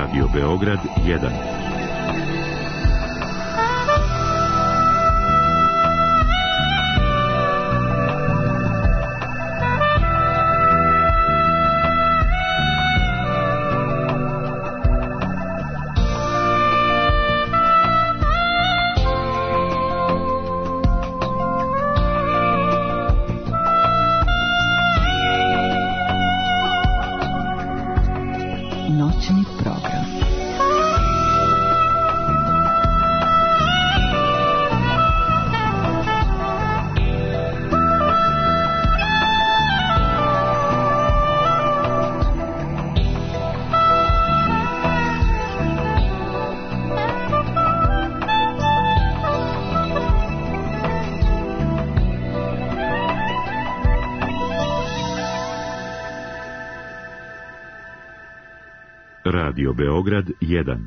Radio Beograd 1. Noćni program. Radio Beograd 1.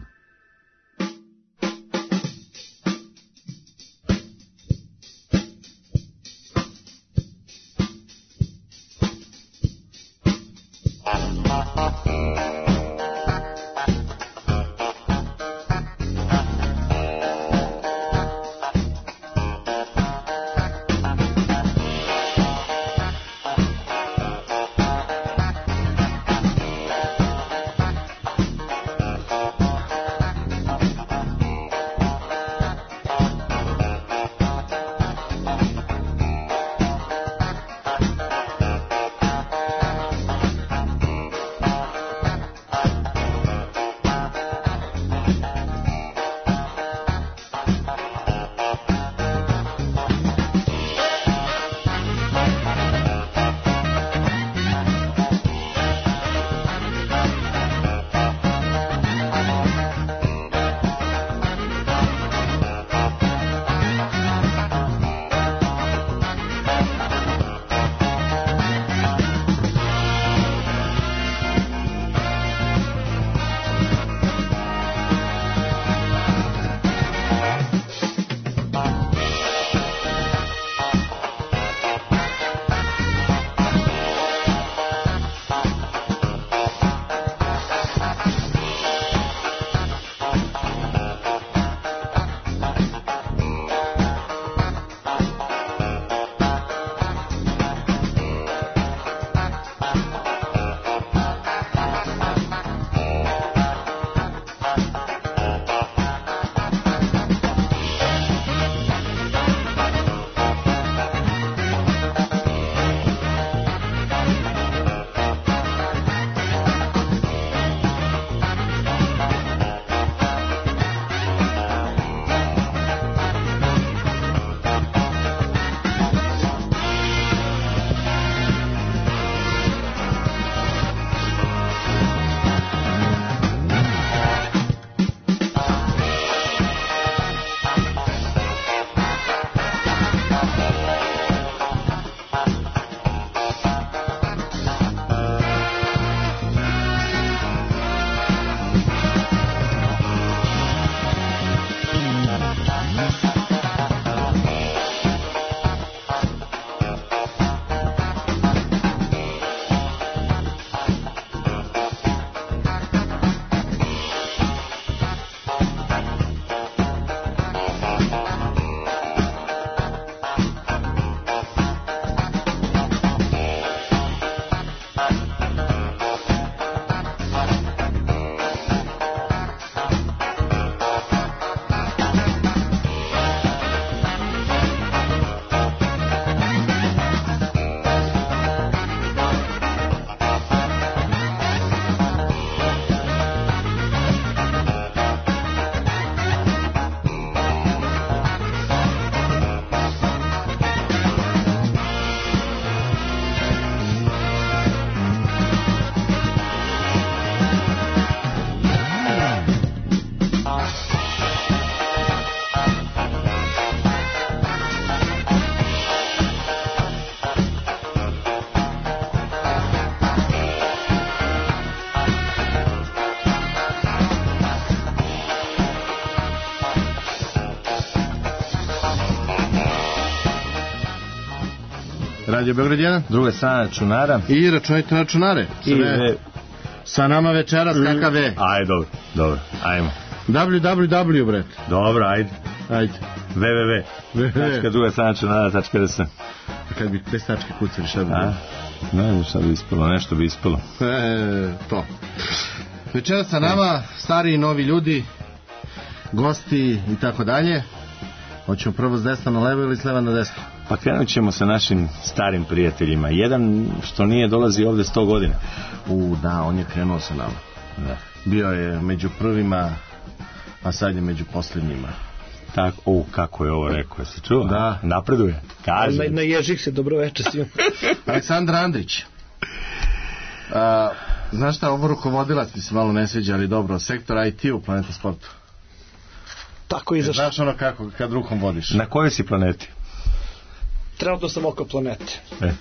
Radio Beograd 1, druga strana računara i računajte na računare. Sa nama večeras kakav je? Ajde, dobro, ajmo. www, bret. Dobro, ajde. www. Druga stranača.rs. Kad bi te stačke kucali, šta bi bilo? Ne, šta bi ispalo, nešto bi ispalo. To. Večeras sa nama stari i novi ljudi, gosti i tako dalje. Hoćemo prvo s desna na levo ili s leva na desno? Pa krenut ćemo sa našim starim prijateljima. Jedan što nije dolazi ovde 100 godina. Da, on je krenuo sa nama. Da. Bio je među prvima, a sad je među posljednjima. Tako, kako je ovo rekao, jesi čuo? Da. Napreduje. Kaže. Na ježih se, dobro večer svima. Aleksandar Andrić. Znaš šta, ovo rukovodilac mi se malo ne sviđa, ali dobro, sektor IT u Planeta Sportu. Tako izašlo. Znaš ono kako, kad rukom vodiš? Na kojoj si planeti? Trenutno sam oko planete.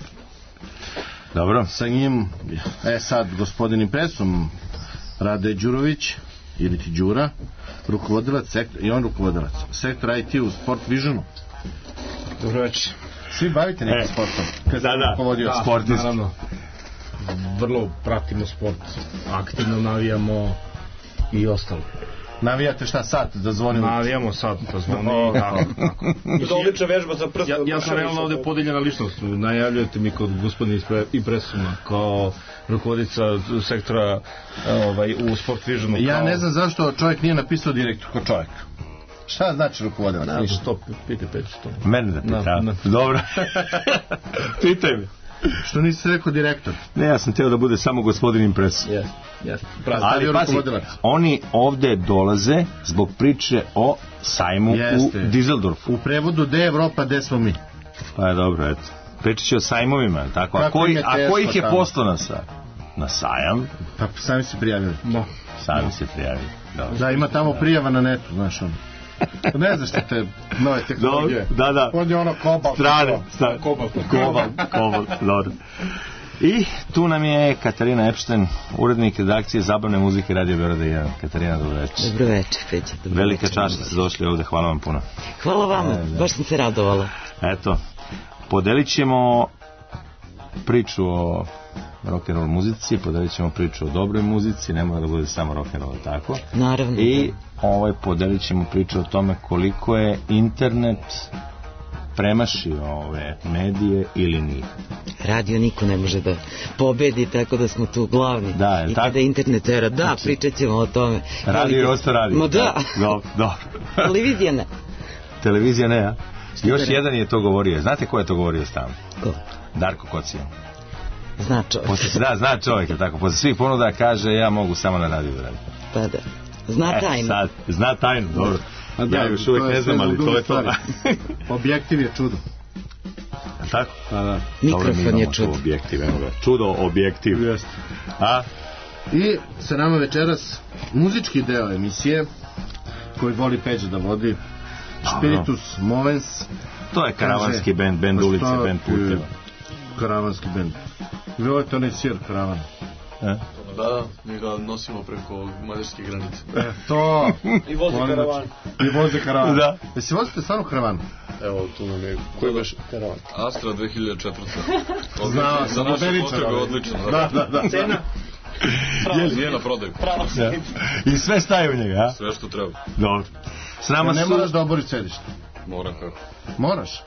Dobro. Sa njim, sad, gospodin impresum, Rade Đurović, ili ti Đura, rukovodilac, i on rukovodilac, sektor IT u Sport Visionu. Dobro večer. Svi bavite nekim sportom? Da, sportist. Naravno. Vrlo pratimo sport, aktivno navijamo i ostalo. Navijate šta sad, da zvonimo? Navijamo sad, da zvoni, tako. To odlična vežba za prst. Ja sam realno ovde podeljena ličnost. Najavljujete mi kod gospodina impresuma kao rukovodica sektora u Sport Visionu. Ja ne znam zašto čovjek nije napisao direktor kao čovjek. Šta znači rukovodilac? Ništa, pitaj to. Mene da pita. Dobro. Pitaj mi. Što nisi rekao direktor? Ne, ja sam teo da bude samo gospodin impresum. Jeste. Ali pazi, oni ovde dolaze zbog priče o sajmu u Düsseldorfu. U prevodu gde je Evropa, gde smo mi. Pa je dobro, eto. Pričat će o sajmovima, tako? A koji je poslao na sajam? Pa sami se prijavili. Sami se prijavili. Da, ima tamo prijava na netu, znaš ono. Ne znaš što te nove tehnologije. Da. On je ono kobalt. Strane. Kobalt, dobro. I tu nam je Katarina Epšten, urednik redakcije zabavne muzike Radio Beograd 1. Katarina, dobro večer. Dobro večer, Peđa. Velika čast što ste došli ovde, hvala vam puno. Hvala vama, baš sam se radovala. Eto, podelit ćemo priču o rock'n'roll muzici, podelit ćemo priču o dobroj muzici, ne mora da bude samo rock'n'roll, tako? Naravno. I podelit ćemo priču o tome koliko je internet premašio ove medije ili nije. Radio niko ne može da pobedi, tako da smo tu glavni. Da, je i tako? kada internet era, da, pričat ćemo o tome. Radio je ostao radio. Ma da. Dobro. Televizija ne. Televizija ne, a? Još jedan je to govorio. Znate ko je to govorio stalno? Ko? Darko Kocijan. Zna čovjek. Zna čovjek, je tako. Posle svih ponuda kaže ja mogu samo na radio da radim. Pa da. Zna tajnu. Zna tajnu, dobro. Ja još uvijek ne znam, ali to je to. Objektiv je čudo. Tako? Da. Mikrofon je čudo. Čudo objektiv. A? I sa nama večeras muzički deo emisije koji voli Peđa da vodi, Spiritus Movens. To je karavanski bend ulice, bend puteva. Karavanski bend. Vi volite onaj sir karavan? Da, mi ga nosimo preko mađarske granice. To. I voze karavan. Da. Jesi vozite stvarno karavan? Evo, tu nam je... Koji baš karavan? Astra 2004. Znao, za naše potrebe odlično. Da. Cena? Nije na prodaju. I sve staje u njega, a? Sve što treba. Dobro. Ne moraš da oboriš sedište? Moram kako. Moraš?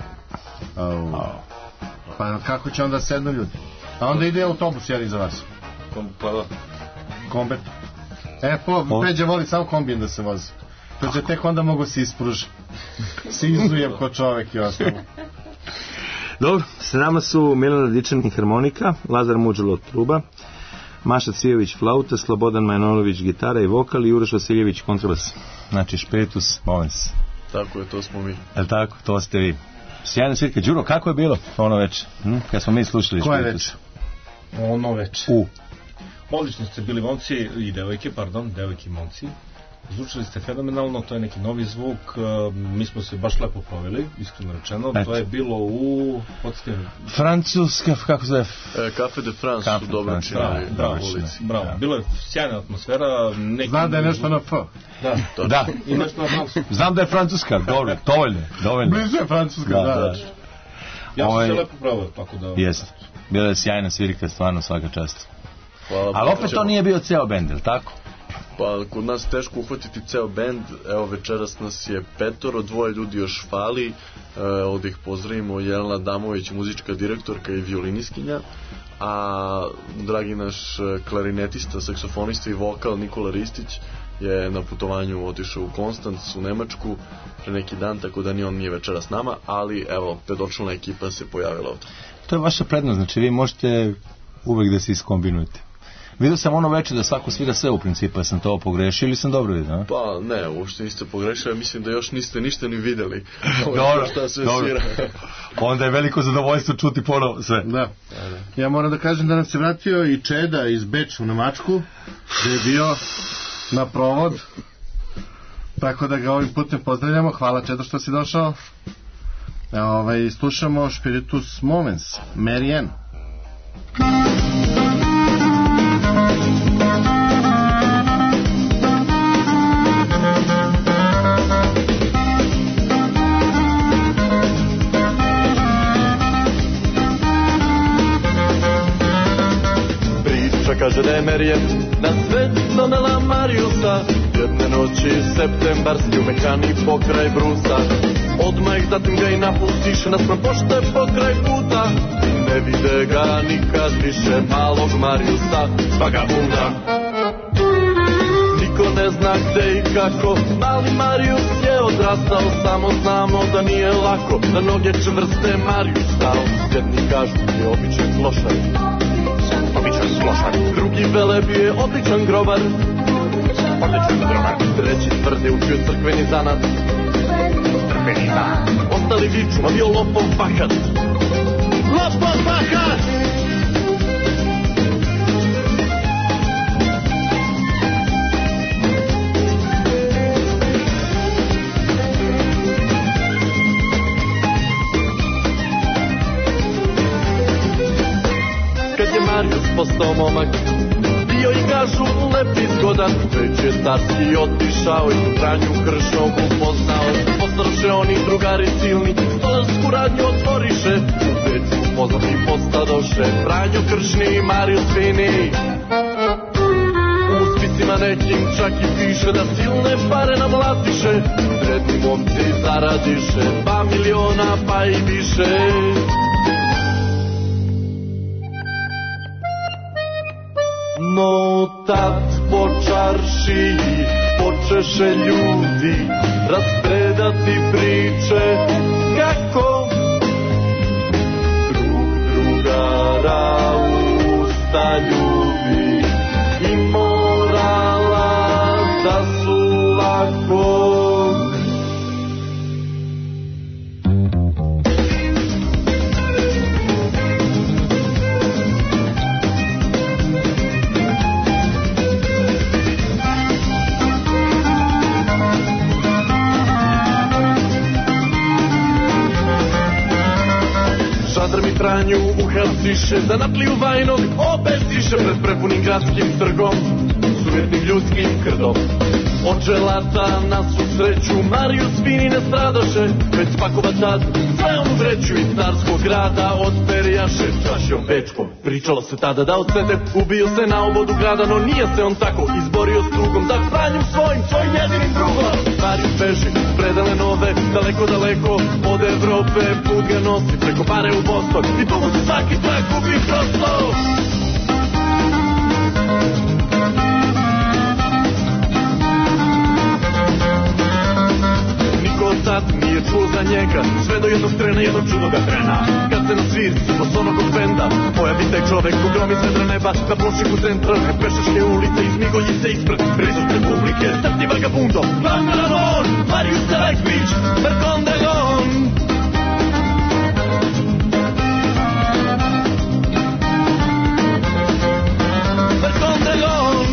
Pa kako će onda sednu ljudi? A onda ide autobus jer iza vas. Pa da. Kombet. Peđa voli samo kombijen da se vozi. Peđa tek onda mogu se ispružiti. Se izujem ko čovek i ostalo. Dobro, sa nama su Milana Dičanin harmonika, Lazar Muđalo truba, Maša Cvijević flauta, Slobodan Manojlović gitara i vokal i Uroš Vasiljević kontrabas. Znači Spiritus Movens. Tako je, to smo mi. Jel' tako? To ste vi. Sjajna svirka. Đuro, kako je bilo ono večer? Kad smo mi slušali Spiritus? Koje večer? Ono večer. Odlični ste bili momci i devojke, devojke i momci. Zvučali ste fenomenalno, to je neki novi zvuk, mi smo se baš lepo proveli, iskreno rečeno, to je bilo u... Francuska, kako zove? Café de France u Dobročini, na ulici. Bravo, bila je sjajna atmosfera. Znam da je nešto na F. Da. I nešto na Francuska. Znam da je Francuska, dobro, dovoljno. Blizu je Francuska, da. Ja sam se lepo proveo, tako da... Jeste, bila je sjajna svirka, stvarno svaka čast. Ali opet to nije bio ceo bend, je li tako? Pa kod nas teško uhvatiti ceo bend, evo večeras nas je 5, 2 ljudi još fali, ovdje ih pozdravimo, Jelena Damović, muzička direktorka i violinistkinja, a dragi naš klarinetista, saksofonista i vokal Nikola Ristić je na putovanju otišao u Konstanc u Nemačku pre neki dan, tako da ni on nije večera s nama, ali evo, pedočlana ekipa se pojavila ovdje. To je vaša prednost, znači vi možete uvek da se iskombinujete. Vidio sam ono veče da svako svira sve u principu, sam to pogrešio ili sam dobro vidio? Pa ne, uopšte niste pogrešili, ja mislim da još niste ništa ni videli. Dobro, šta sve dobro. svira. Onda je veliko zadovoljstvo čuti ponovo sve. Da. Ja moram da kažem da nam se vratio i Čeda iz Beča u Nemačku, gde je bio na provod. Tako da ga ovim putem pozdravljamo. Hvala Čedo što si došao. Slušamo Spiritus Movens, Mary Ann. Kaže da je Merijem na svet donela Mariusa, jedne noći septembarski u mehani pokraj Brusa. Odmah zatim ga i napustiše naspram pošte pokraj puta. Ne vide ga nikad više malog Mariusa, vagabunda. Niko ne zna gde i kako, mali Marius je odrastao, samo znamo da nije lako, na noge čvrste Marius stao. Jedni kažu je običan klošar, drugi vele bi je odličan grobar, treći tvrde učio crkveni zanat, ostali viču, a bio lopov bahat. Lopov bahat! Marius postao momak, bio i kažu lep i zgodan, već je starski otišao i Franju Kršnog upoznao. Postaroše oni drugari silni, stolarsku radnju otvoriše, već su poznati postadoše Franjo Kršni i Marius Fini. U spisima nekim čak i piše da silne pare namlatiše, vredni momci zaradiše 2 miliona pa i više. No tad počarši, počeše ljudi raspredati priče kako drugara usta ljubi i morala da su lako. Franju uhapsiše, zanatliju vajnog obestiše pred prepunim gradskim trgom, suvjetnim ljudskim krdom. Od želata na susreću Marius Fini ne stradaše, već spakova tad sve onu vreću iz carskog grada odperjaše čašjom bečkom. Pričalo se tada da od sete ubio se na obodu grada, no nije se on tako izborio s drugom, za Franjom svojim jedinim drugom. Marius beži predale nove, daleko daleko od Evrope, put ga nosi preko pare u Boston i tu mu se svaki trag gubi prosto. Tad nije čuo za njega, sve do jednog trena, jednog čudoga trena. Kad se na svirci, posonogog benda, pojavi taj čovek u gromi sedra neba, na pločniku centralne pešačke ulice, izmigolji se ispred prizor republike. Srti vagabundo, glavna on, Marius Selekvić, Berkondelon. Berkondelon.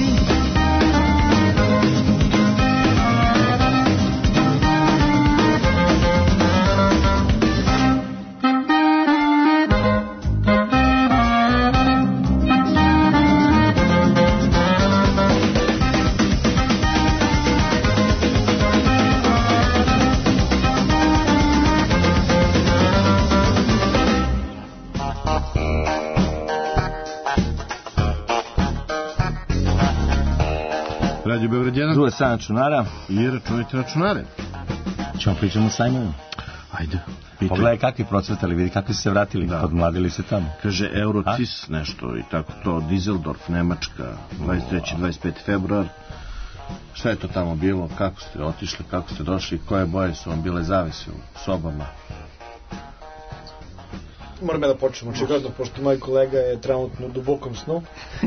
Radio Beograd 1. Druga strana računara. I računajte računare. Ćemo pričamo o sajmovima. Ajde. Pogledaj kakvi procvetali, vidi kakvi su se vratili, podmladili se tamo. Kaže Eurocis nešto i tako to, Düsseldorf, Nemačka, 23. 25. februar. Šta je to tamo bilo, kako ste otišli, kako ste došli, koje boje su vam bile zavise u sobama? Moram ja da počnem, očigledno, pošto moj kolega je trenutno u dubokom snu.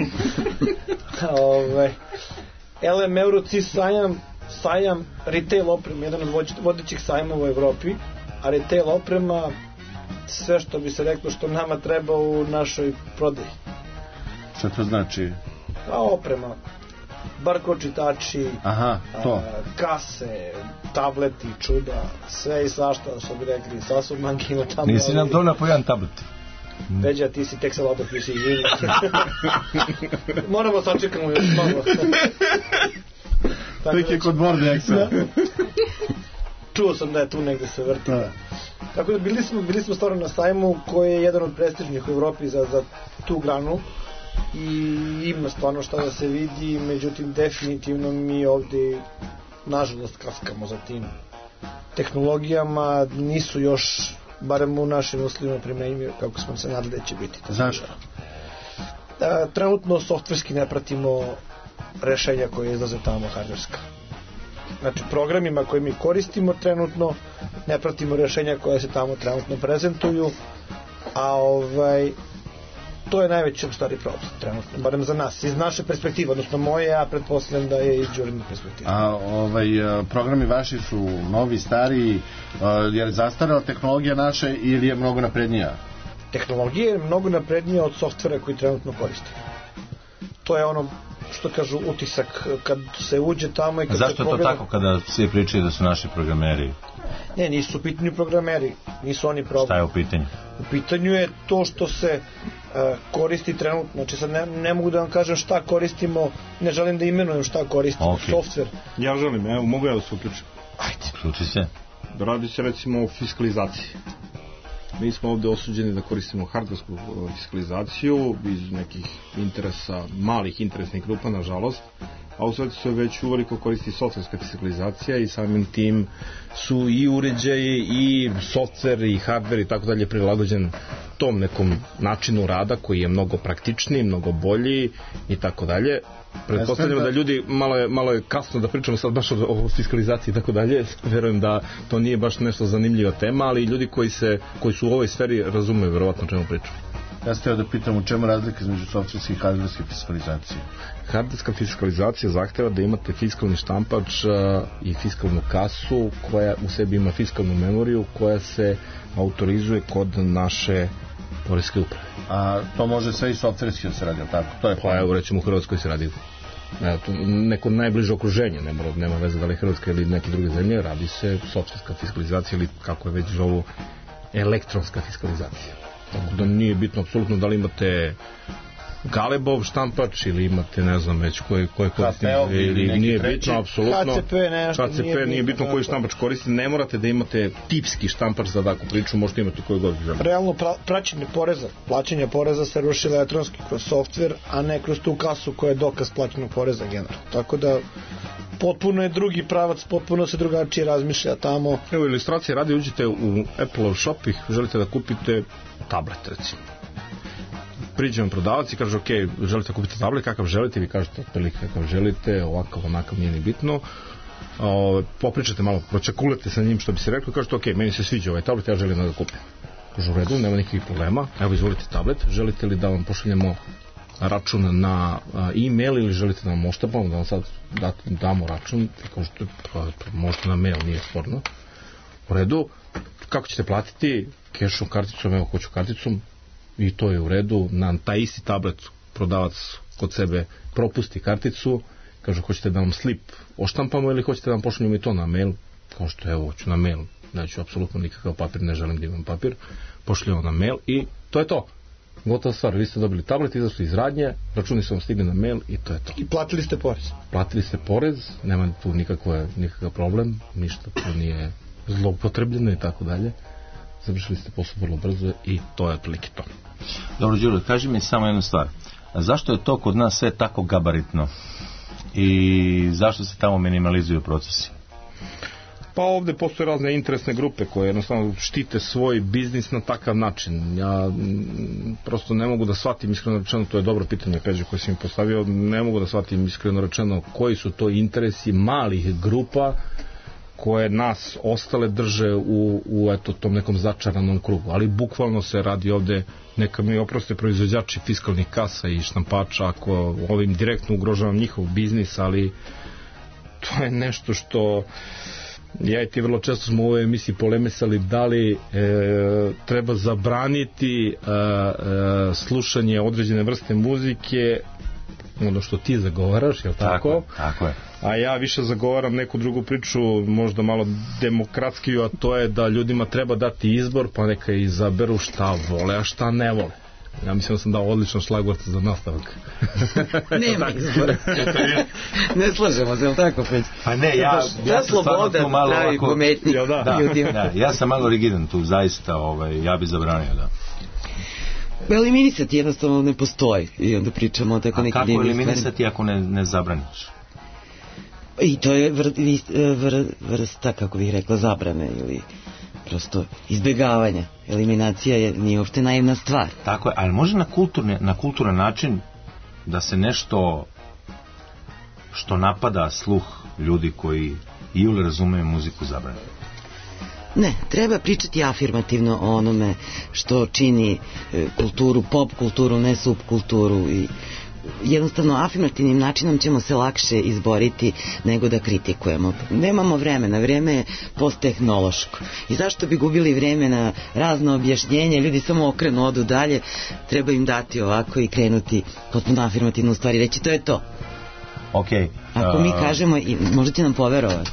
LM Eurocis sajam retail oprema, jedan od vodećih sajmova u Evropi, a retail oprema sve što bi se reklo što nama treba u našoj prodaji. Šta to znači? Oprema, barkod čitači, kase, tableti, čuda, sve i svašta, što bi rekli, sasvog manke ima tamo. Nisi nam to napojan tablet? Veđa, ti si tek sad odopio si izvini. Moramo sačekamo još malo. Tek je kod Borde Eksa. Čuo sam da je tu negde se vrti. Tako da bili smo stvarno na sajmu koji je jedan od prestižnih u Evropi za tu granu i ima stvarno šta da se vidi, međutim definitivno mi ovdje nažalost kaskamo za tim tehnologijama, nisu još barem u našim uslovima primenjivi kako smo se nadali da će biti. Zašto? Trenutno softverski ne pratimo rešenja koje izlaze tamo hardverska. Znači programima koje mi koristimo trenutno ne pratimo rešenja koje se tamo trenutno prezentuju, a to je najveći stari problem trenutno, barem za nas, iz naše perspektive, odnosno moje, ja pretpostavljam da je i Đurina perspektiva. A programi vaši su novi, stariji, je li zastarela tehnologija naša ili je mnogo naprednija? Tehnologija je mnogo naprednija od softvera koji trenutno koristimo. To je ono što kažu utisak kad se uđe tamo i kad zašto je to tako kada svi pričaju da su naši programeri? Ne, nisu u pitanju programeri, nisu oni problem. Šta je u pitanju? U pitanju je to što se koristi trenutno, znači sad ne mogu da vam kažem šta koristimo, ne želim da imenujem šta koristimo, softver. Ja želim, evo, mogu ja da se uključim. Ajde. Uključi se. Radi se recimo o fiskalizaciji. Mi smo ovdje osuđeni da koristimo hardversku fiskalizaciju iz nekih interesa, malih interesnih grupa, nažalost, a u svetu se već uveliko koristi softverska fiskalizacija i samim tim su i uređaji i softver i hardver i tako dalje prilagođen tom nekom načinu rada koji je mnogo praktičniji, mnogo bolji i tako dalje. Pretpostavljamo da ljudi, malo je kasno da pričamo sad baš o fiskalizaciji i tako dalje, verujem da to nije baš nešto zanimljiva tema, ali ljudi koji su u ovoj sferi razumeju verovatno o čemu pričamo. Ja ste da pitam u čemu razlika između softverske i hardverske fiskalizacije? Hardverska fiskalizacija zahteva da imate fiskalni štampač i fiskalnu kasu koja u sebi ima fiskalnu memoriju koja se autorizuje kod naše poreske uprave. A to može sve i softverski da se radi, tako? To je pa evo recimo u Hrvatskoj se radi neko najbliže okruženje, nema veze da li Hrvatska ili neke druge zemlje, radi se softverska fiskalizacija ili kako je već zovu elektronska fiskalizacija. Tako da nije bitno apsolutno da li imate Galebov štampač ili imate ne znam već koji koristite ili nije bitno apsolutno KCP nije bitno koji štampač koristite, ne morate da imate tipski štampač za takvu priču, možete imati koji god želite. Realno plaćanje poreza se ruši elektronski kroz softver, a ne kroz tu kasu koja je dokaz plaćenog poreza generalno. Tako da potpuno je drugi pravac, potpuno se drugačije razmišlja tamo. Evo ilustracije radi, uđete u Apple shop i želite da kupite tablet recimo. Priđe vam prodavac i kaže ok, želite kupiti tablet, kakav želite, vi kažete otprilike kakav želite, ovakav, onakav, nije ni bitno, popričate malo, pročakulete sa njim što bi se reklo, kažete ok, meni se sviđa ovaj tablet, ja želim da ga kupim. Kažu u redu, nema nikakvih problema, evo izvolite tablet, želite li da vam pošaljemo račun na e-mail ili želite da vam oštapamo, da vam sad damo račun, i kažete možete na mail, nije sporno. U redu, kako ćete platiti, kešom, karticom, evo hoću karticom, i to je u redu, na taj isti tablet prodavac kod sebe propusti karticu, kaže hoćete da vam slip oštampamo ili hoćete da vam pošaljemo i to na mail, kao što evo hoću na mail, neću apsolutno nikakav papir, ne želim da imam papir, pošaljemo na mail i to je to. Gotova stvar, vi ste dobili tablet, izašli iz radnje, računi su vam stigli na mail i to je to. I platili ste porez. Platili ste porez, nema tu nikakav problem, ništa tu nije zloupotrebljeno i tako dalje. Završili ste posao vrlo brzo i to je otprilike to. Dobro, Đuro, kaži mi samo jednu stvar. Zašto je to kod nas sve tako gabaritno i zašto se tamo minimalizuju procesi? Pa ovde postoje razne interesne grupe koje jednostavno štite svoj biznis na takav način. Ja prosto ne mogu da shvatim, iskreno rečeno, to je dobro pitanje Peđe koje si mi postavio, ne mogu da shvatim iskreno rečeno koji su to interesi malih grupa koje nas ostale drže u eto, tom nekom začaranom krugu. Ali bukvalno se radi ovde, neka mi oproste proizvođači fiskalnih kasa i štampača ako ovim direktno ugrožavam njihov biznis, ali to je nešto što ja i ti vrlo često smo u ovoj emisiji polemisali da li treba zabraniti slušanje određene vrste muzike, ono što ti zagovaraš, je li tako? Tako je. A ja više zagovaram neku drugu priču, možda malo demokratskiju, a to je da ljudima treba dati izbor, pa neka izaberu šta vole, a šta ne vole. Ja mislim da sam dao odličan šlagvort za nastavak. Nema izbora. Ne slažemo se, ali tako, Peć? Pa ne, ja sloboda pravi pometni ljudima. Da, ja sam malo rigidan tu, zaista, ja bi zabranio, da. Eliminisati jednostavno ne postoji i onda pričamo o tako neki divni stvari. A kako eliminisati ako ne zabraniš? I to je vrsta, kako bih rekla, zabrane ili prosto izbjegavanja. Eliminacija nije uopšte naivna stvar. Tako je, ali može na kulturan način da se nešto što napada sluh ljudi koji iole razumeju muziku zabrane? Ne, treba pričati afirmativno o onome što čini kulturu, pop kulturu, ne subkulturu i jednostavno afirmativnim načinom ćemo se lakše izboriti nego da kritikujemo. Nemamo vremena, vreme je posttehnološko. I zašto bi gubili vreme na razno objašnjenje, ljudi samo okrenu, odu dalje, treba im dati ovako i krenuti potpuno afirmativno u stvari, reći to je to. Okay, ako mi kažemo, možete nam poverovati.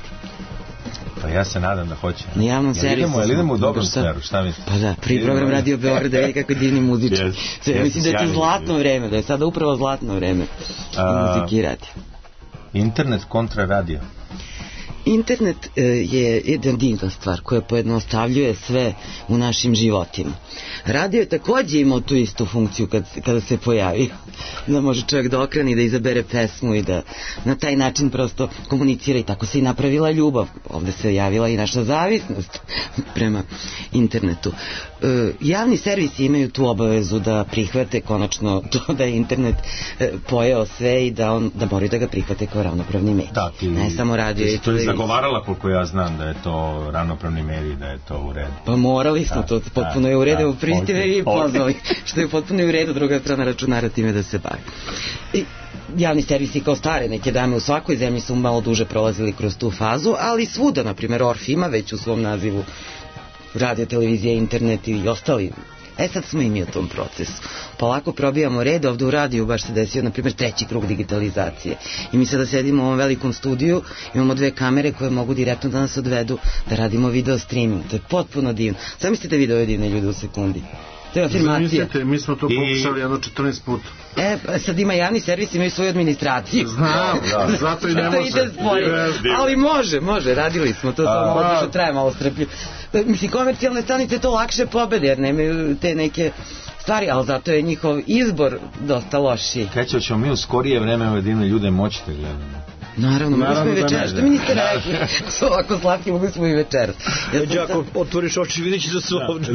Pa ja se nadam da hoće. Na javnom servisu. Ali idemo u dobrom sferu, šta misliš? Pa da, prvi program Radio Beograd da vidi kako divni muzički. Mislim da je to zlatno vreme, da je sada upravo zlatno vreme muzikirati. Internet kontra radio. Internet je jedna divna stvar koja pojednostavljuje sve u našim životima. Radio je takođe imao tu istu funkciju kada se pojavio. Da može čovjek da okrene i da izabere pesmu i da na taj način prosto komunicira i tako se i napravila ljubav. Ovde se javila i naša zavisnost prema internetu. Javni servisi imaju tu obavezu da prihvate konačno to da je internet pojeo sve i da moraju da ga prihvate kao ravnopravni medij. Ne samo radio i televizija. Zagovarala koliko ja znam da je to ravnopravni medij, da je to u redu. Pa morali smo to, potpuno je u redu, u pristivi i pozvali, što je potpuno u redu, druga strana računara time da se bavi. I javni servisi kao stare neke dame u svakoj zemlji su malo duže prolazili kroz tu fazu, ali svuda, na primjer, ORF ima već u svom nazivu radio, televizija, internet i ostali. Sad smo i mi u tom procesu. Polako probijamo red, ovde u radiju baš se desio, na primjer, 3. krug digitalizacije. I mi sada sedimo u ovom velikom studiju, imamo 2 kamere koje mogu direktno da nas odvedu da radimo video streaming. To je potpuno divno. Sad mislite video ove divne ljude u sekundi. To je afirmacija. Zamislite, mi smo to pokušali jedno 14 puta. Sad ima javni servis, imaju svoju administraciju. Znam, zato i ne može. Ali može, radili smo to, malo više traje, malo strpljivo. Mislim, komercijalne stanice to lakše pobede, jer nemaju te neke stvari, ali zato je njihov izbor dosta lošiji. Krećemo ćemo mi u skorije vreme ove divne ljude moći da gledamo. Naravno, mogli smo i večeras. Što mi niste rekli? Su ovako slatki, mogli smo i večeras. Ako otvoriš oči, vidjet ćeš da su ovdje.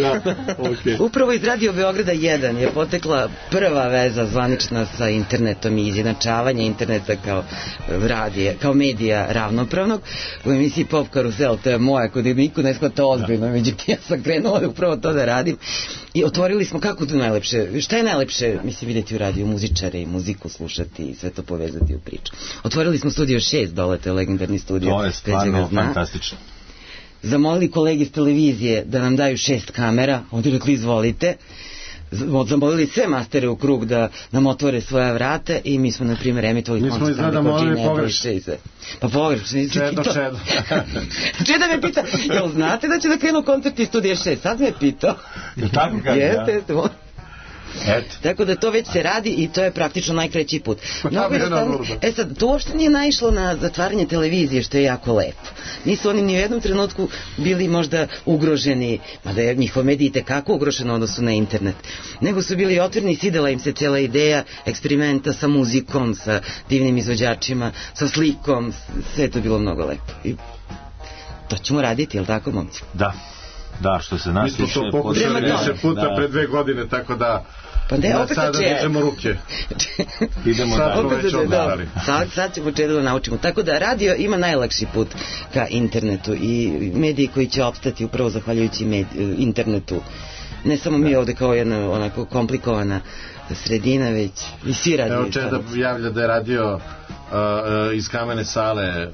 Upravo iz Radio Beograda 1 je potekla prva veza zvanična sa internetom i izjednačavanje interneta kao medija ravnopravnog. U emisiji Pop Karusel, to je moja, kod niko ne shvata ozbiljno, međutim ja sam krenula upravo to da radim. I otvorili smo, kako tu najlepše, šta je najlepše, mislim, vidjeti u radiju, muzičare i muziku slušati i sve to povezati u priču. Otvorili smo Studio 6 dole, to je legendarni studio. To je stvarno fantastično. Zamolili kolegi iz televizije da nam daju 6 kamera, onda rekli izvolite. Zamolili sve mastere u krug da nam otvore svoja vrata i mi smo, na primjer, emitovali koncert. Mi smo izgleda molili pogrešno. Pa pogrešno. Čedo. Čeda me pita, jel znate da će da krenu koncert iz Studija 6? Sad me pitao. Je tako kada? Jeste. Tako da to već se radi i to je praktično najkraći put. Sad, to uopšte nije naišlo na zatvaranje televizije, što je jako lepo. Nisu oni ni u jednom trenutku bili možda ugroženi, mada je njihov medij tekako ugrožen odnosu na internet, nego su bili otvoreni i svidela im se cijela ideja eksperimenta sa muzikom, sa divnim izvođačima, sa slikom, sve je to bilo mnogo lepo. I to ćemo raditi, jel tako, momci? Da, što se nas... Mi smo to pokušali više puta pre 2 godine, tako da... Pa ne, opet sada dižemo ruke. Idemo dalje. Sad ćemo čedo da naučimo. Tako da radio ima najlakši put ka internetu i mediji koji će opstati upravo zahvaljujući internetu. Ne samo mi ovde kao jedna onako komplikovana sredina, već i svi radio. Evo Čeda javlja da je radio iz kamene sale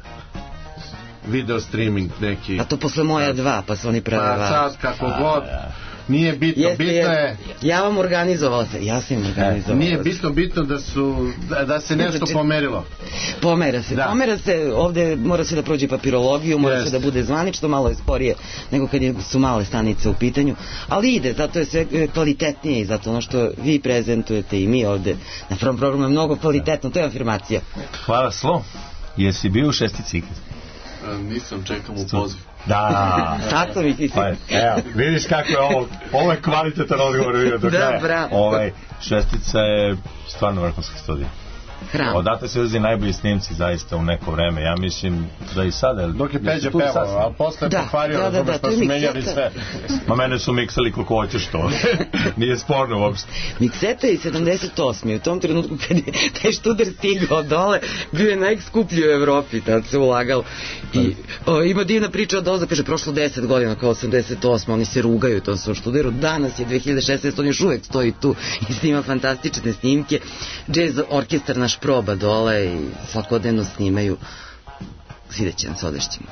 video streaming neki. A to posle moja 2, pa su oni prave Pa sad kako god. Nije bitno, bitno je... Ja vam organizovala se, ja sam im organizovala. Nije bitno da se nešto pomerilo. Pomera se, ovde mora se da prođe papirologiju, mora se da bude zvanično, malo je sporije nego kad su male stanice u pitanju, ali ide, zato je sve kvalitetnije i zato ono što vi prezentujete i mi ovde na prvom programu je mnogo kvalitetno, to je afirmacija. Hvala Slo, jesi bio u šestici ikad? Nisam, čekam u poziv. Da. Sad sam ih evo, vidiš kako je ovo je kvalitetan odgovor vidio do kraja. Šestica je stvarno vrhunska studija. Odatle se uzeli najbolji snimci zaista u neko vreme. Ja mislim da i sada... Dok je Peđa pevao, a posle je pokvario, pa su menjali sve. Ma mene su miksali koliko hoćeš to. Nije sporno uopšte. Mikseta je 78. U tom trenutku kad je taj študer stigao dole, bio je najskuplji u Evropi, tad se ulagalo. I ima divna priča od ozda, kaže, prošlo 10 godina kao 88. Oni se rugaju tom svom študeru. Danas je 2016. On još uvek stoji tu i snima fantastične snimke. Jazz orkestar naš proba dole i svakodnevno snimaju. Vidjet će nam s odešćima.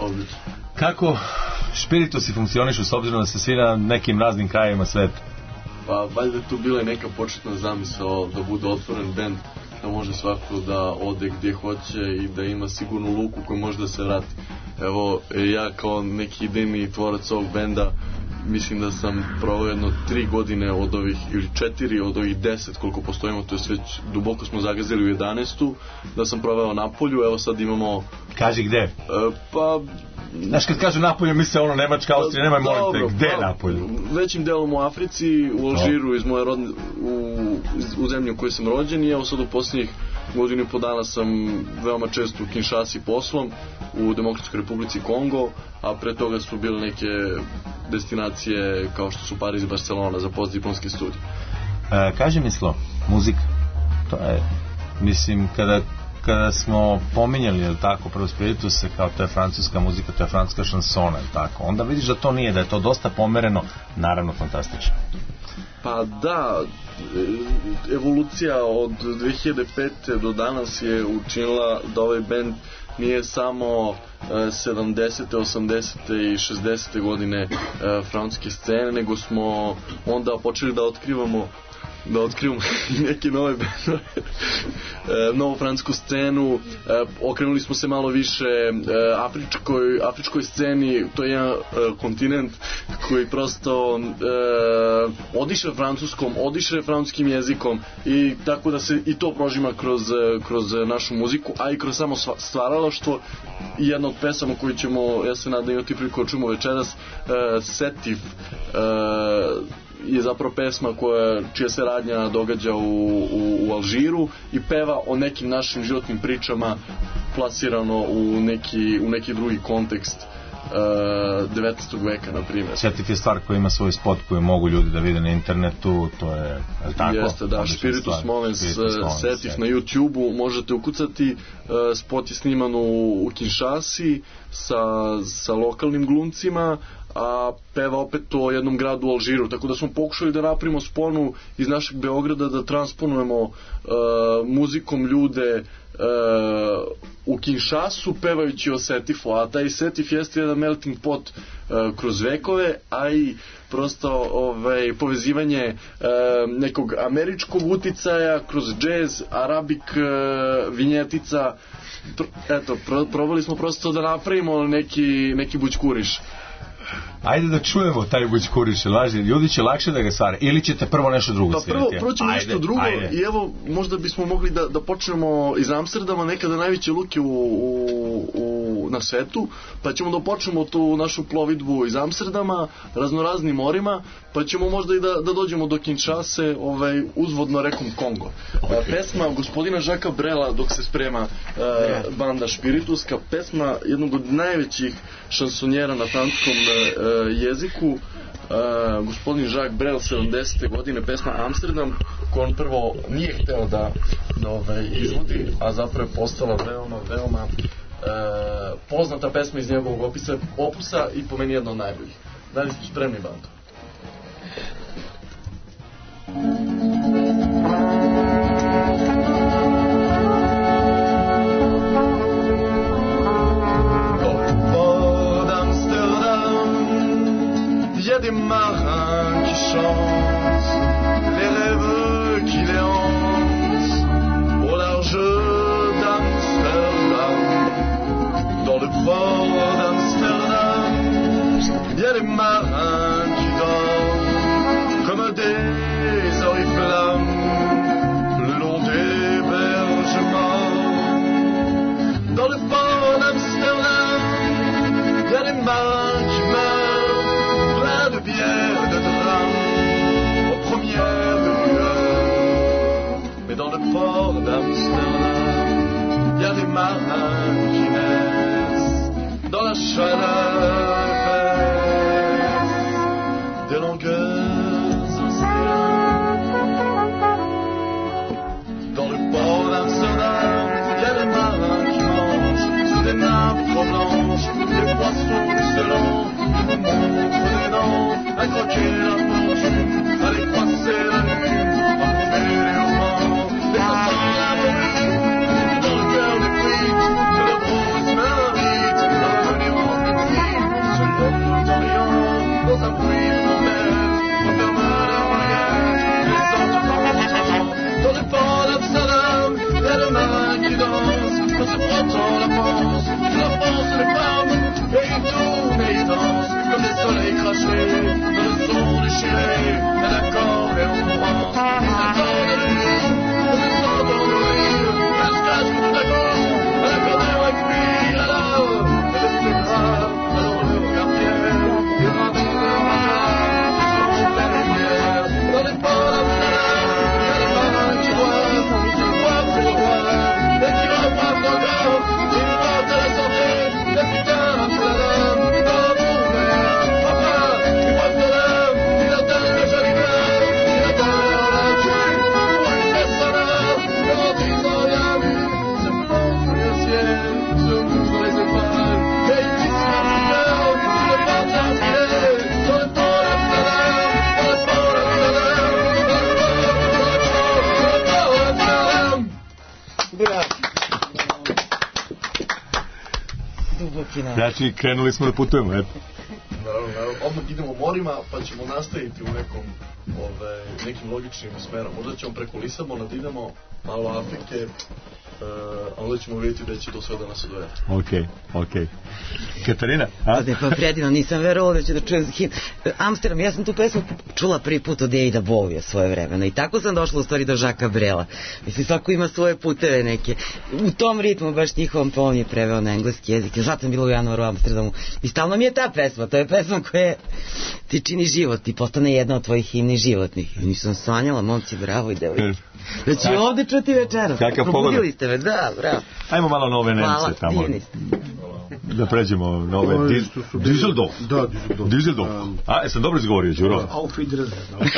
Kako špiritusi funkcionišu s obzirom da se svi na nekim raznim krajevima sveta? Pa valjda tu bila je neka početna zamisao da bude otvoren bend, da može svako da ode gdje hoće i da ima sigurnu luku koju može da se vrati. Evo, ja kao neki idejni tvorac ovog benda mislim da sam proveo jedno 3 godine od ovih, ili 4 od ovih 10 koliko postojimo, to je već duboko smo zagazili u 11. Da sam proveo Napolju, evo sad imamo... Kaži gde? Pa... Znaš, kad kažu Napolju, misle ono Nemačka, Austrija, nemoj molite, gde Napolju? Većim delom u Africi, u Alžiru, iz moje rodne, u zemlji u kojoj sam rođen i evo sad u posljednjih godinu i po dana sam veoma često u Kinshasi poslom, u Demokratskoj Republici Kongo, a pre toga su bile neke destinacije kao što su Pariz i Barcelona za postdiplomski studij. Kaži mi Slo, muzika, to je, mislim, kada smo pominjali, je li tako, prvo Spirituse, kao to je francuska muzika, to je francuska šansona, je li tako, onda vidiš da to nije, da je to dosta pomereno, naravno fantastično. Pa da, evolucija od 2005. do danas je učinila da ovaj bend nije samo 70. 80. i 60. godine francuske scene, nego smo onda počeli da otkrivamo neke nove bendove, novu francusku scenu, okrenuli smo se malo više afričkoj sceni, to je jedan kontinent koji prosto odiše francuskom, odiše francuskim jezikom i tako da se i to prožima kroz našu muziku, a i kroz samo stvaralaštvo. I jedna od pesama koju ćemo, ja se nadam, imati priliku da čujemo večeras, Setif, je zapravo pesma čija se radnja događa u Alžiru i peva o nekim našim životnim pričama plasirano u neki drugi kontekst 19. veka, na primjer. Setif je stvar koja ima svoj spot koju mogu ljudi da vide na internetu, to je tako? Jeste, da, Spiritus Movens Setif na YouTube-u, možete ukucati, spot je sniman u Kinshasi sa lokalnim glumcima, a peva opet o jednom gradu u Alžiru, tako da smo pokušali da napravimo sponu iz našeg Beograda, da transponujemo muzikom ljude u Kinshasu pevajući o Setifu, a taj Setif jeste jedan melting pot kroz vekove, a i prosto povezivanje nekog američkog uticaja kroz džez, arabik, vinjetica. Eto, probali smo prosto da napravimo neki bućkuriš. Ajde da čujemo taj bućkuriš, laži. Ljudi će lakše da ga stvara. Ili ćete prvo nešto drugo svirati? Prvo ćemo nešto drugo i evo, možda bismo mogli da počnemo iz Amsterdama, nekada najveće luke na svetu, pa ćemo da počnemo tu našu plovidbu iz Amsterdama, raznoraznim morima, pa ćemo možda i da dođemo do Kinshase, uzvodno rekom Kongo. Pesma gospodina Žaka Brela, dok se sprema banda Špirituska, pesma jednog od najvećih šansonjera na francuskom jeziku, gospodin Jacques Brel, 70. godine, pesma Amsterdam, koju on prvo nije hteo da izvodi, a zapravo je postala veoma poznata pesma iz njegovog opusa i po meni jedna od najboljih. Da li ste spremni, bando? Il y a des marins qui chantent les rêves qui les hantent au large d'Amsterdam. Dans le port d'Amsterdam, il y a des marins qui dorment comme des oriflammes le long des berges morts. Dans le port d'Amsterdam, il y a des marins qui meurent de bière, de drame, aux premières lueurs. Mais dans le port d'Amsterdam, il y a des marins qui naissent dans la chaleur épaisse des longueurs océans. Dans le port d'Amsterdam, il y a des marins qui mangent sous des nappes trop blanches des poissons selon le monde. À croquer la fortune, à les passer la lune, à couper les romans, les enfants la brume, dans le cœur des prix, que le rose m'invite, à venir en petite, sur le pont d'Orient, dans un bruit de tempête, au terme de la moyenne, les enfants, dans le port d'Amsterdam, il y a le marin qui danse, en se frottant la panse, je la pense les femmes, et ils tournent et ils dansent, comme des soleils crachés, dans le son déchiré, à l'accord et on pense, ils s'attendent à lui, on les entend mourir, et le scratch tout à coup, à l'accordéon avec lui, alors, et le plus grave, alors le regard fier, et dans le regard, ils sont pleins de lumière, dans les ports d'Amsterdam, il y a des marins qui boivent pour le boire, et qui repartent encore, ils vont à la santé, les putains d'Amsterdam, Znači, krenuli smo da putujemo, eto. Naravno, odmah idemo morima, pa ćemo nastaviti u nekim logičnim smerom. Možda ćemo preko Lisabona da idemo malo Afrike, a onda ćemo vidjeti da će to sve da nas odvede. Okej. Katarina? Pa predivno, nisam verovala da ću da čujem Amsterdam, ja sam tu pesmu čula prvi put od Davida Bovija svoje vremena i tako sam došla u stvari do Žaka Brela. Mislim, svako ima svoje puteve neke. U tom ritmu, baš njihovom, pa on je preveo na engleski jezik. Ja sam bila u januaru u Amsterdamu i stalno mi je ta pesma, to je pesma koja ti čini život i postane jedna od tvojih himni životnih. I nisam sanjala, momci, bravo i devojke. Da ću ovde čuti večeras. Probudili ste me, da, bravo. Ajmo malo nove Nemce tamo. Hvala, divni ste. Da pređemo nove. Düsseldorf. Da, Düsseldorf. A, jesam dobro izgovorio, Đuro? Auf Wiedersehen.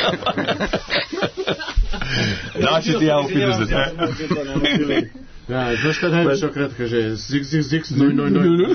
Da će ti Auf Wiedersehen. Ja, znaš kada najviše okret kaže zig, noj.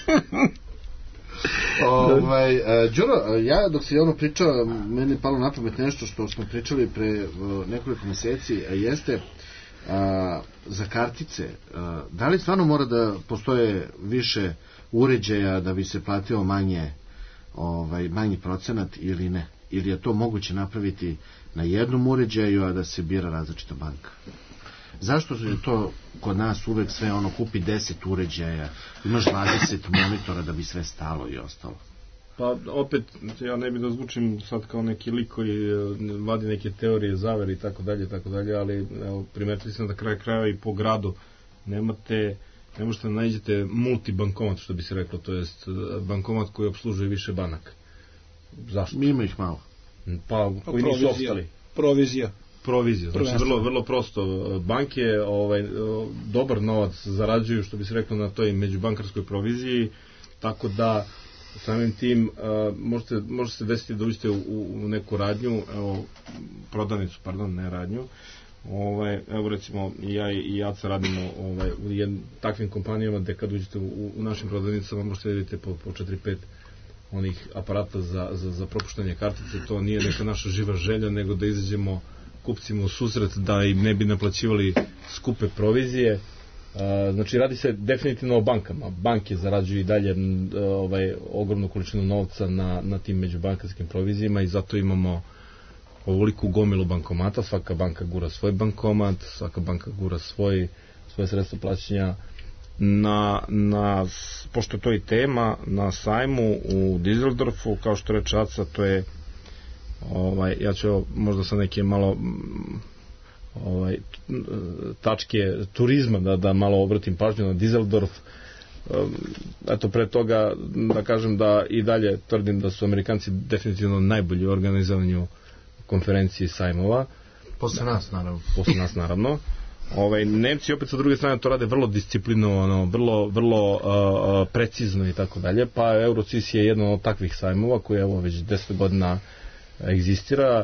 Đuro, ja dok si ono pričao, meni je palo na pamet nešto što smo pričali pre nekoliko meseci, jeste za kartice. Da li stvarno mora da postoje više uređaja da bi se platio manji procenat ili ne? Ili je to moguće napraviti na jednom uređaju, a da se bira različita banka? Zašto je to kod nas uvek sve kupi 10 uređaja, imaš 20 monitora da bi sve stalo i ostalo? Pa opet, ja ne bih da zvučim sad kao neki lik koji vadi neke teorije, zavere i tako dalje, ali evo, primetili sam da kraj krajeva i po gradu ne možete da nađete multibankomat, što bi se reklo, to jest bankomat koji obslužuje više banaka. Zašto? Ima ih malo. Pa koji nisu ostali. Provizija. Znači vrlo prosto. Banke dobar novac zarađuju, što bi se reklo, na toj međubankarskoj proviziji, tako da samim tim može se desiti da uđete u neku radnju, prodavnicu, ne radnju. Evo recimo ja Aca radimo u takvim kompanijama gde kad uđete u našim prodavnicama možete vidjeti po 4-5 onih aparata za propuštanje kartice. To nije neka naša živa želja, nego da izađemo kupcima u susret, da im ne bi naplaćivali skupe provizije. Znači radi se definitivno o bankama. Banke zarađuju i dalje ogromnu količinu novca na tim međubankarskim provizijama i zato imamo ovoliku gomilu bankomata. Svaka banka gura svoj bankomat, svaka banka gura svoje sredstvo plaćanja. Pošto to je tema, na sajmu u Düsseldorfu, kao što reče Aca, to je ja ću možda sa neke malo tačke turizma da malo obratim pažnju na Düsseldorf. Eto, pre toga da kažem da i dalje tvrdim da su Amerikanci definitivno najbolji u organizovanju konferenciji sajmova. Posle nas naravno. Nemci opet sa druge strane to rade vrlo disciplinovano, vrlo precizno i tako dalje, pa Eurocis je jedan od takvih sajmova koji evo već 10 godina egzistira.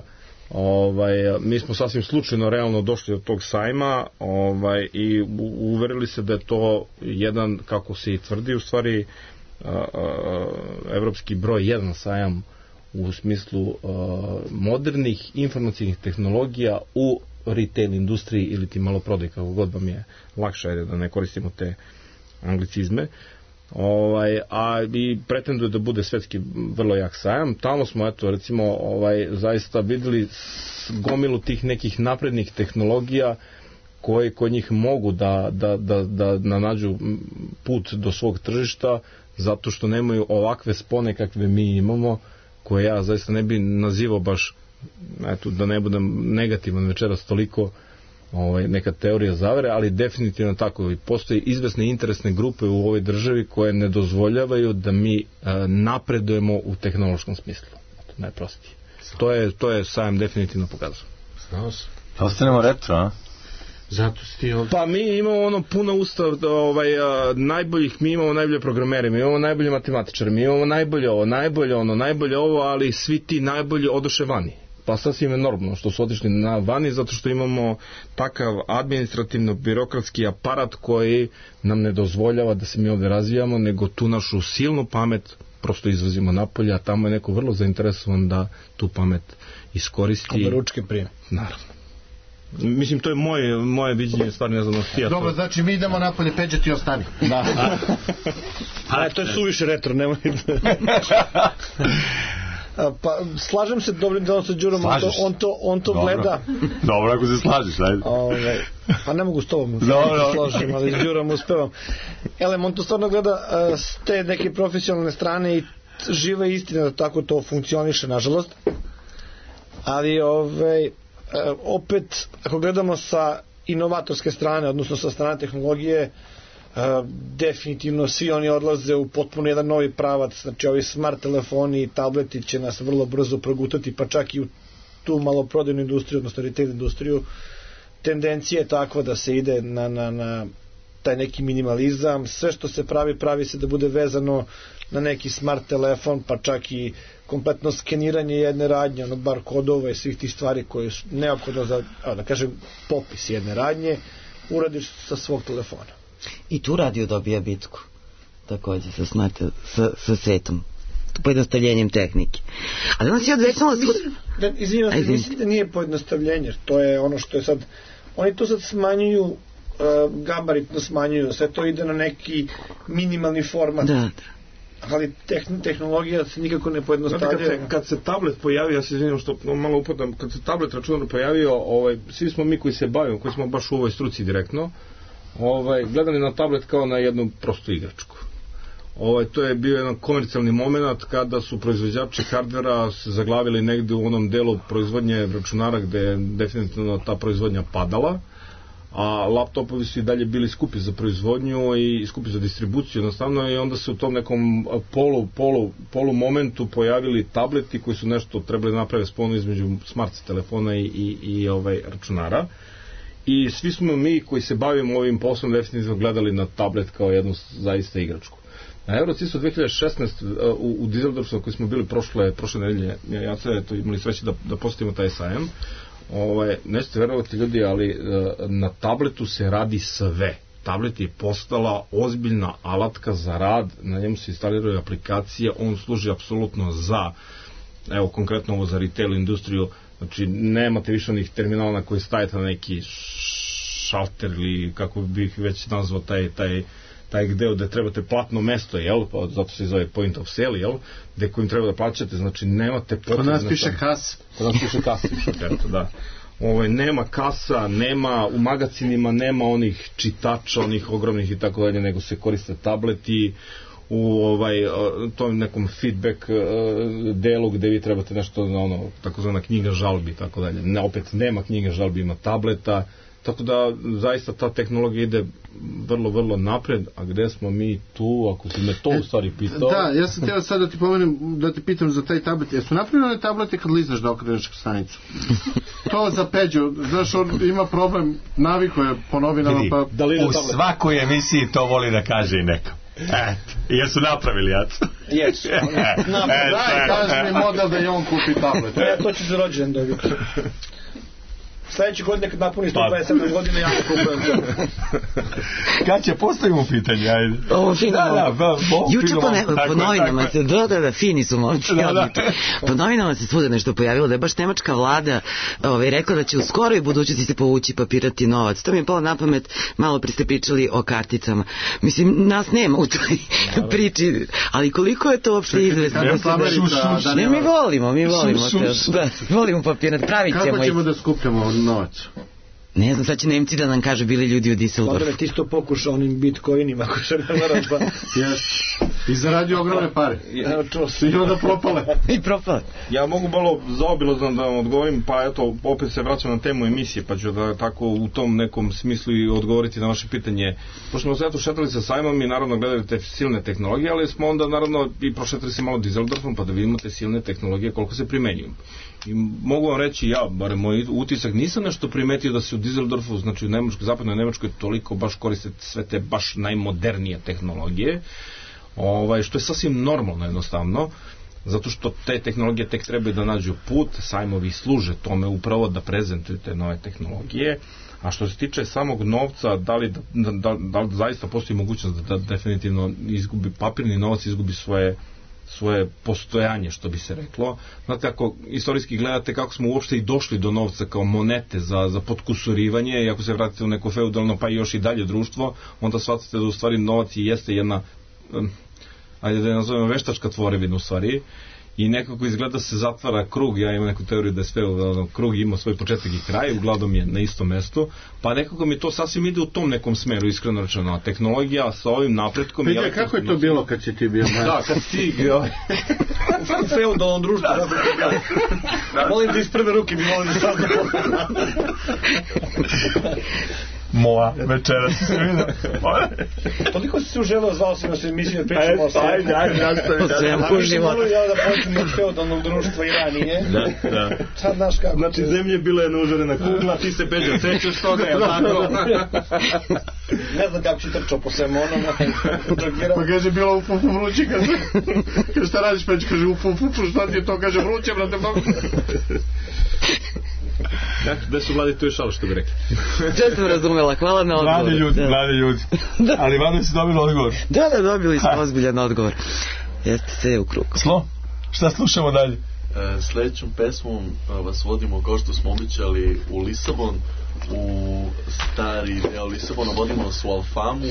Mi smo sasvim slučajno realno došli do tog sajma i uverili se da je to jedan, kako se i tvrdi, u stvari evropski broj 1 sajam u smislu modernih informacijnih tehnologija u retail industriji ili ti maloprodaj, kako god vam je lakše, da ne koristimo te anglicizme. A i pretenduje da bude svetski vrlo jak sajam. Tamo smo, eto, recimo, zaista videli gomilu tih nekih naprednih tehnologija koje kod njih mogu da nađu put do svog tržišta, zato što nemaju ovakve spone kakve mi imamo, koje ja zaista ne bi nazivao baš, eto, da ne budem negativan večeras toliko, neka teorija zavere, ali definitivno tako. Postoji izvesne interesne grupe u ovoj državi koje ne dozvoljavaju da mi napredujemo u tehnološkom smislu. Najprostije. To je sajam definitivno pokazao. Znao se. Ostanemo retro, a? Zato si ti ovdje. Pa mi imamo puna usta najboljih, mi imamo najbolje programere, mi imamo najbolje matematičare, mi imamo najbolje ovo, ali svi ti najbolji odoše vani. Pa sasvim je normalno što su otišli na vani, zato što imamo takav administrativno-birokratski aparat koji nam ne dozvoljava da se mi ovdje razvijamo, nego tu našu silnu pamet prosto izvozimo napolje, a tamo je neko vrlo zainteresovan da tu pamet iskoristi. Oba ručke prije. Naravno. Mislim, to je moje viđenje, stvarno ne znam. Dobro, znači mi idemo napolje, Peđa ti ostani. Da. Ali to je suviše retro, nemoj. Pa slažem se dobrim delom sa Đurom, on to gleda. Dobro, ako se slažiš, ajde. Pa ne mogu s tobom složim, ali s Đurom uspevam. On to stvarno gleda s te neke profesionalne strane i živa istina da tako to funkcioniše, nažalost. Ali opet, ako gledamo sa inovatorske strane, odnosno sa strane tehnologije, definitivno svi oni odlaze u potpuno jedan novi pravac. Znači ovi smart telefoni i tableti će nas vrlo brzo progutati, pa čak i u tu maloprodajnu industriju, odnosno retail industriju. Tendencija je takva da se ide na taj neki minimalizam. Sve što se pravi se da bude vezano na neki smart telefon, pa čak i kompletno skeniranje jedne radnje, bar kodova i svih tih stvari koje su neophodno za, da kažem, popis jedne radnje, uradiš sa svog telefona. I tu radio dobija bitku, također, sa svetom, pojednostavljenjem tehnike. Ali on si odvećnala... Izvinjam se, mislim da nije pojednostavljenje, to je ono što je sad... Oni to sad smanjuju, gabaritno smanjuju, sve to ide na neki minimalni format. Da. Ali tehnologija se nikako ne pojednostavlja. Kad se tablet pojavio, ja se izvinjam što malo upadam, kad se tablet računar pojavio, svi smo mi koji se bavimo, koji smo baš u ovoj struci direktno, gledali na tablet kao na jednu prostu igračku. To je bio jedan komercijalni moment kada su proizvođači hardvera se zaglavili negde u onom delu proizvodnje računara gde je definitivno ta proizvodnja padala, a laptopovi su i dalje bili skupi za proizvodnju i skupi za distribuciju jednostavno, i onda se u tom nekom polu momentu pojavili tableti koji su nešto trebali da naprave sponu između smart telefona i računara. I svi smo mi koji se bavimo ovim poslom definitivno gledali na tablet kao jednu zaista igračku. Na Eurocisu 2016 u Düsseldorfu koji smo bili prošle nedelje, ja se imali sreće da postavimo taj sajam, nećete verovati ljudi, ali na tabletu se radi sve. Tablet je postala ozbiljna alatka za rad, na njemu se instaliraju aplikacije, on služi apsolutno za, evo konkretno ovo za retail industriju, znači nemate više onih terminala na koji stavite na neki šalter ili kako bih već nazvao taj deo gde trebate platno mesto, zato se zove point of sale, gde kojim treba da plaćate, znači nemate potrebe. Kod nas piše kasa. Da. Nema kasa, nema u magacinima, nema onih čitača, onih ogromnih i tako dalje, nego se koriste tableti u tom nekom feedback delu gde vi trebate nešto, takozvana knjiga žalbi i tako dalje. Opet nema knjiga žalbi, ima tableta, tako da zaista ta tehnologija ide vrlo, vrlo napred, a gde smo mi tu, ako si me to u stvari pitao? Da, ja sam htio sad da ti pomenem, da ti pitam za taj tablet. Jesu napravili one tablete kad liznaš da okreneš stanicu? To za Peđu, znaš, on ima problem, navikuje po novinama, pa... U svakoj emisiji to voli da kaže i neko. Jesu napravili, Jesu. Daj, kaži mi model da je on kupi tablet. To ću za rođendan dobiti. Sljedeće godine kad napuni 127 godina ja kupujem to. Kad će postavimo pitanje, ajde. Ovo fino. Juče po novinama se, da, fini su momci. Po novinama se svuda nešto pojavilo da je baš nemačka vlada rekla da će u skoroj budućnosti se povući papirati novac. To mi je palo na pamet, malo pre ste pričali o karticama. Mislim, nas nema u toj priči, ali koliko je to uopšte izvesno? Ne, mi volimo. Volimo papirat, pravit ćemo. Kako ćemo da skupljamo novac? Ne znam, sad će Nemci da nam kaže bili ljudi u Düsseldorfu. Odre, ti to pokušao onim bitcoinima ako se ne varaš pa... I zaradio ogromne pare. I onda propale. I propale. Ja mogu malo zaobilazno da vam odgovorim, pa eto, opet se vraćam na temu emisije, pa ću da tako u tom nekom smislu i odgovoriti na vaše pitanje. Pošto smo se šetali sa sajmom i naravno gledali te silne tehnologije, ali smo onda naravno i prošetali se malo Düsseldorfom pa da vidimo te silne tehnologije koliko se primenjuju. I mogu vam reći, barem moj utisak, nisam nešto primetio da se u Düsseldorfu, znači u Nemačkoj, zapadnoj Nemačkoj toliko baš koriste sve te baš najmodernije tehnologije, što je sasvim normalno jednostavno, zato što te tehnologije tek trebaju da nađu put, sajmovi služe tome upravo da prezentuju te nove tehnologije, a što se tiče samog novca, da li zaista postoji mogućnost da definitivno izgubi papirni novac, izgubi svoje postojanje, što bi se reklo. Znate, ako istorijski gledate kako smo uopšte i došli do novca kao monete za podkusurivanje, i ako se vratite u neko feudalno pa i još i dalje društvo, onda shvatate da u stvari novac i jeste jedna, ajde da je nazovemo veštačka tvorevina u stvari, i nekako izgleda se zatvara krug. Ja imam neku teoriju da je sve krug ima svoj početak i kraj, uglavnom je na istom mestu, pa nekako mi to sasvim ide u tom nekom smeru, iskreno rečeno. Tehnologija sa ovim napretkom... Pide, kako je to bilo kad si ti bio? Da, kad si u feudalnom društvu. Molim da iz prve ruke mi molim da sad Moa, večeras se vidio. Toliko si se uželao, zvao si nas emisiju, pričamo o sve. O svemu života. Ja da počnem od feudalnog društva i ranije. Da. Sad znaš kako. Znači, zemlje bila je užarena kugla, ti se Peđa sećaš toga, je tako? Ne znam kako si trčao po svemu onome. Pa kaže, bilo u fufu vrući, kaže, šta radiš, Peđa, kaže, u fufu, šta ti je to, kaže, vruće, brate, Da su mladi, tu je šalo, što bi rekli. Sve sam razumela, hvala na odgovoru. Mladi ljudi. Ali vada si dobili odgovor. Da, dobili smo ozbiljan odgovor. Jeste se u krug. Šta slušamo dalje? Sljedećom pesmom vas vodimo, kao što smo običali, u Lisabon, u stari deo Lisabona, vodimo su Alfamu,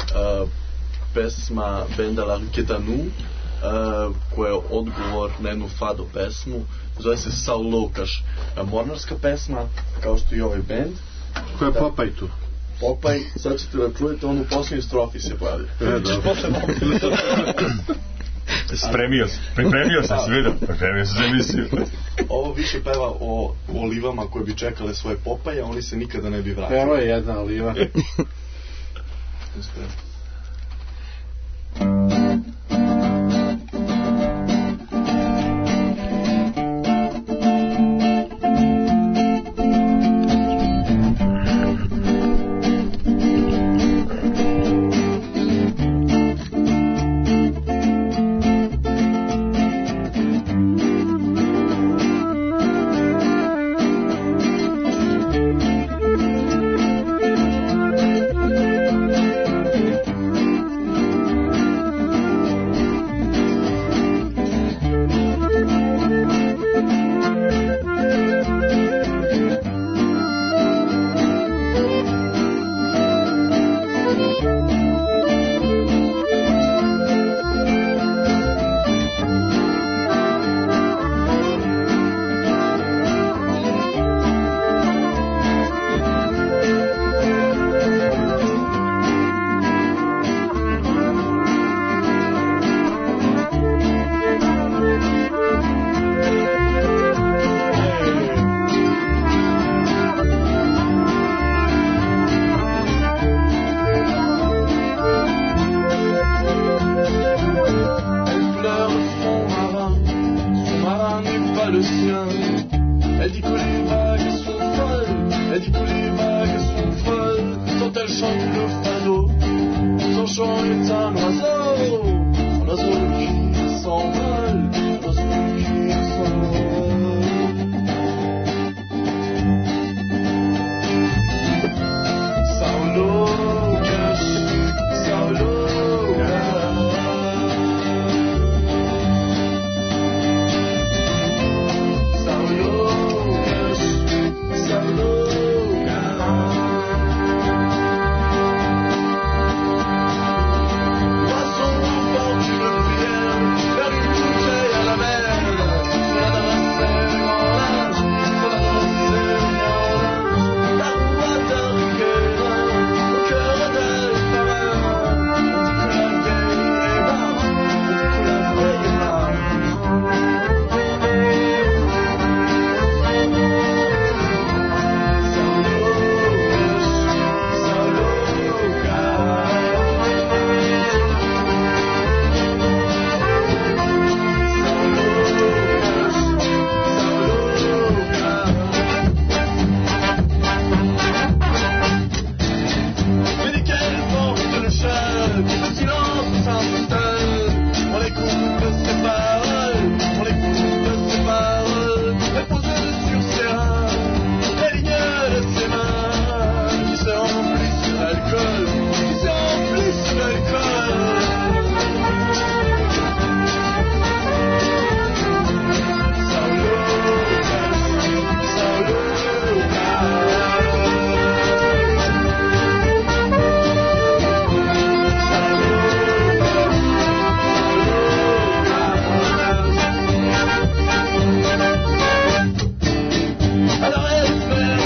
pesma benda La Ketanu, koja je odgovor na jednu fado pesmu, zove se Saul Lukaš, mornarska pesma, kao što i ovaj band. Koja je Popaj tu. Popaj, sad ćete da čujete, on u posljednjoj strofi se pojavlja. Pripremio sam se, vidio, pripremio sam za emisiju. Ovo više peva o olivama koje bi čekale svoje Popaje, a oni se nikada ne bi vratili. Evo je jedna oliva.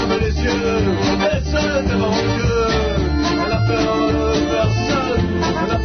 Elle a peur de personne, elle a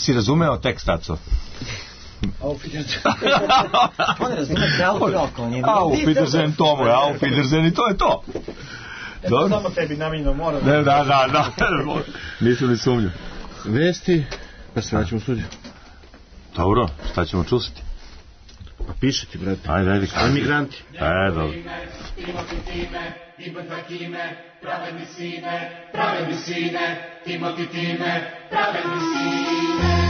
si razumeo tekst, Aco? On razume celu troko. Auf Wiedersehen, Tomo, Auf Wiedersehen i to je to. Eto, samo tebi namenjeno mora. Da. Nisam ni sumnju. Vesti, pa se vraćamo u studiju. Dobro, šta ćemo čusiti? Pa piše ti, brate. Ajde. Emigranti. Dobro. Pravedni sine, Timoti time, pravedni sine.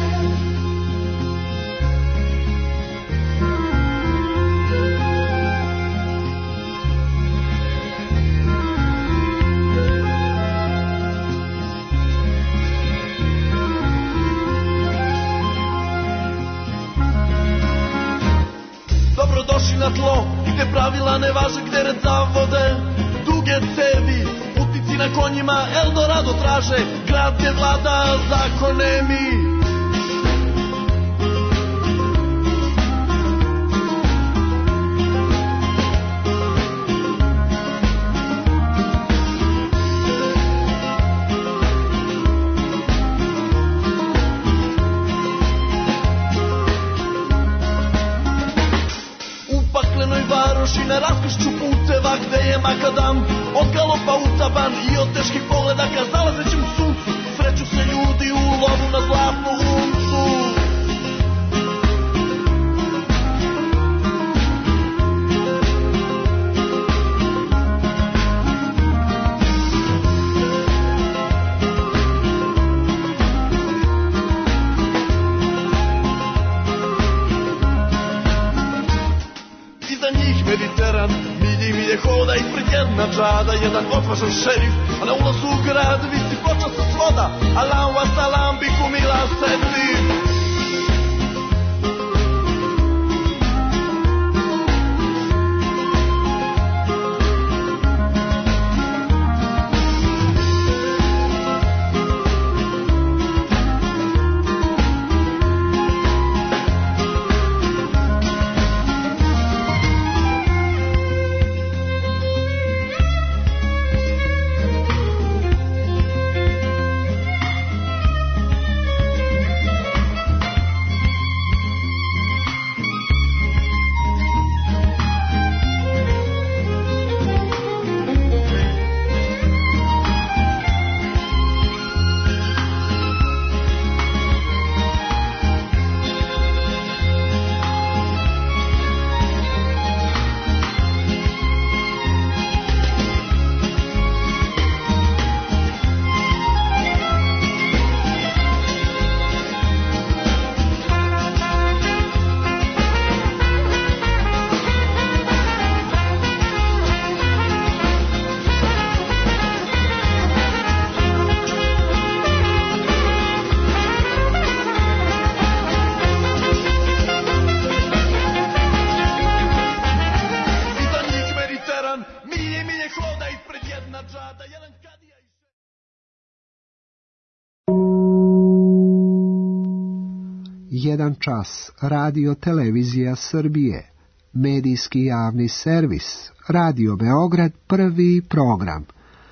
Dobrodošli na tlo, gde pravila ne važe, gde red zavode duge cevi, putnici na konjima Eldorado traže, grad gde vlada zakon nemi. Na raskršću puteva gde je makadam, od galopa utaban i od teških pogledaka zalazećem suncu, sreću se ljudi u lovu na zlatnu uncu. Mediteran, milje hoda ispred jedna džada, jedan odvažan šerif, a na ulazu u grad visi ploča sa svoda, alam wa salam bikum ila sedi. Jedan čas, radio televizija Srbije, medijski javni servis, Radio Beograd, prvi program.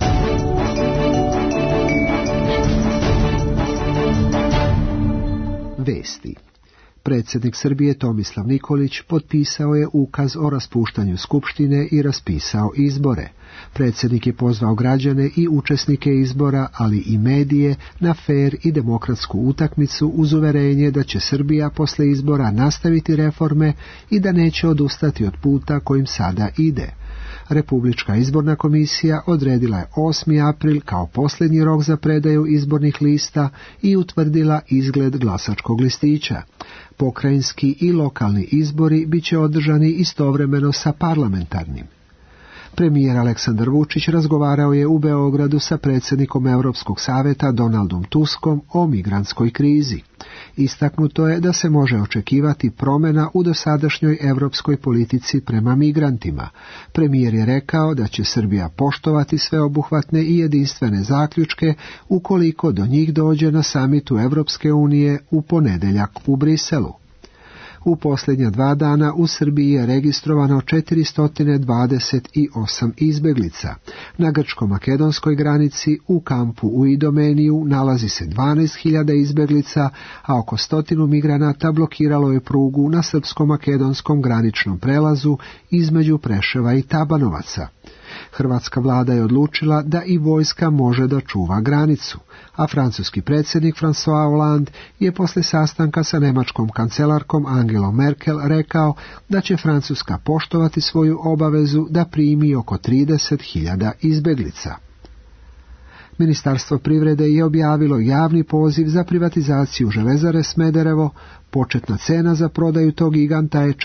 Vesti. Predsjednik Srbije Tomislav Nikolić potpisao je ukaz o raspuštanju Skupštine i raspisao izbore. Predsjednik je pozvao građane i učesnike izbora, ali i medije, na fer i demokratsku utakmicu uz uverenje da će Srbija posle izbora nastaviti reforme i da neće odustati od puta kojim sada ide. Republička izborna komisija odredila je 8. april kao posljednji rok za predaju izbornih lista i utvrdila izgled glasačkog listića. Pokrajinski i lokalni izbori bit će održani istovremeno sa parlamentarnim. Premijer Aleksandar Vučić razgovarao je u Beogradu sa predsjednikom Europskog saveta Donaldom Tuskom o migrantskoj krizi. Istaknuto je da se može očekivati promjena u dosadašnjoj europskoj politici prema migrantima. Premijer je rekao da će Srbija poštovati sveobuhvatne i jedinstvene zaključke ukoliko do njih dođe na samitu Europske unije u ponedjeljak u Briselu. U posljednja 2 dana u Srbiji je registrovano 428 izbeglica. Na grčko-makedonskoj granici u kampu u Idomeniju nalazi se 12.000 izbeglica, a oko 100 migranata blokiralo je prugu na srpsko-makedonskom graničnom prelazu između Preševa i Tabanovaca. Hrvatska vlada je odlučila da i vojska može da čuva granicu, a francuski predsjednik François Hollande je posle sastanka sa nemačkom kancelarkom Angelom Merkel rekao da će Francuska poštovati svoju obavezu da primi oko 30.000 izbeglica. Ministarstvo privrede je objavilo javni poziv za privatizaciju železare Smederevo. Početna cena za prodaju tog giganta je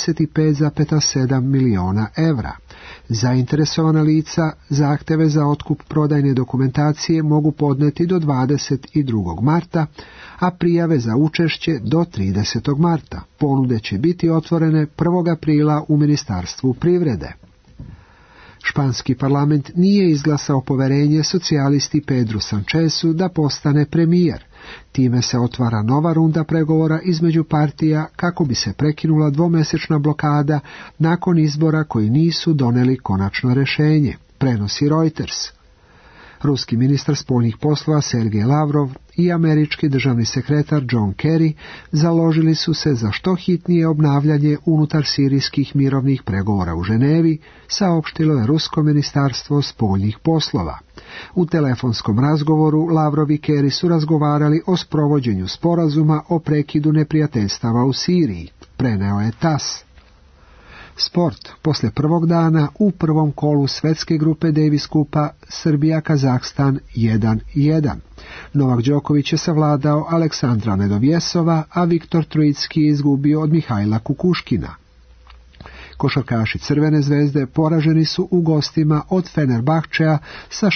45,7 miliona evra. Zainteresovana lica zahteve za otkup prodajne dokumentacije mogu podneti do 22. marta, a prijave za učešće do 30. marta. Ponude će biti otvorene 1. aprila u Ministarstvu privrede. Španski parlament nije izglasao poverenje socijalisti Pedru Sanchezu da postane premijer. Time se otvara nova runda pregovora između partija kako bi se prekinula dvomesečna blokada nakon izbora koji nisu doneli konačno rješenje, prenosi Reuters. Ruski ministar spoljnih poslova Sergej Lavrov i američki državni sekretar John Kerry založili su se za što hitnije obnavljanje unutar sirijskih mirovnih pregovora u Ženevi, saopštilo je Rusko ministarstvo spoljnih poslova. U telefonskom razgovoru Lavrov i Kerry su razgovarali o sprovođenju sporazuma o prekidu neprijateljstava u Siriji, preneo je TASS. Sport. Posle prvog dana u prvom kolu svetske grupe Davis Kupa Srbija-Kazahstan 1:1. Novak Đoković je savladao Aleksandra Nedovjesova, a Viktor Trojicki je izgubio od Mihajla Kukuškina. Košarkaši Crvene zvezde poraženi su u gostima od Fenerbahčeja sa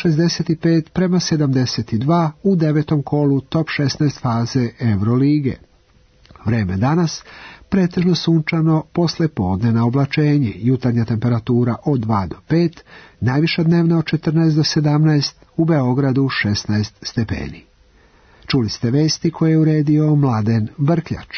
65-72 u 9. kolu top 16 faze Eurolige. Vreme danas pretežno sunčano, posle podne oblačenje, jutarnja temperatura od 2 do 5, najviša dnevna od 14 do 17, u Beogradu 16 stepeni. Čuli ste vesti koje je uredio Mladen Brkljač.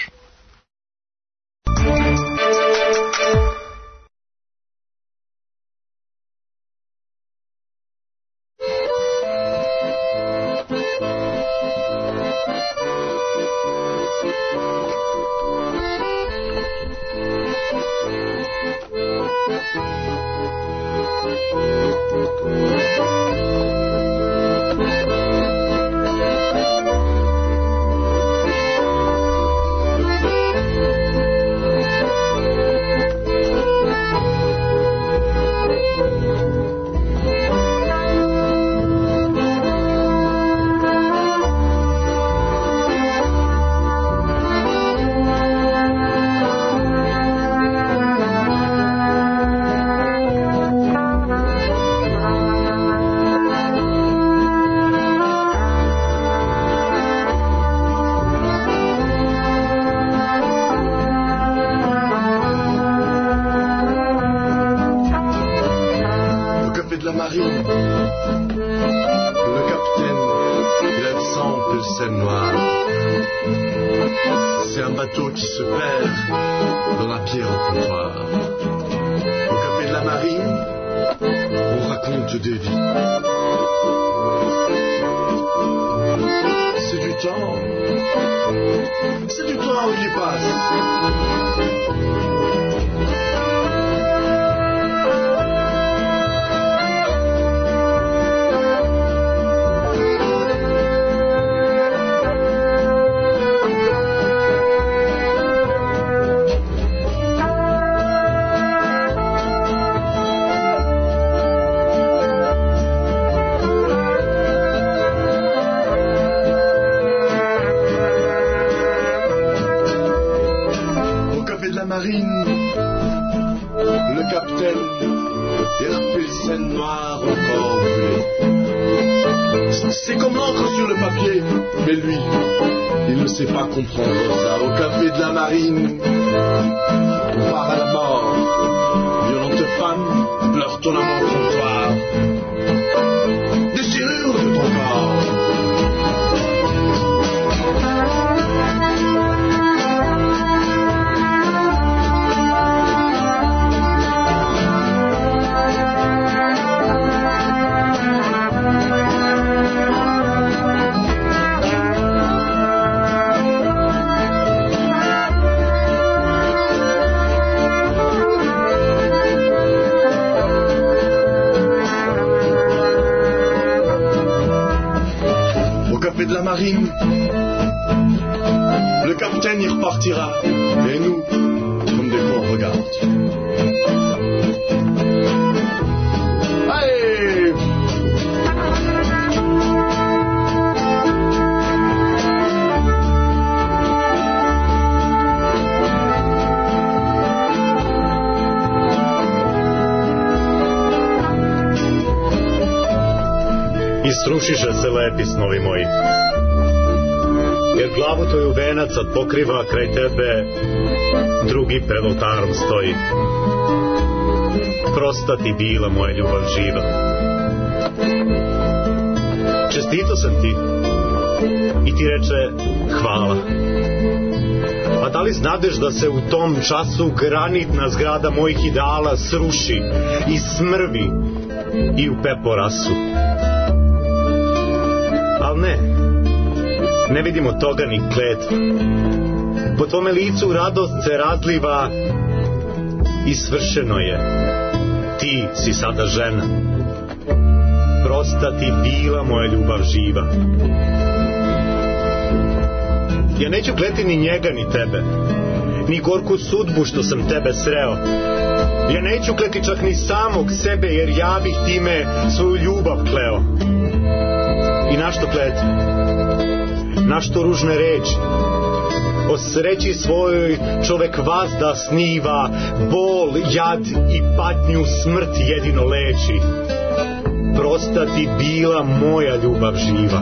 café de la marine. Le capitaine y repartira, et nous, comme des cons, on regarde. Allez! Isrušiše se lepi snovi moji, jer glavu tvoju venac sad pokriva, kraj tebe drugi pred oltarom stoji. Prosta ti bila moja ljubav živa. Čestito sam ti i ti reče hvala. A da li znadeš da se u tom času granitna zgrada mojih ideala sruši i smrvi i u peporasu? Al ne vidimo toga ni kletva. Po tvome licu radost se razliva i svršeno je. Ti si sada žena. Prosta ti bila moja ljubav živa. Ja neću kleti ni njega ni tebe, ni gorku sudbu što sam tebe sreo. Ja neću kleti čak ni samog sebe, jer ja bih time svoju ljubav kleo. I našto kleti? Našto ružne reči? O sreći svojoj čovek vazda sniva, bol, jad i patnju smrt jedino leči. Prosta ti bila moja ljubav živa.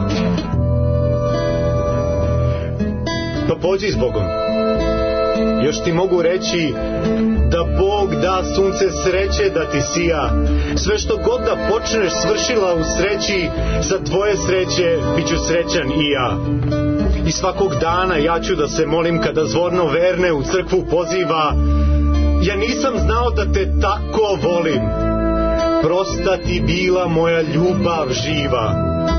Pa pođi s Bogom. Još ti mogu reći da Bog da sunce sreće da ti sija. Sve što god da počneš svršila u sreći, za tvoje sreće bit ću srećan i ja. I svakog dana ja ću da se molim kada zvorno verne u crkvu poziva. Ja nisam znao da te tako volim. Prosta ti bila moja ljubav živa.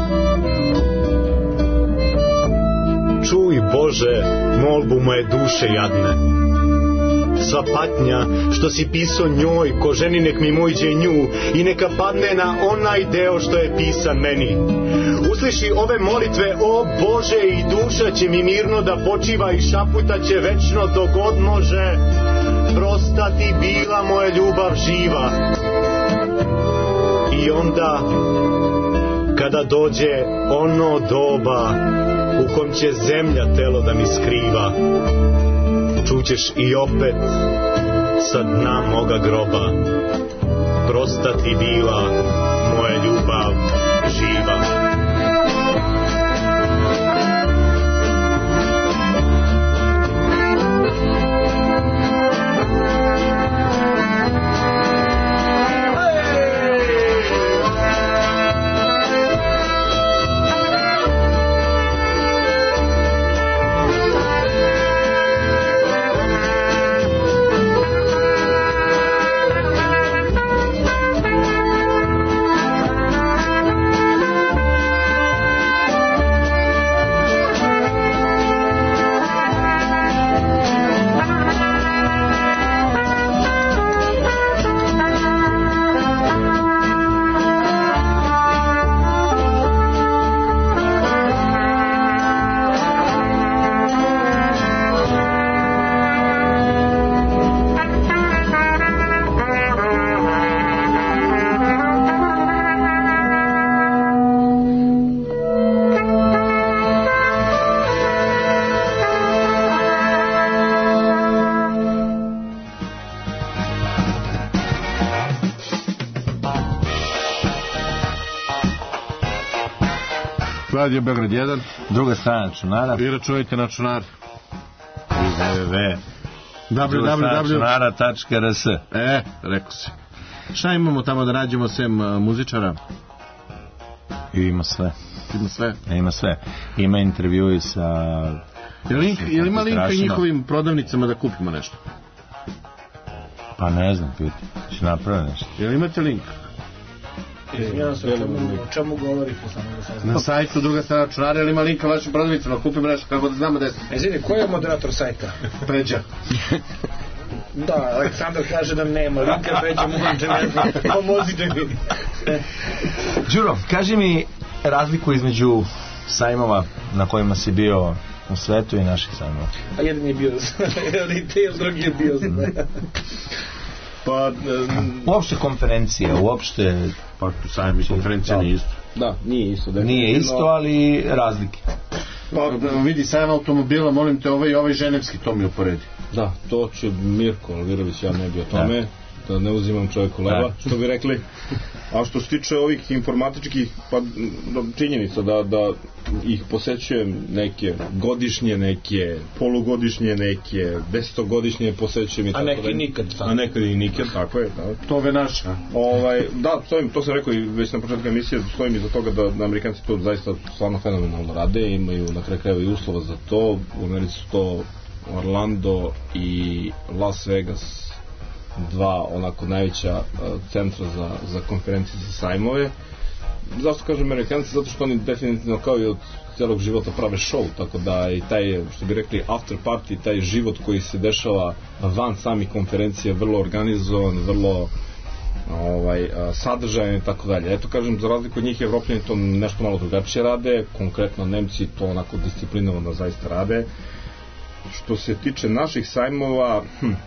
Čuj Bože molbu moje duše jadne. Sva patnja što si pisao njoj, ko ženi nek mi muđe nju i neka padne na onaj deo što je pisan meni. Usliši ove molitve, o Bože, i duša će mi mirno da počiva i šaputaće večno dok god može. Prosta ti bila moja ljubav živa. I onda, kada dođe ono doba u kom će zemlja telo da mi skriva, čućeš i opet sa dna moga groba. Prosta ti bila moja ljubav živa. Radio Beograd 1, druga strana računara. I računajte na računar. www.računara.rs. Rekao si. Šta imamo tamo da nađemo sem muzičara? Ima sve. Ima sve. Ima intervjui sa... Je li ima linka i njihovim prodavnicama da kupimo nešto? Pa ne znam, piti. Će napraviti nešto. Je li imate link? Izvinjam se, o čemu govorite samo da saznam. Na sajtu druga strana računara, ili ima linka vašim prodavnicama, kupim nešto, kako da znamo da je... Izvini, ko je moderator sajta? Peđa. Da, Aleksandar kaže da nema linka, Peđa može, ne znam, pomozite mi. Đuro, kaži mi razliku između sajmova na kojima si bio u svetu i naših sajmova? A jedan je bio retail, drugi je bio pa uopšte konferencija, uopšte pa sajam i konferencija nije isto. Da, nije isto. Nije isto, ali razlike. Pa vidi, sajam automobila, molim te, ovaj ženevski, to mi uporedi. Da, to će Mirko Alvirović, ja ne bi o tome, da ne uzimam čovjeku leva, što bi rekli. A što se tiče ovih informatičkih, pa činjenica da ih posećujem neke godišnje, neke polugodišnje, neke desetogodišnje posećujem i tako da. A neki nikad. A nekad i nikad, tako je. Da. To je naša. Da, to sam rekao i već na početku emisije, stojim iza toga da Amerikanci to zaista stvarno fenomenalno rade, imaju na kraju krajeva i uslova za to. U Americi su to Orlando i Las Vegas, dva onako najveća centra za konferencije, za sajmove. Zašto kažem Amerikanci? Zato što oni definitivno kao i od celog života prave show, tako da i taj, što bi rekli, after party, taj život koji se dešava van samih konferencija, vrlo organizovan, vrlo sadržajan i tako dalje. Eto kažem, za razliku od njih Evropljani to nešto malo drugačije rade, konkretno Nemci to onako disciplinovano zaista rade. Što se tiče naših sajmova,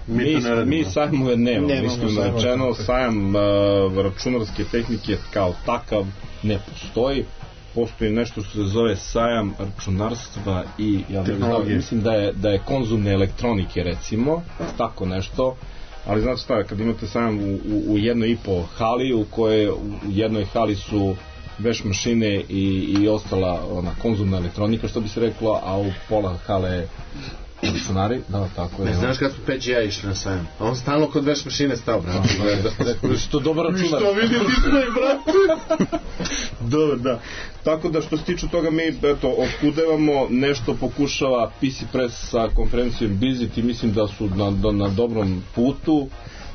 mi sajmove nemamo, iskreno rečeno, sajam računarske tehnike kao takav ne postoji. Postoji nešto što se zove sajam računarstva i mislim da je konzumne elektronike, recimo, tako nešto. Ali znate šta, kad imate sajam u 1,5 hali, u kojoj u jednoj hali su veš mašine i ostala konzumna elektronika, što bi se reklo, a u pola hale računari, da, tako je. Znaš kad smo Peđi ja išli na sajam? A on stalno kod veš mašine stao, brate. Što dobar računar. Što vidi display, brate. Dobro, da. Tako da što se tiče toga mi, eto, oskudevamo, nešto pokušava PC Press sa konferencijom Bizit i mislim da su na dobrom putu.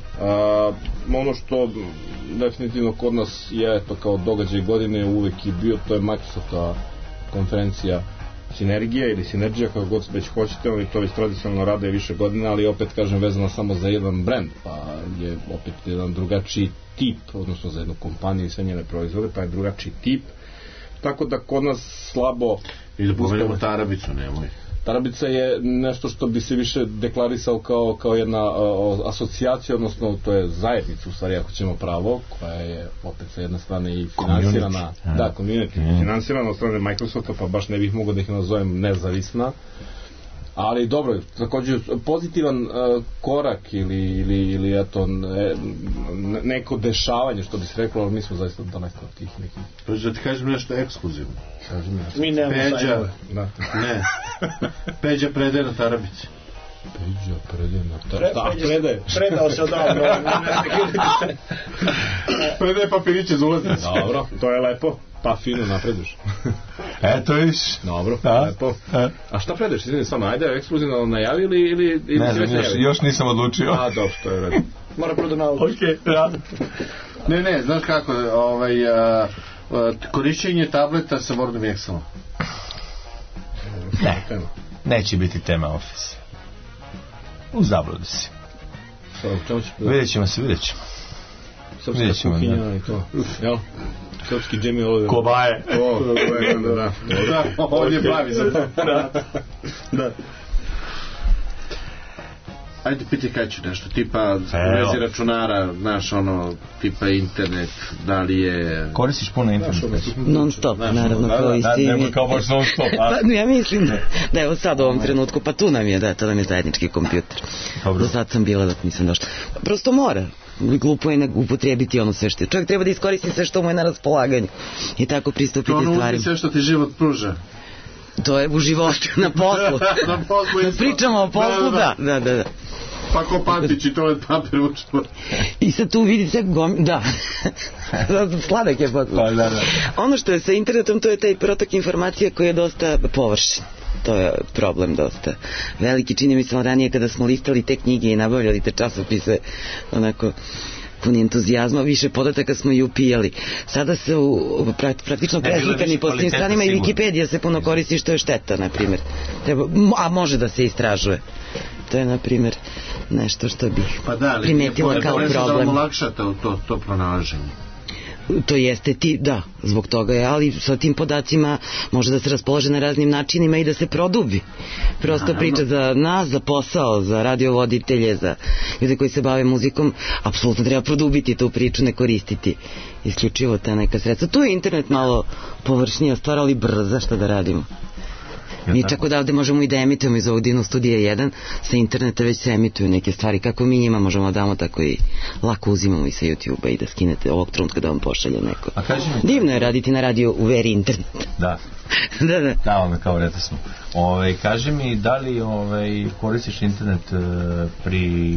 Ono što definitivno kod nas je, eto, kao događaj godine uvek je bio, to je Microsoftova konferencija Sinergija ili Sinergija, kako god već hoćete, oni to već tradicionalno rade više godina, ali opet kažem vezano samo za jedan brand, pa je opet jedan drugačiji tip, odnosno za jednu kompaniju i sve njene proizvode, pa je drugačiji tip, tako da kod nas slabo. I da pomenemo Tarabicu, nemoj. Tarabica je nešto što bi se više deklarisao kao jedna asocijacija, odnosno to je zajednica, u stvari, ako ćemo pravo, koja je opet sa jedne strane i finansirana, community, finansirana od strane Microsofta, pa baš ne bih mogao da ih nazovem nezavisna. Ali dobro, također pozitivan korak ili eto neko dešavanje, što bi se reklo, ali mi smo zaista daleko od tih nekih. Pa da ti kažem nešto ekskluzivno. Mi nemamo sajmove. Ne. Peđa predaje na Tarabici. Peđa predaje na Tarabici. Predao se odavno. Predaje papiriće za ulaznicu. Dobro, to je lepo. Pa fino napreduš. Eto viš. Dobro, lepo. A šta predeš? Izvini, samo, ajde, ekskluzivno najavi ili ne znam, još nisam odlučio. A, dobro, to je redu. Mora prvo da naučiš. Okej, da. Ne, znaš kako, korišćenje tableta sa Wordom i Excelom. Ne, neće biti tema Office. U zabludu si. Vidjet ćemo. Srpska kuhinja i to. Jel? Srpski Jamie Oliver. Kobaje. Da. On je bavi za to. Da. Ajde, pitaj kaj ću nešto, tipa u vezi računara, znaš, tipa internet, da li je... Koristiš puno internet? Non stop, naravno, koristim. Nemoj kao baš non stop, a? Pa, ja mislim da evo sad u ovom trenutku, pa tu nam je, to nam je zajednički kompjuter. Do sad sam bila dok nisam došla. Prosto mora. Glupo je ne upotrijebiti sve što je. Čovjek treba da iskoristi sve što mu je na raspolaganju i tako pristupiti stvarima. To ono sve što ti život pruža. To je u životu, na poslu. Na poslu isto. Pričamo o poslu, da. Pa ko papić i toalet papir učilo. I sad tu vidite da. Sladak je potpuno. Ono što je sa internetom, to je taj protok informacija koji je dosta površan. To je problem dosta veliki. Čini mi se ranije kada smo listali te knjige i nabavljali te časopise onako puni entuzijazma, više podataka smo i upijali. Sada se praktično preslikani po svim stranima i Wikipedia se puno koristi, što je šteta, na primjer. A može da se istražuje. To je, na primjer, nešto što bih primetila kao problem. Pa da, ali da vam olakšate to pronalaženje. To jeste da, zbog toga je, ali sa tim podacima može da se raspolaže na raznim načinima i da se produbi. Prosto priča za nas, za posao, za radiovoditelje, za ljude koji se bave muzikom, apsolutno treba produbiti tu priču, ne koristiti isključivo ta neka sredstva. Tu je internet malo površnija stvar, ali brza, šta da radimo. Mi čak odavde možemo i da emitujemo iz ovog Dino Studija 1, sa interneta već se emituju neke stvari, kako mi njima možemo da damo, tako i lako uzimamo i sa YouTube-a i da skinete ovog trenutka da vam pošalje neko. Divno je raditi na radiju u veri interneta. Da. Da, kao rekli smo. Kaži mi, da li koristiš internet pri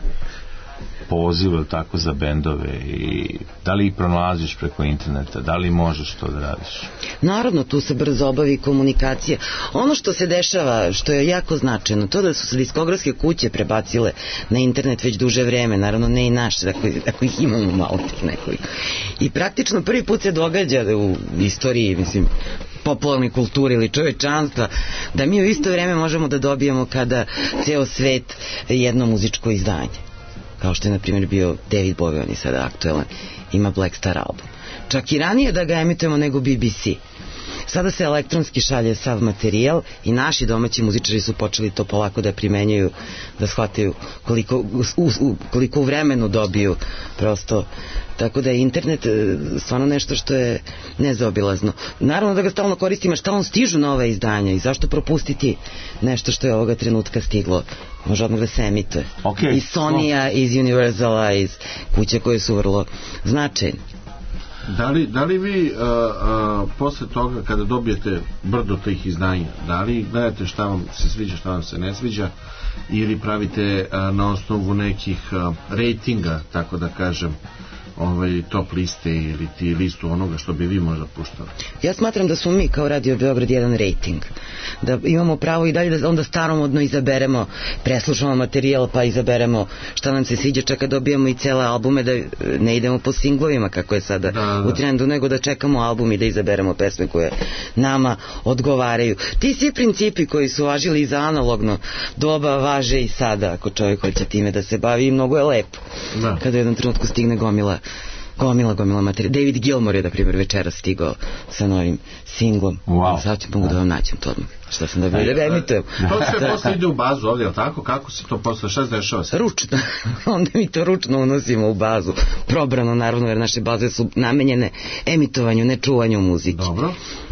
pozivu ili tako za bendove i da li ih pronalaziš preko interneta, da li možeš to da radiš? Naravno, tu se brzo obavi komunikacija. Ono što se dešava, što je jako značajno, to da su se diskografske kuće prebacile na internet već duže vreme, naravno ne i naše, ako ih imamo malo tih nekoliko. I praktično prvi put se događa u istoriji, mislim, popularne kulture ili čovečanstva, da mi u isto vreme možemo da dobijemo kada ceo svet jedno muzičko izdanje. Kao što je, na primjer, bio David Bowie, on je sada aktuelan, ima Black Star album. Čak i ranije da ga emitujemo nego BBC. Sada se elektronski šalje sav materijal i naši domaći muzičari su počeli to polako da primenjuju, da shvataju koliko u vremenu dobiju prosto. Tako da je internet stvarno nešto što je nezaobilazno. Naravno da ga stalno koristimo, stalno stižu nove izdanja i zašto propustiti nešto što je ovoga trenutka stiglo. Može odmah da se emituje. Iz Sony-a, iz Universala, iz kuće koje su vrlo značajne. Da li vi posle toga kada dobijete brdo tih izdanja, da li gledate šta vam se sviđa, šta vam se ne sviđa, ili pravite na osnovu nekih rejtinga, tako da kažem, top liste ili ti listu onoga što bi vi možda puštali? Ja smatram da smo mi kao Radio Beograd jedan rejting, da imamo pravo i dalje da onda staromodno izaberemo, preslušamo materijal pa izaberemo šta nam se sviđa, čak kad dobijemo i cele albume, da ne idemo po singlovima kako je sada u trendu, nego da čekamo album i da izaberemo pesme koje nama odgovaraju. Ti svi principi koji su važili i za analogno doba važe i sada, ako čovjek hoće time da se bavi, i mnogo je lepo kada u jednom trenutku stigne gomila materija. David Gilmour je, da primjer, večeras stigao sa novim singlom. Sad ću mogu da vam naćem to odmah. Šta sam da bi da emitujem. To sve posle ide u bazu ovdje, ali tako? Kako se to posle, šta se dešava? Ručno. Onda mi to ručno unosimo u bazu. Probrano, naravno, jer naše baze su namenjene emitovanju, ne čuvanju muzike. Dobro.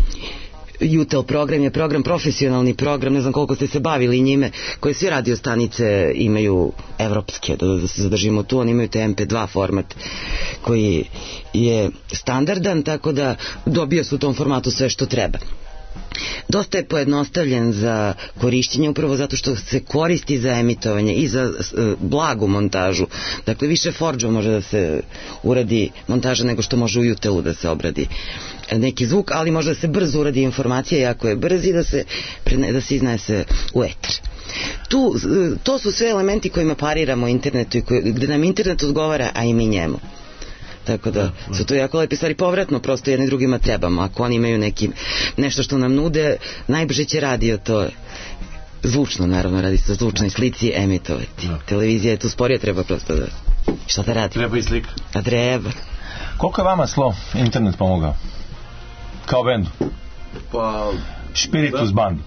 UTEL program je program, profesionalni program, ne znam koliko ste se bavili njime, koje sve radio stanice imaju evropske, da se zadržimo tu, oni imaju te MP2 format koji je standardan, tako da dobio se u tom formatu sve što treba. Dosta je pojednostavljen za korišćenje, upravo zato što se koristi za emitovanje i za blagu montažu. Dakle, više Forge-om može da se uradi montaža nego što može u UTEL-u da se obradi neki zvuk, ali može da se brzo uradi informacija, jako je brz, i da se iznese u eter. To su sve elementi kojima pariramo internetu i gde nam internet odgovara, a i mi njemu. Tako da su to jako lepe stvari, povratno prosto jedni drugima trebamo. Ako oni imaju nešto što nam nude, najbrže će radio to zvučno, naravno, radi se o zvučnoj slici emitovati. Televizija je tu sporija, treba prosto da... Šta da radi? Treba i slika. A treba. Koliko je vama internet pomogao? Kao bendu? Pa... Spiritus bandu.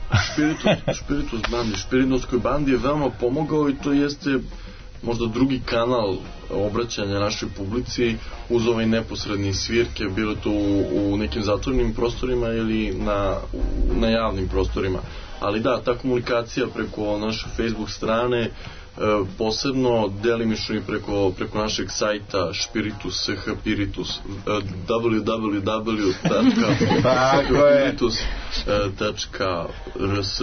Spiritusskoj bandi je veoma pomogao, i to jeste možda drugi kanal obraćanja našoj publici uz neposredni svirke, bilo to u nekim zatvorenim prostorima ili na javnim prostorima. Ali da, ta komunikacija preko naše Facebook strane, posebno delimično i preko našeg sajta Spiritus www.spiritus.rs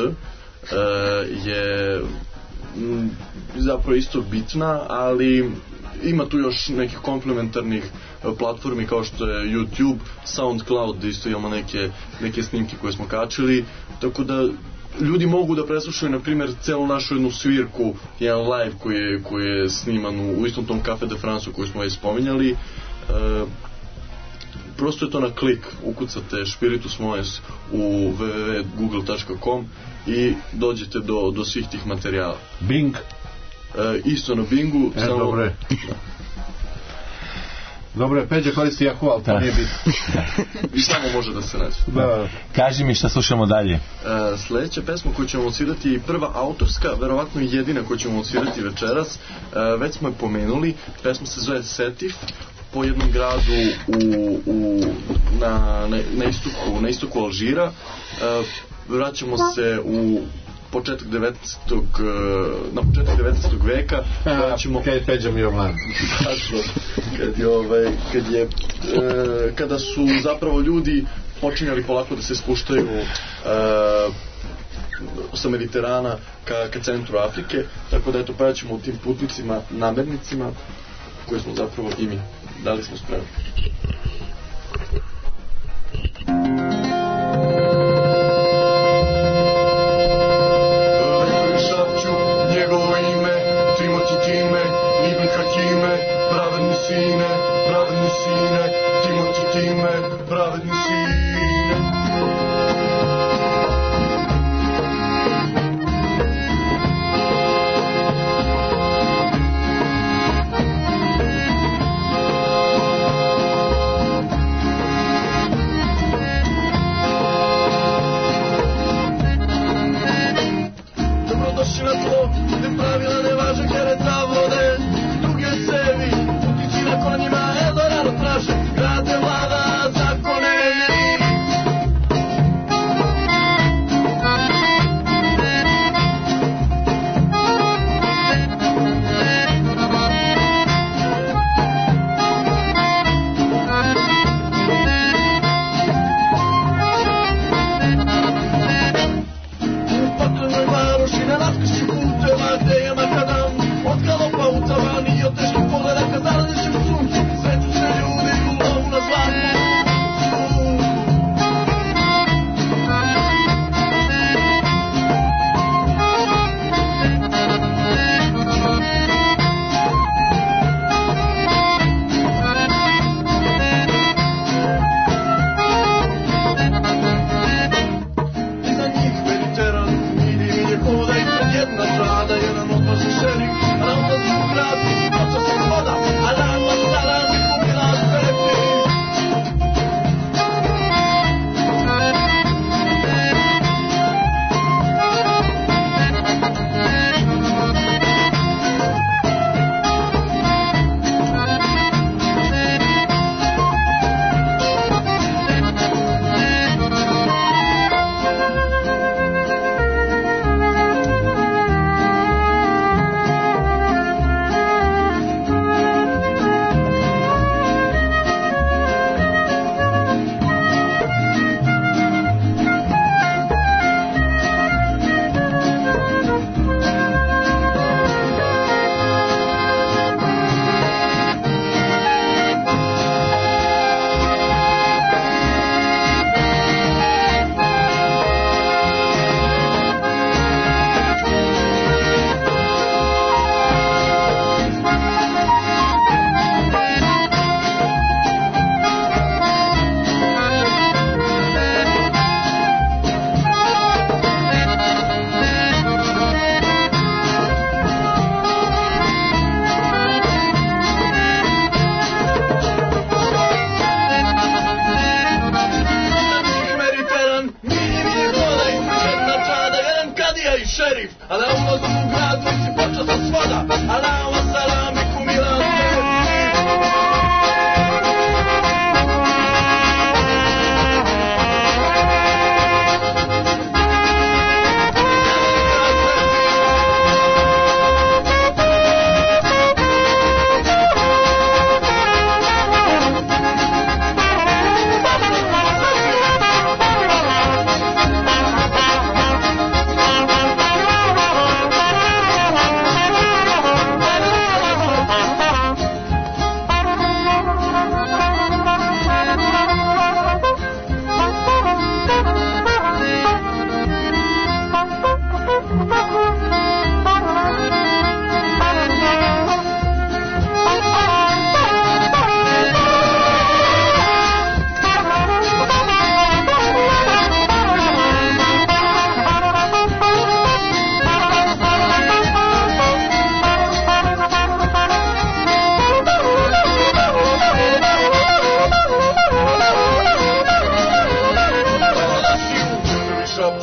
je zapravo isto bitna, ali ima tu još nekih komplementarnih platformi kao što je YouTube, SoundCloud, isto imamo neke snimke koje smo kačili, tako da ljudi mogu da preslušaju, na primjer, celu našu jednu svirku, jedan live koji je sniman u istom tom Café de France-u koji smo već spominjali. Prosto je to na klik, ukucate Spiritus Moes u www.google.com i dođete do svih tih materijala. Bing? Isto na Bingu. Dobre. Dobro je, Peđa koristi jahu, ali to nije bitno. I samo može da se nađe. Da. Kaži mi šta slušamo dalje. Sljedeća pesma koju ćemo odsvirati je prva autorska, verovatno i jedina koju ćemo odsvirati večeras. Već smo je pomenuli, pesma se zove Setif, po jednom gradu na istoku Alžira. Vraćamo se u početak 19. veka. Peđa mi je mlad. Kada su zapravo ljudi počinjali polako da se spuštaju sa Mediterana ka centru Afrike, tako da eto pevaćemo u tim putnicima, namernicima koje smo zapravo i mi. Da li smo spremni? Šapću njegovo ime, Timoti Time, Ibn Hakime, pravedni sine, Timoti Time, pravedni sine. Dobrodošli na tlo, gde pravila ne važe, kereta vode, duge cevi, putići na konjima, Eldorado traže, grade vlada, zakone.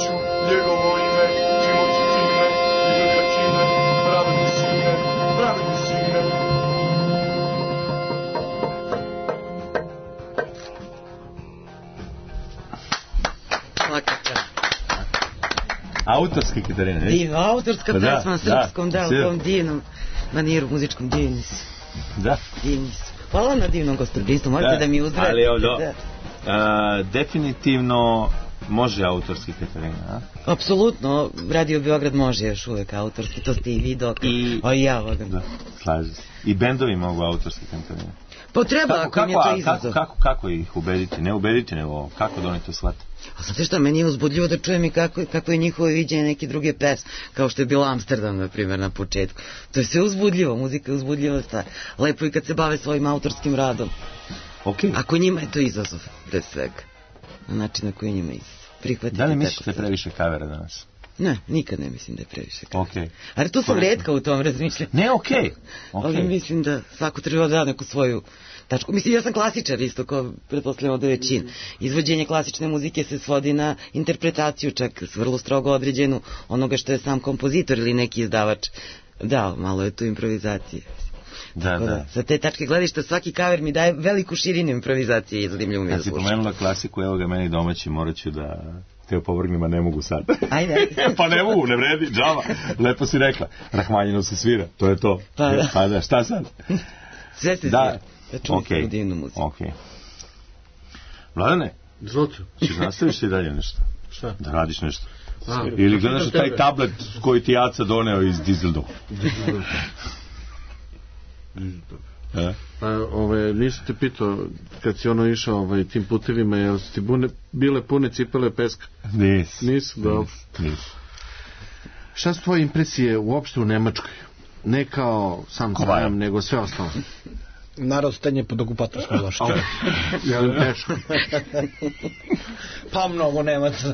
sreću, njegovo ime, Timoti time, iznad većine, pravedni sine, pravedni sine. Autorski, Katarina, ne? Divno, autorska pesma na srpskom, da, u tom divnom maniru, muzičkom divni su. Da. Divni su. Hvala na divnom gostoprinstvu, možete da mi uzvrati. Ali ovdje, definitivno može autorski, Katarina, a? Apsolutno, Radio Beograd može još uvek autorski, to ste i vi dok. A i ja, Vogan. Da, slažem se. I bendovi mogu autorski, Katarina. Pa treba, ako mi je to izazov. Kako ih ubediti? Ne ubediti, nego kako da oni to shvate? A znate šta, meni je uzbudljivo da čujem i kako je njihovo viđenje neke druge pesme, kao što je bilo Amsterdam, na primjer, na početku. To je sve uzbudljivo, muzika je uzbudljiva stvar. Lepo i kad se bave svojim autorskim radom. Okay. Ako njima je to izazov, pre svega. Na način na koji njima je izazov. Prihvatite. Da li misliš da je previše kavera danas? Ne, nikad ne mislim da je previše kavera. Okay. Ali tu sam retka u tom razmišljanju. Ne, okej. Ali mislim da svako treba da neku svoju tačku. Mislim, ja sam klasičar isto, kao pretpostavljamo da većina. Izvođenje klasične muzike se svodi na interpretaciju, čak vrlo strogo određenu onoga što je sam kompozitor ili neki izdavač dao. Malo je tu improvizacije. Da. Sa te tačke gledišta svaki kaver mi daje veliku širinu improvizacije i zanimljivo mi je da slušam. Kad si pomenula klasiku, evo ga meni domaći, morat ću da te opovrgnima, ne mogu sad. Ajde. Pa ne mogu, ne vredi, džava. Lepo si rekla, Rahmanjino se svira, to je to. Pa da, šta sad? Sve se svira. Da čujem se u divnu muziku. Okay. Mladene, ćeš nastaviš i dalje nešto? Šta? Da radiš nešto. Ili gledaš taj tablet koji ti Jaca doneo iz Dizeldorfa? Nisam te pitao kad si išao tim putevima, jel su ti bile pune cipele peska? Nisu, dobro. Šta su tvoje impresije uopšte u Nemačkoj? Ne kao sam sajam, nego sve ostalo. Narod stanje pod okupatorskom lošću. Jel teško? Pa mnogo Nemaca.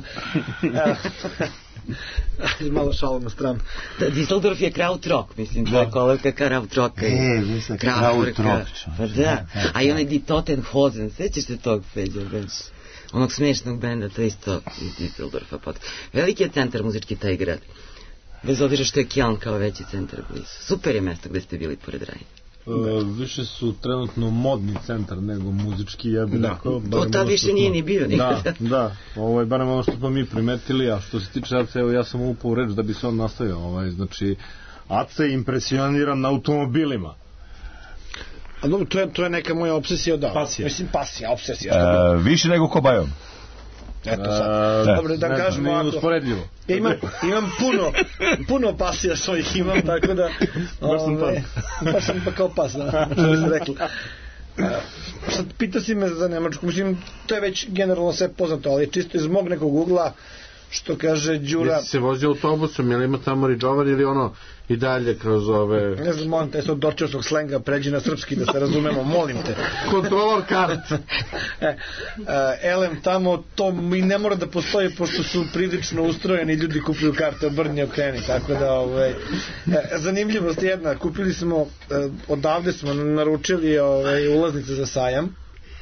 Malo šalom na stranu. Düsseldorf je krautrock, mislim, to je kolevka krautrocka. Krautrock. Pa da, a i onaj Die Totenhosen, sećaš se tog, Feđa, onog smešnog benda, to isto iz Düsseldorfa. Veliki je centar muzički taj grad, bez obzira što je Kjeln kao veći centar blizu. Super je mesto gde ste bili pored Rajna. Više su trenutno modni centar nego muzički, ja bih rekao. To tad više nije ni bio nikada. Da, ovo je barem ono što smo mi primetili, a što se tiče Ace, evo ja sam upao u reč da bi se on nastavio. Znači, Ace je impresioniran na automobilima. A dobro, to je neka moja obsesija odavno. Pasija. Mislim, pasija, obsesija. Više nego Kobajom. Eto sad. Dobro, da kažemo ovako. Nije usporedljivo. Ja imam puno pasija svojih imam, tako da... Baš sam pa kao pas, da, što bi se rekli. Sad, pitao si me za Nemačku, mislim, to je već generalno sve poznato, ali čisto iz mog nekog ugla, što kaže Đura... Jesi se vozio autobusom, je li ima tamo riđovar ili i dalje kroz ove... Ne znam, molim te, od dorčevskog slenga pređi na srpski da se razumemo, molim te. Kontrolor kart. Elem, tamo to i ne mora da postoji, pošto su prilično ustrojeni, ljudi kupuju karte obrni okreni, tako da... zanimljivost jedna, kupili smo, odavde smo naručili ulaznice za sajam,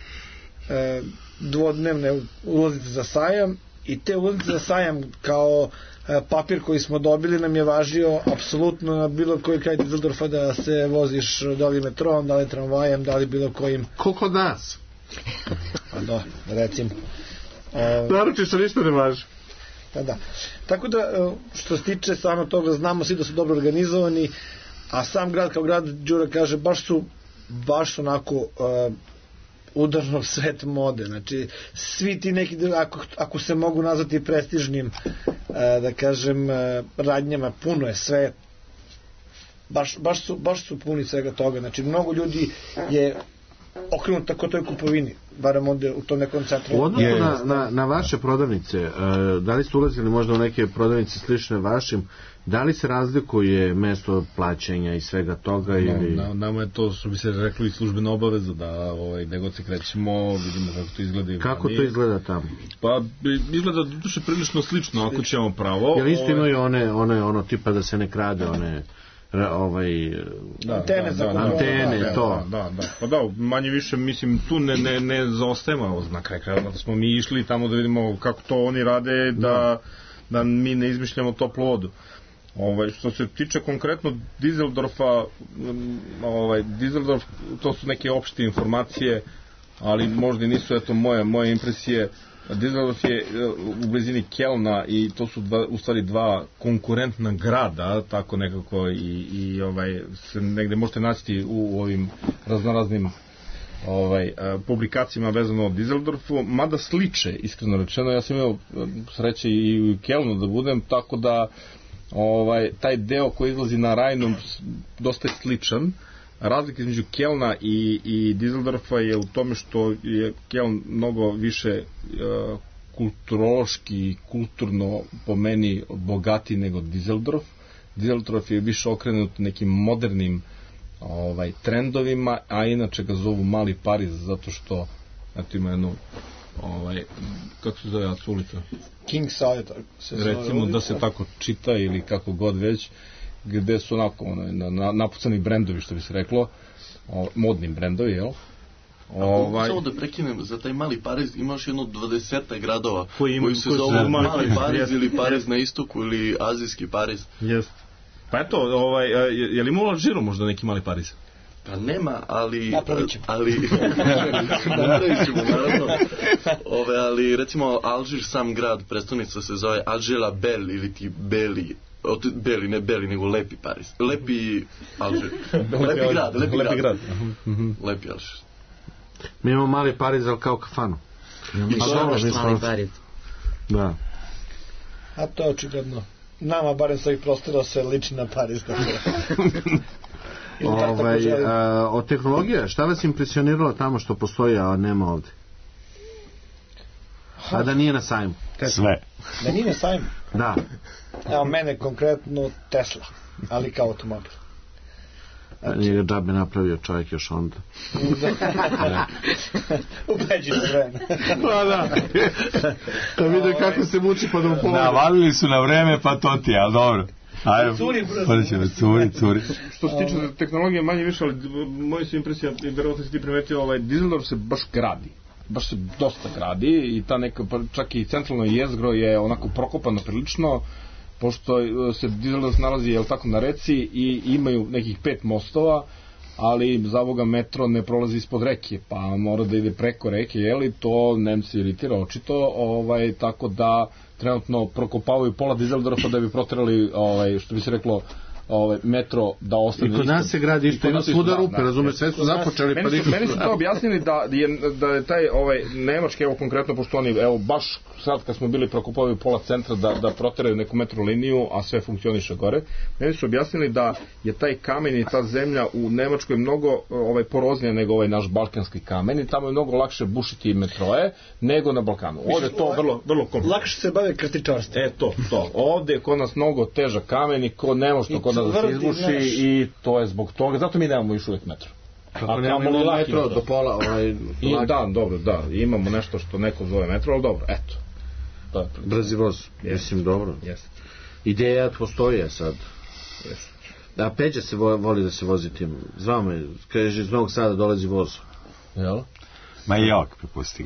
dvodnevne ulaznice za sajam, i te ulaznice za sajam kao papir koji smo dobili nam je važio apsolutno na bilo koji kraj Düsseldorfa da se voziš da li metrom, da li tramvajem, da li bilo kojim. Koliko nas? Pa da, recimo. Naručiš što ništa ne važi. Da. Tako da, što se tiče samo toga, znamo svi da su dobro organizovani, a sam grad kao grad, Đura kaže, baš onako... udarno svet mode, znači svi ti neki, ako se mogu nazvati prestižnim, da kažem, radnjama, puno je sve, baš su puni svega toga, znači mnogo ljudi je okrenut tako toj kupovini, barem ovde u tom nekom centru. U odnosu na vaše prodavnice, da li ste ulazili možda u neke prodavnice slične vašim, da li se razlikuje mesto plaćanja i svega toga? Nama je to, što bi se reklo, i službena obaveza da gde god se krećemo, vidimo kako to izgleda. Kako to izgleda tamo? Pa izgleda duše prilično slično, ako ćemo pravo. Jel isto imaju one tipa da se ne krade, one antene, to. Da. Pa da, manje više, mislim, tu ne zaostajemo, na kraju krajeva da smo mi išli tamo da vidimo kako to oni rade, da da mi ne izmišljamo toplu vodu. Što se tiče konkretno Düsseldorfa, Düsseldorf, to su neke opšte informacije, ali možda nisu moje impresije. Düsseldorf je u blizini Kelna i to su u stvari dva konkurentna grada, tako nekako i se negde možete naći u ovim raznoraznim publikacijama vezano o Düsseldorfu, mada sliče, iskreno rečeno. Ja sam imao sreće i u Kelnu da budem, tako da taj deo koji izlazi na Rajnu dosta je sličan. Razlika između Kelna i Düsseldorfa je u tome što je Keln mnogo više kulturološki i kulturno po meni bogatiji nego Düsseldorf. Düsseldorf je više okrenut nekim modernim trendovima, a inače ga zovu Mali Pariz zato što ima jednu kako se zove ulica? Kingside recimo da se tako čita ili kako god već, gde su onako napucani brendovi, što bi se reklo, modni brendovi, jel? Samo da prekinem, za taj Mali Pariz imaš jedno 20 gradova koji se zovu Mali Pariz ili Pariz na istoku ili azijski Pariz. Pa eto, je li imao Alžiru možda neki Mali Pariz? Pa nema, ali... Napravit ćemo. Napravit ćemo, naravno. Ali recimo Alžir, sam grad, predstavnica se zove Alžela Bel ili ti Beli. Beli, ne Beli, nego Lepi Pariz. Lepi Alžir. Lepi grad. Lepi Alžir. Mi imamo Mali Pariz, ali kao kafanu. Mali Pariz. Da. A to je očigledno. Nama, barem s ovih prostora, se liči na Pariz. Od tehnologije, šta vas impresioniralo tamo što postoji, a nema ovde? A da nije na sajmu? Sve. Da nije na sajmu? Da. Evo, mene konkretno Tesla, ali kao automobil. Nije ga džabe napravio čovjek još onda. Ubeđi se vreme. Pa da. Da vide kako se muči pa da mu pomoći. Navalili su na vreme, pa to ti je, ali dobro. Ajde, curi. Što se tiče tehnologije, manje više, ali moje su impresija, i verovatno si ti primetio, Düsseldorf se baš gradi. Baš se dosta gradi i ta neka, čak i centralno jezgro je onako prokopano prilično, pošto se Düsseldorf nalazi, jel tako, na reci i imaju nekih 5 mostova, ali za Boga metro ne prolazi ispod reke, pa mora da ide preko reke, jel, i to Nemci iritira očito, tako da trenutno prokopavaju pola Düsseldorfa da bi proterali, što bi se reklo, metro da ostane isto. I kod nas se gradi isto, ima svuda rupe, razumeš, sve su započeli. Meni su to objasnili da je taj nemački, evo konkretno, pošto oni, evo baš sad kad smo bili prokopavaju pola centra da proteraju neku metro liniju, a sve funkcioniše gore, meni su objasnili da je taj kamen i ta zemlja u Nemačkoj mnogo poroznija nego ovaj naš balkanski kamen i tamo je mnogo lakše bušiti metroje nego na Balkanu. Ovde je to vrlo komplikovano. Lakše se bave krstičarstvom. To. Ovde je kod nas mnogo težak kamen i ko ne može kod nas da se izbuši i to je zbog toga, zato mi nemamo još uvijek metro. Kako nemamo metro do pola? Da, imamo nešto što neko zove metro, ali dobro, eto. Brzi voz, mislim, dobro. Ideja postoje sad. Da, Peđa se voli da se vozi tim. Zvao me, kaže, iz Novog Sada dolazi voz. Jel? Ma i ja prepustim.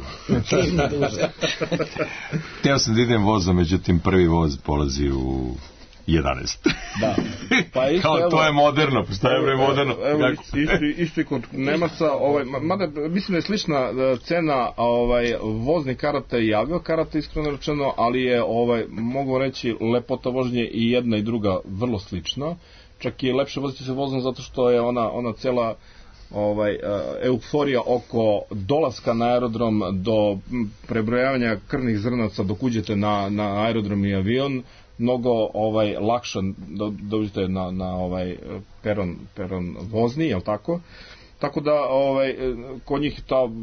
Teo sam da idem vozom, međutim prvi voz polazi u 11. Da. Pa isto, kao to je moderno, postaje moderno. Evo, isto i kod Nemaca, mada mislim da je slična cena voznih karata i avio karata, iskreno rečeno, ali je, mogu reći, lepota vožnje i jedna i druga vrlo slična. Čak i lepše voziti se vozom zato što je ona cela euforija oko dolaska na aerodrom do prebrojavanja krvnih zrnaca dok uđete na aerodrom i avion mnogo lakša da uđete na peron vozni, jel tako? Tako da kod njih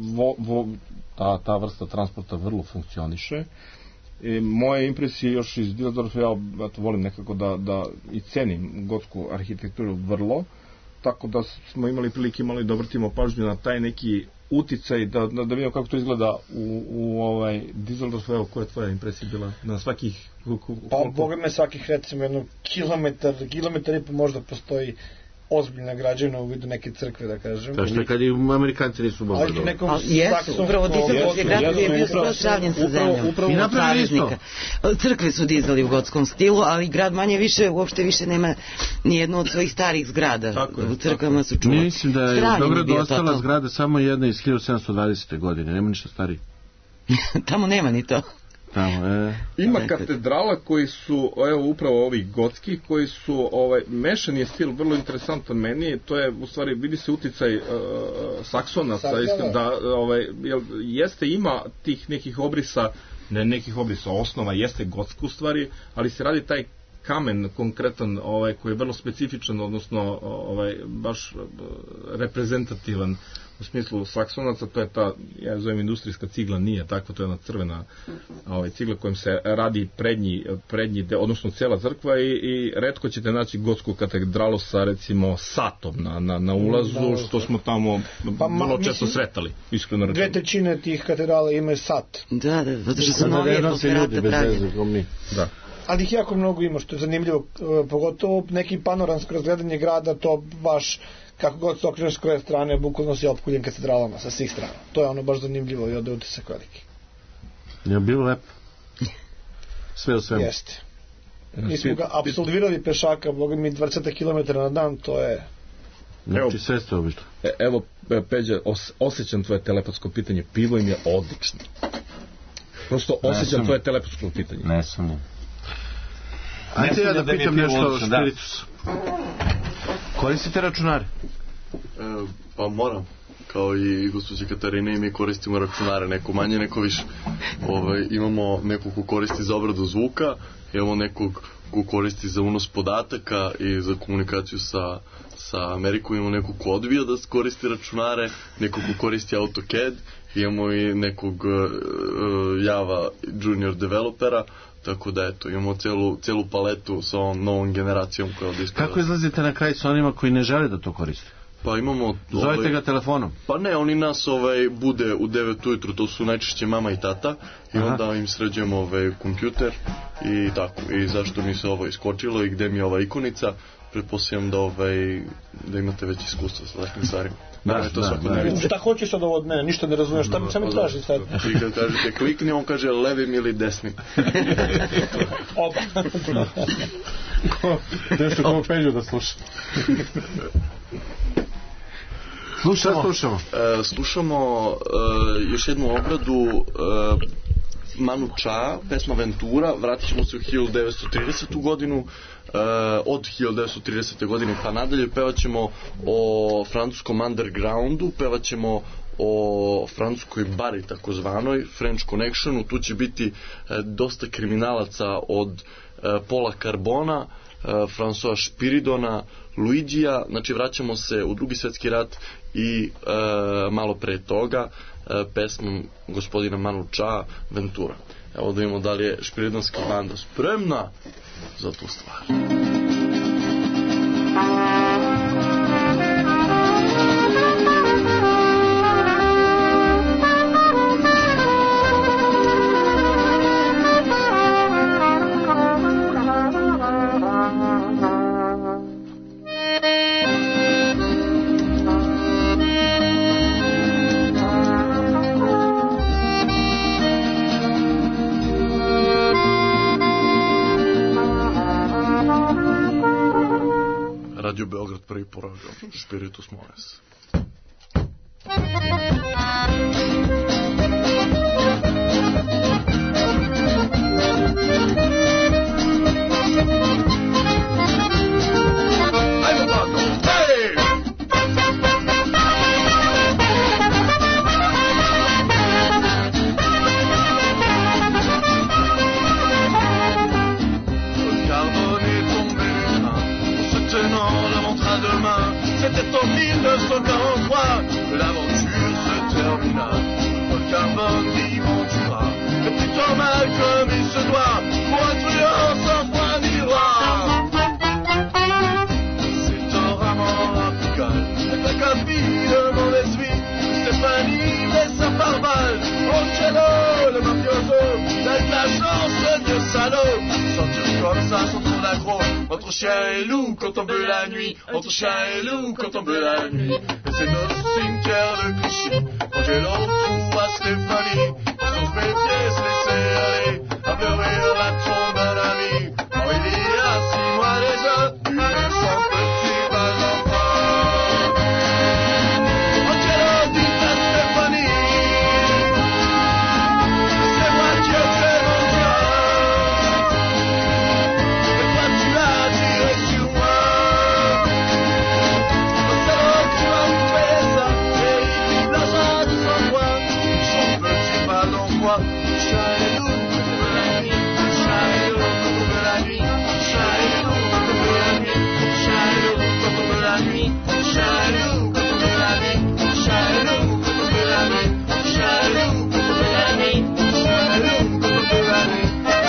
ta vrsta transporta vrlo funkcioniše. Moje impresije još iz Düsseldorfa, ja volim nekako da i cenim gotsku arhitekturu vrlo, tako da smo imali prilike malo da vrtimo pažnju na taj neki uticaj, da vidimo kako to izgleda u Düsseldorfu. Evo, koja je tvoja impresija bila na svakih... Pa, boga me, svakih recimo jedno kilometar i po možda postoji ozbiljna građevina u vidu neke crkve, da kažem. To što kad i Amerikanci nisu bombardovali. Jesu, upravo Dizeldorf je grad koji je bio skoro sravnjen sa zemljom. I napravili isto. Crkve su dizali u gotskom stilu, ali grad manje više, uopšte više nema ni jednu od svojih starih zgrada. U crkvama su čuvati. Mislim da je u Beogradu ostala zgrada samo jedna iz 1720. godine, nema ništa stariji. Tamo nema ni to. Ima katedrala koji su, evo upravo ovi gotski, koji su, mešan je stil, vrlo interesantan meni, to je u stvari, vidi se uticaj Saksonaca, da, jeste, ima tih nekih obrisa, ne nekih obrisa, osnova jeste gotska u stvari, ali se radi taj kamen konkretan, koji je vrlo specifičan, odnosno baš reprezentativan u smislu Saksonaca, to je ta, ja zovem industrijska cigla, nije takva, to je jedna crvena cigla kojom se radi prednji deo, odnosno cela crkva i retko ćete naći gotsku katedralu sa recimo satom na ulazu, što smo tamo vrlo često sretali, iskreno rečeno. 2/3 tih katedrala imaju sat. Da, zato što su novije posle rata pravljeni. Da. Ali ih jako mnogo ima, što je zanimljivo, pogotovo neki panoramsko razgledanje grada, to baš, kako god se okreneš s koje strane, bukvalno si opkuljen katedralama sa svih strana. To je ono baš zanimljivo i ode utisak veliki. Je bilo lepo. Sve o svemu. Jeste. Mi smo ga apsolvirali pešaka, boga mi 20 km na dan, to je... Znači sve ste obišli. Evo, Peđa, osjećam tvoje telepatsko pitanje, pivo im je odlično. Prosto osjećam tvoje telepatsko pitanje. Ne sumnjam. Ajde ja da pitam nešto Špiritus. Koristite računare? Pa moram. Kao i gospođe Katarine i mi koristimo računare, neko manje, neko više. Imamo nekog ko koristi za obradu zvuka, imamo nekog ko koristi za unos podataka i za komunikaciju sa Amerikom, imamo nekog ko odbija da koristi računare, nekog ko koristi AutoCAD, imamo i nekog Java junior developera, tako da eto, imamo celu paletu sa ovom novom generacijom koja ovdje ispada. Kako izlazite na kraj sa onima koji ne žele da to koriste? Pa imamo... Zovete ga telefonom? Pa ne, oni nas bude u 9 ujutru, to su najčešće mama i tata, i onda im sređujemo kompjuter i tako, i zašto mi se ovo iskočilo i gde mi je ova ikonica, pretpostavljam da imate već iskustvo sa takvim stvarima. Da. Šta hoćeš od ovo od mene? Ništa ne razumiješ, šta mi traži sad? I kad kažete klikni, on kaže levim ili desnim. Oba. Nešto kao Peđu da sluša. Slušamo? Slušamo još jednu obradu Manu Chao, pesma Ventura, vratit ćemo se u 1930. godinu, od 1930. godine pa nadalje, pevat ćemo o francuskom undergroundu, pevat ćemo o francuskoj bari takozvanoj, French Connectionu, tu će biti dosta kriminalaca od Paula Carbona, François Spiridona, Luigija, znači vraćamo se u Drugi svjetski rat i malo pre toga pesmom gospodina Manu Chao, Ventura. Evo da vidimo da li je špiridonska banda spremna za tu stvar. Radio Beograd, prvi program, Spiritus Mores. C'était en 1943 que l'aventure se termina. Paul Carbone dit Ventura, le petit homme mal comme il se doit, pour un truand sans foi ni loi. C'est un amant radical, avec la copie de mauvaise vie, Stéphanie laissa par balle, Angelo, le mafioso, avec la chance de Dieu salaud, sortir comme ça sans trop d'aggro, entre chien et loup quand tombe la nuit, entre chien et loup quand tombe la nuit. Et c'est dans le cimetière de Clichy, quand j'ai le retour à Stéphanie, ils ont mes pieds se laisser aller, à pleurer la tombe d'un ami. Oh, il y a 6 mois déjà, il est son petit bas-enfant. Oh, quelle heure dit à Stéphanie, c'est moi qui ai fait mon cœur, et toi tu as tiré sur moi. C'est l'heure que tu vas me faire ça, et il dit l'argent de son roi, son petit bas-enfant. Chat et loup, la nuit, chat et loup, la nuit, chat et loup, la nuit, chat et loup, la nuit, chat et loup, la nuit, chat et loup, la nuit, chat et loup, la nuit, chat et loup, la nuit,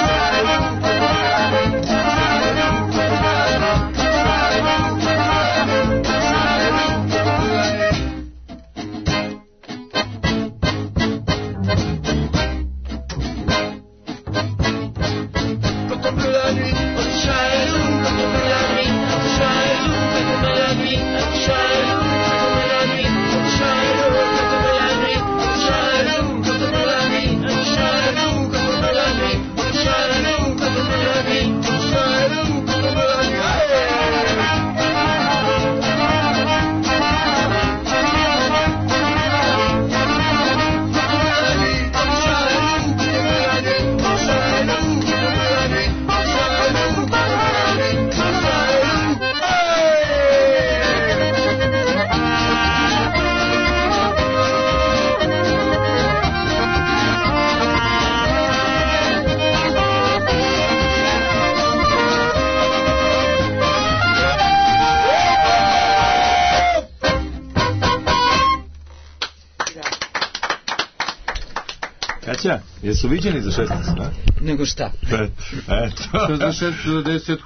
Kaća, jesu viđeni za 16, da? Nego šta? Eto. Što za 6 za 10.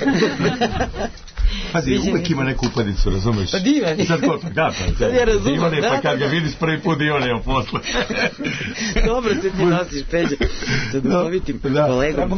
Pazi, uvek ima neku upadicu, razumeš? Pa divan. Sad ko to, Sad ja razumem, Divane, da, pa kad da. ga vidiš prvi put Divane posle. Dobro se ti nosiš, Peđa. Sa duhovitim kolegom.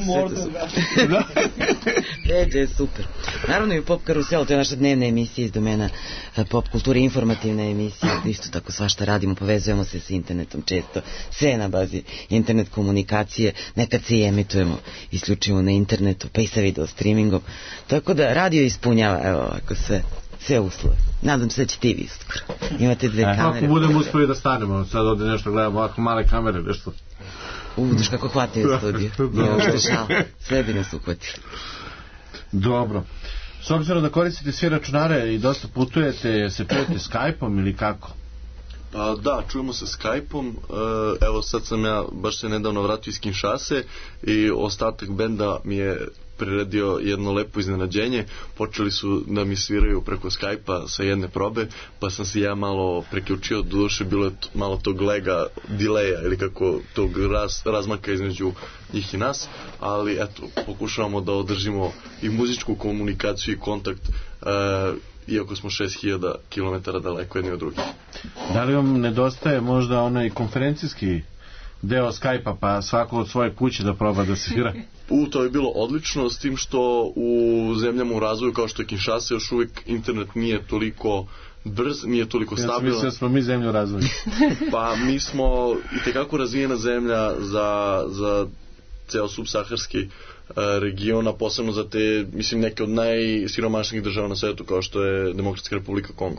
Peđa je super. Naravno i Pop Karusel, to je naša dnevna emisija iz domena pop kulture, informativna emisija. Isto tako svašta radimo, povezujemo se sa internetom često. Sve na bazi internet komunikacije. Nekad se i emitujemo isključivo na internetu, pa i sa video streamingom. Tako da radio ispunjava, evo ovako sve uslove. Nadam se da će ti vi uskoro. Imate 2 kamere. Ako budemo uspeli da stanemo, sad ovde nešto gledamo, ovako male kamere, nešto. Vidiš kako hvataju studiju. Nije ušte šal. Sve bi nas uhvatili. Dobro. S obzirom da koristite svi računare i dosta putujete, se čujete Skype-om ili kako? Pa da, čujemo se Skype-om. Evo sad sam ja baš se nedavno vratio iz Kinshase i ostatak benda mi je priredio jedno lepo iznenađenje. Počeli su da mi sviraju preko Skype-a sa jedne probe, pa sam se ja malo preključio, doduše bilo je malo tog lega, dileja ili kako tog razmaka između njih i nas, ali eto, pokušavamo da održimo i muzičku komunikaciju i kontakt, iako smo 6000 km daleko jedni od drugih. Da li vam nedostaje možda onaj konferencijski deo Skype-a, pa svako od svoje kuće da proba da svira? To je bilo odlično, s tim što u zemljama u razvoju kao što je Kinshasa još uvijek internet nije toliko brz, nije toliko stabilan. Ja sam mislio da smo mi zemlju u razvoju. Pa mi smo itekako razvijena zemlja za ceo subsaharski region, a posebno za te, mislim, neke od najsiromašnijih država na svetu, kao što je Demokratska Republika Kongo.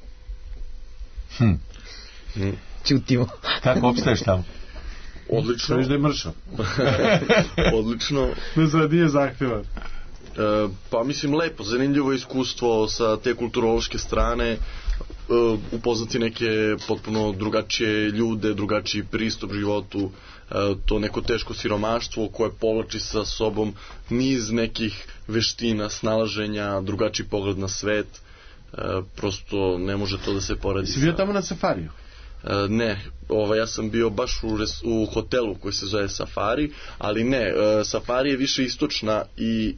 Čutimo. Kako opstaješ tamo? Odlično. Viš da je mršao. Odlično. Nije zahtjevan. Pa mislim lepo, zanimljivo iskustvo sa te kulturološke strane, upoznati neke potpuno drugačije ljude, drugačiji pristup životu, to neko teško siromaštvo koje povlači sa sobom niz nekih veština, snalaženja, drugačiji pogled na svet, prosto ne može to da se poredi. Si bio tamo na safariju? Ne, ja sam bio baš u hotelu koji se zove Safari, ali ne, Safari je više istočna i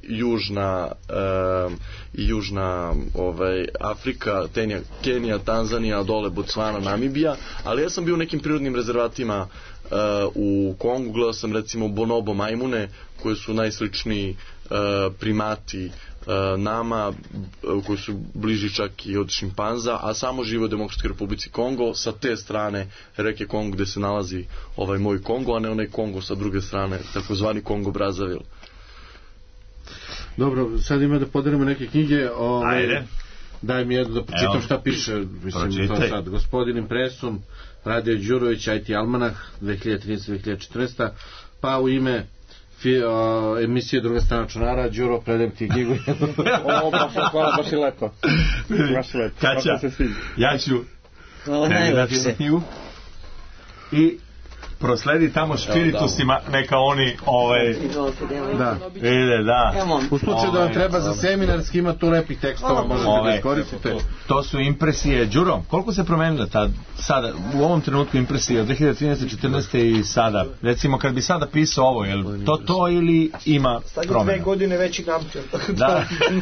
južna Afrika, Kenija, Tanzanija, dole Botswana, Namibija, ali ja sam bio u nekim prirodnim rezervatima u Kongu, gledao sam recimo bonobo majmune koje su najsličniji primati nama, koji su bliži čak i od šimpanza, a samo žive u Demokratskoj Republici Kongo, sa te strane reke Kongo gde se nalazi ovaj moj Kongo, a ne onaj Kongo sa druge strane, takozvani Kongo Brazzaville. Dobro, sad ima da podelimo neke knjige. Ajde. Daj mi jedno da pročitam šta piše. Mislim, to sad. Gospodin Impresum, Radio Đurović, IT Almanah, 2013-2014. Pa u ime emisije Druga strana računara, Đuro, predajem ti knjigu. Hvala, baš je lepo. Kaća, ja ću dati jednu knjigu i prosledi tamo špiritusima, neka oni vide, da. U slučaju da vam treba za seminarski, ima tu lepih tekstova, možete da iskoristite. To su impresije. Đuro, koliko se promenila sada, u ovom trenutku impresije od 2013. 14. i sada? Recimo, kad bi sada pisao ovo, je li to ili ima promjena? Sad je 2 godine veći nampio. Da.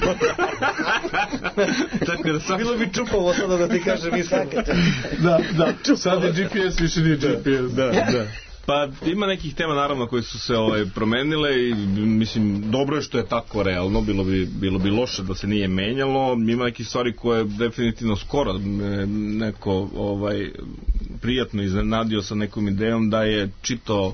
Bilo bi čupavo sada da ti kažem i svakate. Da. Sad je GPS, više nije GPS. Da. Pa ima nekih tema naravno koje su se promenile i mislim dobro je što je tako realno, bilo bi loše da se nije menjalo. Ima nekih stvari koje definitivno skoro neko prijatno iznenadio sa nekom idejom da je čitao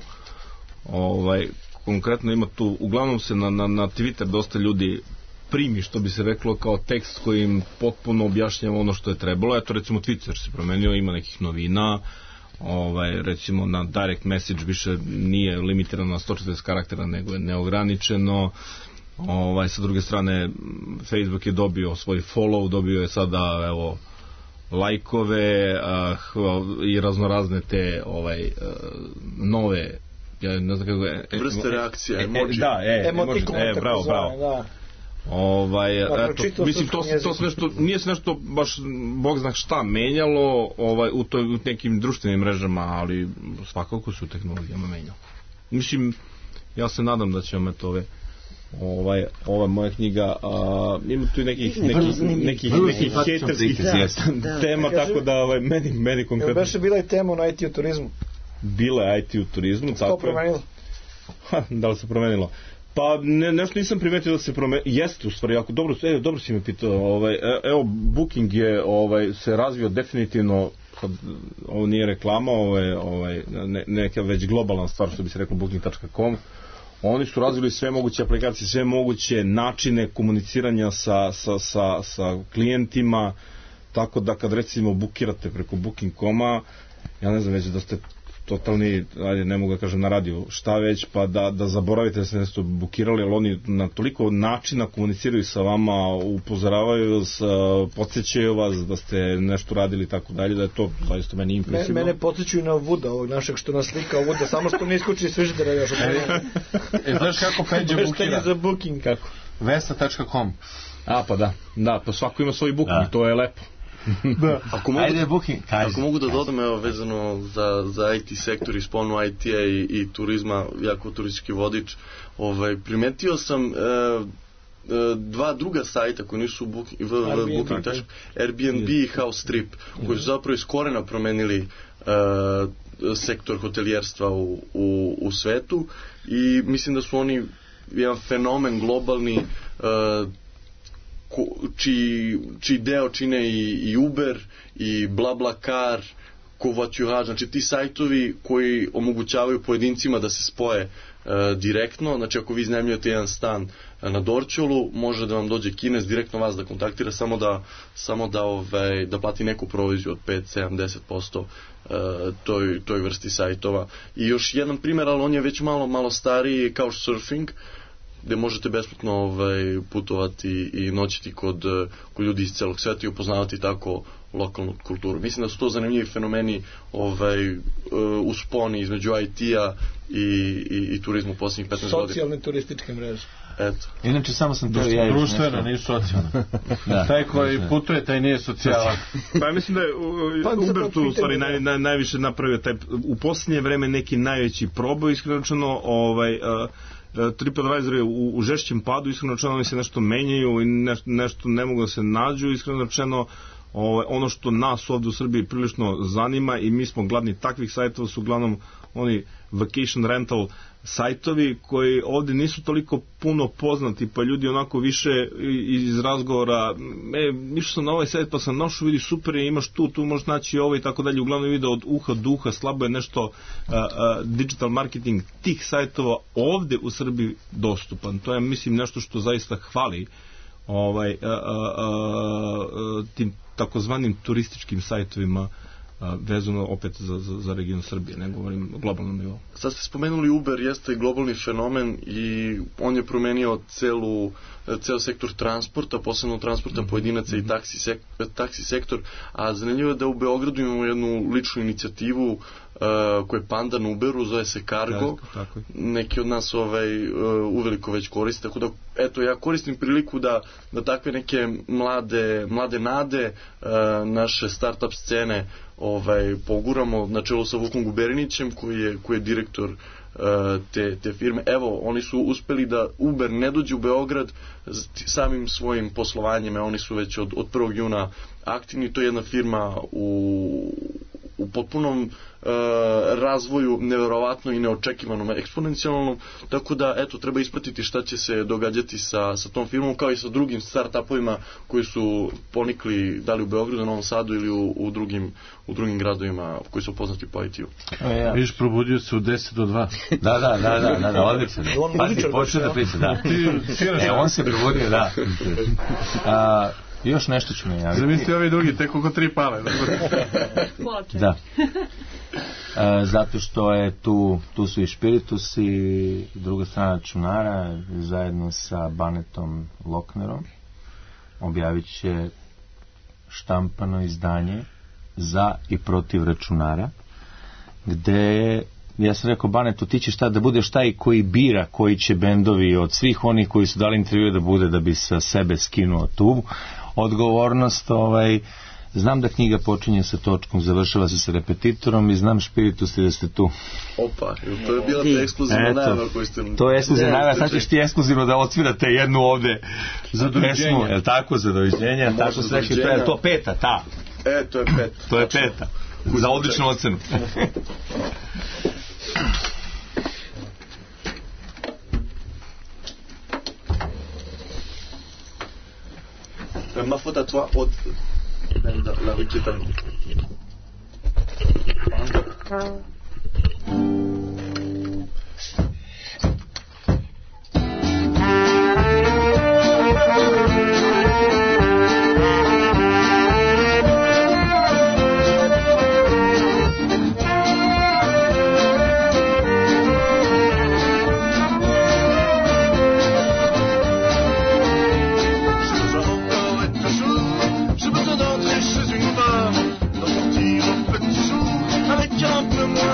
konkretno ima tu, uglavnom se na Twitter dosta ljudi primi, što bi se reklo, kao tekst koji im potpuno objašnjava ono što je trebalo. Eto, recimo Twitter se promenio, ima nekih novina, recimo na direct message više nije limitirano na 140 karaktera, nego je neograničeno. Sa druge strane, Facebook je dobio svoj follow, dobio je sada lajkove i raznorazne te nove, ja ne znam kako je, vrste reakcija, emoji. Emotikone, bravo. Da. Mislim, to se nešto, nije se nešto baš bog zna šta menjalo u nekim društvenim mrežama, ali svakako su tehnologijama menjalo. Mislim, ja se nadam da će vam ova moja knjiga ima tu nekih haterskih tema, tako da meni konkretno. Baš je bila i tema na IT u turizmu. Bila je IT u turizmu. Što promenilo? Da li se promenilo? Pa nešto nisam primetio da se promenilo. Jeste u stvari jako dobro si me pitao. Evo, Booking je se razvio definitivno. Ovo nije reklama, ovo je neka već globalna stvar, što bi se reklo booking.com. Oni su razvili sve moguće aplikacije, sve moguće načine komuniciranja sa klijentima, tako da kad recimo bukirate preko Booking.com-a, ja ne znam već da ste totalni, ajde, ne mogu da kažem na radiju šta već, pa da zaboravite da ste nešto bukirali, ali oni na toliko načina komuniciraju sa vama, upozoravaju vas, podsjećaju vas da ste nešto radili i tako dalje, da je to zaista meni impresivno. Mene podsjećaju na Vuda, ovog našeg što nas slika Vuda, samo što ne iskuči iz frižidera još. Znaš kako Peđa bukira? Za Booking. Kako? Vesta.com. Pa da, pa svako ima svoj Booking, to je lepo. Ako mogu da dodam vezano za IT sektor i sponu IT-a i turizma, jako turistički vodič, primetio sam dva druga sajta koji nisu Booking, Airbnb i House Trip, koji su zapravo iz korena promenili sektor hotelijerstva u svetu i mislim da su oni jedan fenomen globalni, čiji deo čine i Uber i BlaBlaCar, Covoiturage, znači ti sajtovi koji omogućavaju pojedincima da se spoje direktno, znači ako vi iznajmljujete jedan stan na Dorćolu, može da vam dođe Kinez direktno vas da kontaktira, samo da plati neku proviziju od 5, 7, 10% toj vrsti sajtova. I još jedan primjer, ali on je već malo stariji, kao surfing, gde možete besplatno putovati i noćiti kod ljudi iz celog sveta i upoznavati tako lokalnu kulturu. Mislim da su to zanimljivi fenomeni u sponi između IT-a i turizmu u posljednjih 15 godina. Socijalne turističke mreže. Eto. Inače samo sam društvena, nisu socijalna. Taj koji putuje, taj nije socijalan. Pa ja mislim da je Uber tu u stvari najviše napravio u posljednje vreme neki najveći proboj, iskreno rečeno, TripAdvisor je u žešćem padu, iskreno rečeno oni se nešto menjaju i nešto ne mogu da se nađu, iskreno rečeno ono što nas ovdje u Srbiji prilično zanima i mi smo gladni takvih sajtova su uglavnom oni vacation rental sajtovi koji ovde nisu toliko puno poznati, pa ljudi onako više iz razgovora, išao sam na ovaj sajt pa sam našao, vidiš super je, imaš tu možeš naći ovo i tako dalje, uglavnom video od uha do uha, slabo je nešto digital marketing tih sajtova ovde u Srbiji dostupan. To je, mislim, nešto što zaista hvali tim takozvanim turističkim sajtovima vezano opet za region Srbije, ne govorim o globalnom nivou. Sad ste spomenuli Uber, jeste i globalni fenomen i on je promenio ceo sektor transporta, posebno transporta pojedinaca i taksi sektor, a zanimljivo je da u Beogradu imamo jednu ličnu inicijativu koja je pandan Uberu, zove se Cargo. Neki od nas uveliko već koriste, tako da eto, ja koristim priliku da takve neke mlade nade naše start-up scene poguramo na čelu sa Vukom Guberinićem koji je direktor te firme. Evo, oni su uspeli da Uber ne dođe u Beograd samim svojim poslovanjem, oni su već od 1. juna aktivni, to je jedna firma u potpunom razvoju, neverovatno i neočekivanom, eksponencijalnom, tako da eto, treba ispratiti šta će se događati sa tom firmom, kao i sa drugim start-upovima koji su ponikli da li u Beogradu, Novom Sadu ili u drugim gradovima koji su poznati po IT-u. Viš, probudio se u 10 do 2. Da, odlično. Pazi, počne da priča, da. On se probudio, da. Još nešto ću me javiti. Zamisli ovi drugi, tek oko 3 pale. Da. Zato što je tu su i Spiritus i druga strana računara zajedno sa Banetom Loknerom objavit će štampano izdanje za i protiv računara, gde ja sam rekao Banetu, ti ćeš da budeš taj koji bira koji će bendovi od svih onih koji su dali intervju da bude, da bi sa sebe skinuo tu odgovornost. Znam da knjiga počinje sa točkom, završava se sa repetitorom i znam Spiritus da ste tu. Opa, to je bila ta ekskluzivna najava koju ste... To je ekskluzivna najava, sad ćeš ti ekskluzivno da otvirate jednu ovde pesmu, je li tako, za doviđenja, tako se rekli, to peta, ta. To je peta. To je peta, za odličnu ocenu. Ma faute à toi, Aude. La rue qui est à nous. Avec un peu moins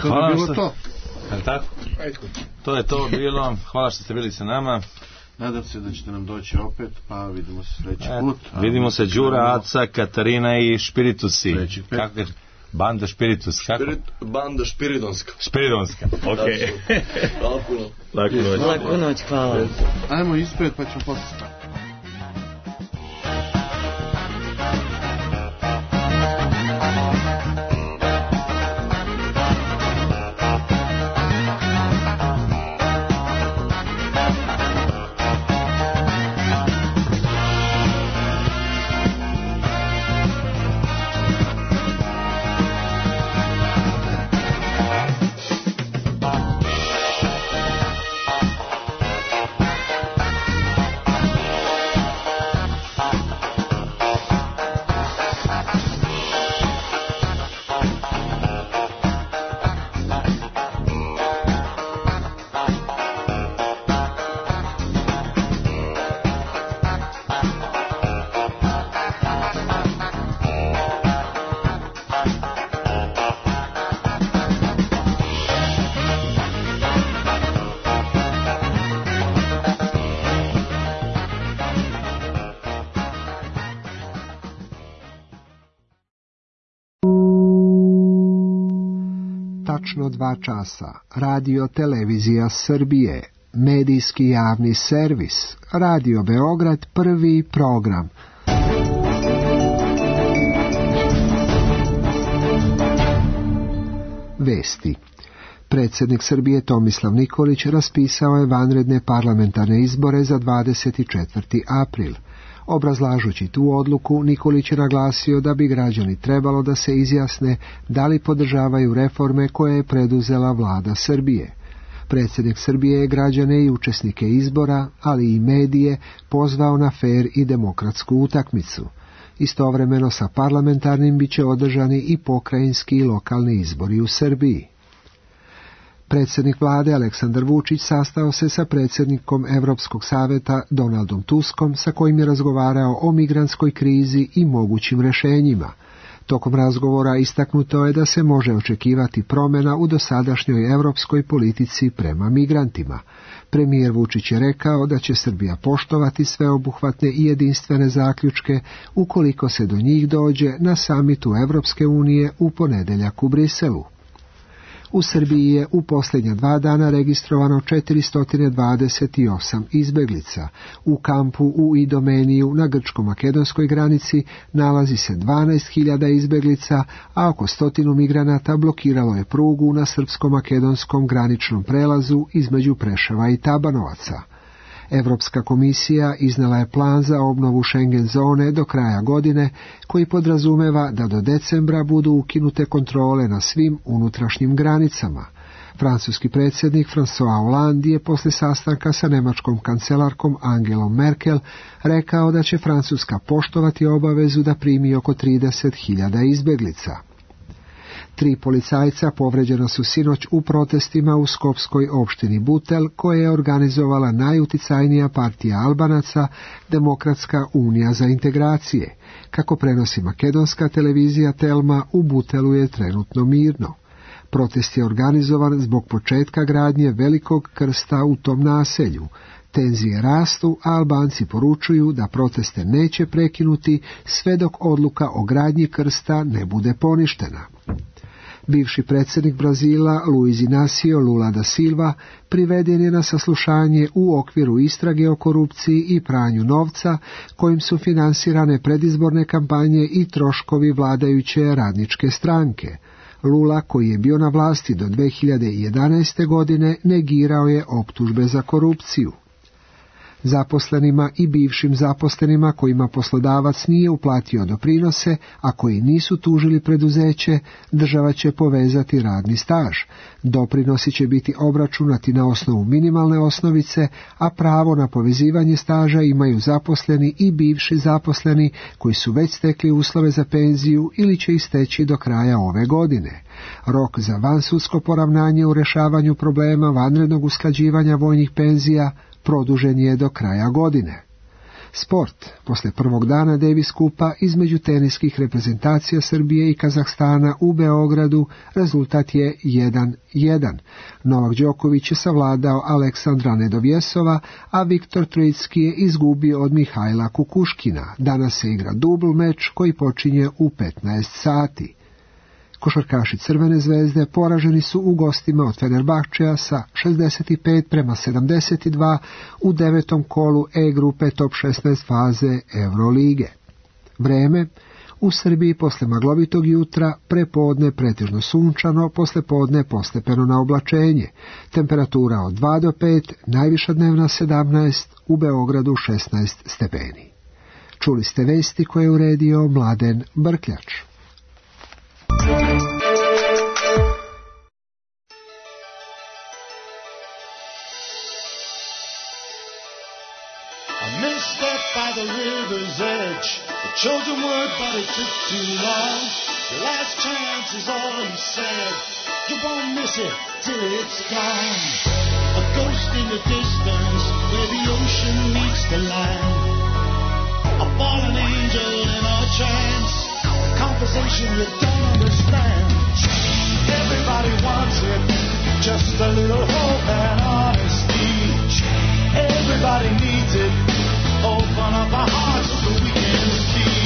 to Hvala bi bilo što... to. Je li tako? To je to bilo. Hvala što ste bili sa nama. Nadam se da ćete nam doći opet, pa vidimo se sljedeći put. Vidimo se Đura, Aca, Katarina i Špiritusi. Kako je? Banda Špiritus, kako? Banda Špiridonska. Špiridonska, okej. Hvala puno. Laku noć, hvala. Ajmo ispred pa ćemo posle stati. Tačno 2 časa. Radio Televizija Srbije. Medijski javni servis. Radio Beograd, prvi program. Vesti. Predsjednik Srbije Tomislav Nikolić raspisao je vanredne parlamentarne izbore za 24. april. Obrazlažući tu odluku, Nikolić je naglasio da bi građani trebalo da se izjasne da li podržavaju reforme koje je preduzela vlada Srbije. Predsjednik Srbije je građane i učesnike izbora, ali i medije, pozvao na fer i demokratsku utakmicu. Istovremeno sa parlamentarnim biće održani i pokrajinski i lokalni izbori u Srbiji. Predsjednik vlade Aleksandar Vučić sastao se sa predsjednikom Europskog saveta Donaldom Tuskom, sa kojim je razgovarao o migrantskoj krizi i mogućim rješenjima. Tokom razgovora istaknuto je da se može očekivati promjena u dosadašnjoj europskoj politici prema migrantima. Premijer Vučić je rekao da će Srbija poštovati sveobuhvatne i jedinstvene zaključke ukoliko se do njih dođe na samitu Europske unije u ponedjeljak u Briselu. U Srbiji je u posljednja 2 dana registrovano 428 izbeglica. U kampu u Idomeniju na grčko-makedonskoj granici nalazi se 12.000 izbeglica, a oko 100 migranata blokiralo je prugu na srpsko-makedonskom graničnom prelazu između Preševa i Tabanovaca. Europska komisija iznela je plan za obnovu Schengen zone do kraja godine, koji podrazumeva da do decembra budu ukinute kontrole na svim unutrašnjim granicama. Francuski predsjednik François Hollande je poslije sastanka sa njemačkom kancelarkom Angelom Merkel rekao da će Francuska poštovati obavezu da primi oko 30.000 izbjeglica. 3 policajca povređena su sinoć u protestima u skopskoj opštini Butel, koje je organizovala najuticajnija partija Albanaca, Demokratska unija za integracije. Kako prenosi makedonska televizija Telma, u Butelu je trenutno mirno. Protest je organizovan zbog početka gradnje velikog krsta u tom naselju. Tenzije rastu, a Albanci poručuju da proteste neće prekinuti sve dok odluka o gradnji krsta ne bude poništena. Bivši predsjednik Brazila Luiz Inácio Lula da Silva priveden je na saslušanje u okviru istrage o korupciji i pranju novca, kojim su finansirane predizborne kampanje i troškovi vladajuće radničke stranke. Lula, koji je bio na vlasti do 2011. godine, negirao je optužbe za korupciju. Zaposlenima i bivšim zaposlenima kojima poslodavac nije uplatio doprinose, a koji nisu tužili preduzeće, država će povezati radni staž. Doprinosi će biti obračunati na osnovu minimalne osnovice, a pravo na povezivanje staža imaju zaposleni i bivši zaposleni koji su već stekli uslove za penziju ili će isteći do kraja ove godine. Rok za vansudsko poravnanje u rješavanju problema vanrednog usklađivanja vojnih penzija produžen je do kraja godine. Sport. Posle prvog dana Davis Kupa između teniskih reprezentacija Srbije i Kazahstana u Beogradu rezultat je 1:1. Novak Đoković je savladao Aleksandra Nedovjesova, a Viktor Trojicki je izgubio od Mihajla Kukuškina. Danas se igra dubl meč koji počinje u 15 sati. Košarkaši Crvene zvezde poraženi su u gostima od Fenerbahčeja sa 65-72 u 9. kolu E grupe top 16 faze Eurolige. Vreme u Srbiji posle maglovitog jutra, prepodne pretežno sunčano, poslepodne postepeno na oblačenje. Temperatura od 2 do 5, najviša dnevna 17, u Beogradu 16 stepeni. Čuli ste vesti koje je uredio Mladen Brkljač. By the river's edge, the chosen word, but it took too long. Your last chance is all he said. You won't miss it till it's gone. A ghost in the distance, where the ocean meets the land. A fallen angel in a trance, a conversation you don't understand. Everybody wants it, just a little hope and honesty. Everybody needs it. Open up our hearts so we can see.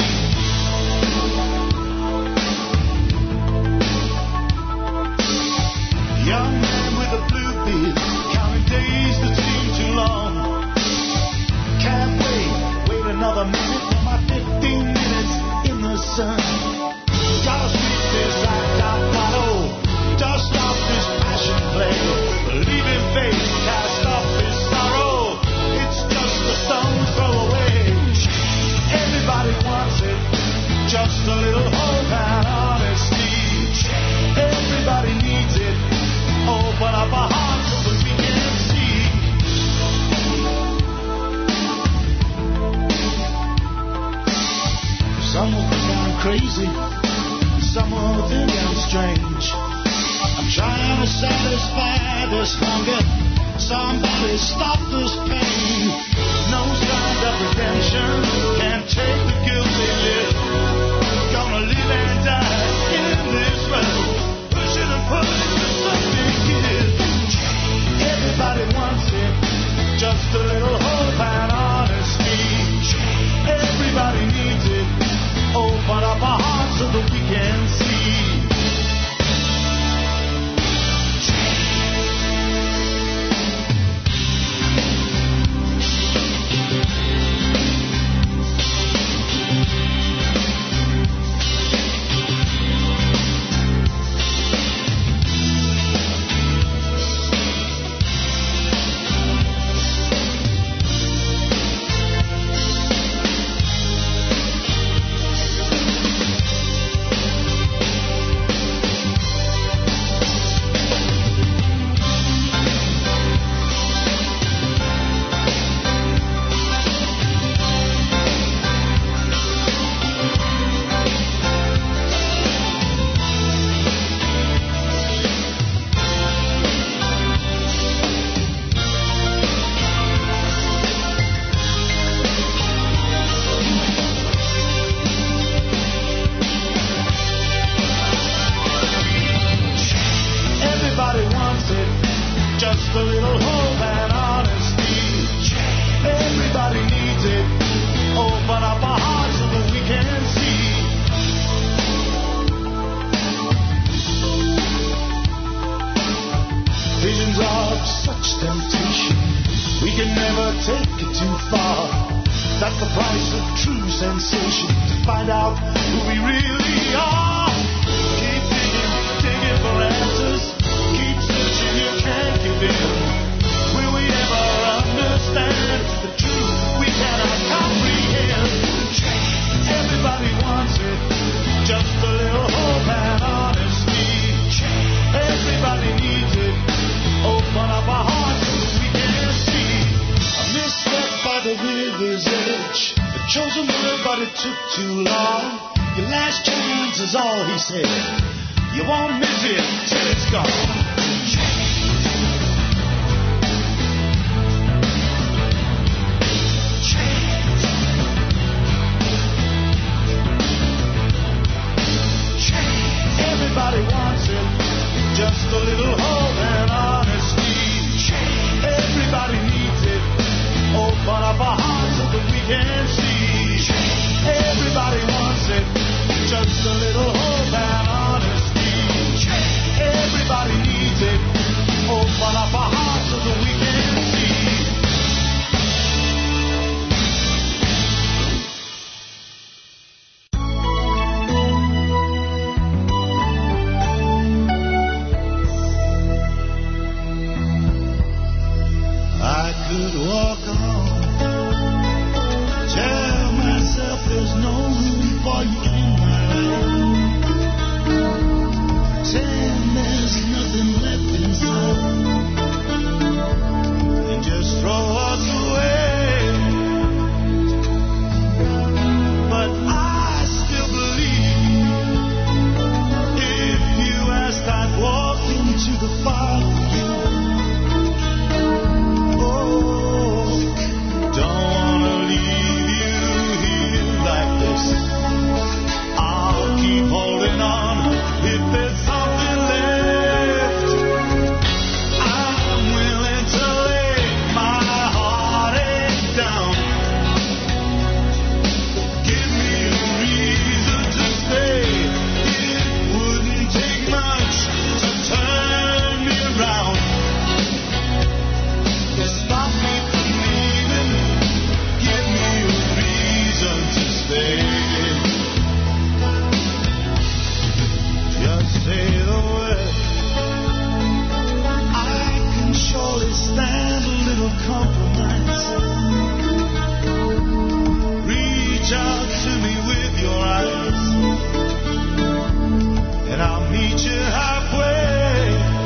Young man with a blue beard, counting days that seem too long. Can't wait another minute for my 15 minutes in the sun. Gotta sweep this act out, follow. Dust off this passion play. Believe in faith, cast off this sorrow. It's just a stone throw away. Everybody wants it, just a little hope and honesty. Everybody needs it. Open up our hearts so that we can see. Some will think I'm crazy, some will think I'm strange. I'm trying to satisfy this hunger. Somebody stop this pain. No sign of redemption. Can't take the guilt they live. Gonna live and die in this road. Pushing and pulling to something good. Everybody wants it. Just a little hope and honesty. Everybody needs it. Open up our hearts so that we can see. Everybody wants it, just a little hope and honesty. Everybody needs it, open up our hearts so that we can see. Everybody wants it, just a little hope and honesty. Everybody needs it, open up our hearts so that we can see. I could walk on, tell myself there's no room for you in my life. Pretend there's nothing left inside, and just throw us away. But I still believe if you asked, I'd walk into the fire with you. Don't wanna leave you here like this. I'll keep holding on if there's something left. I'm willing to lay my heartache down. Give me a reason to stay. It wouldn't take much to turn me around. To stop me from leaving. Give me a reason to stay. Just say the word. I can surely stand a little compromise. Reach out to me with your eyes, and I'll meet you halfway.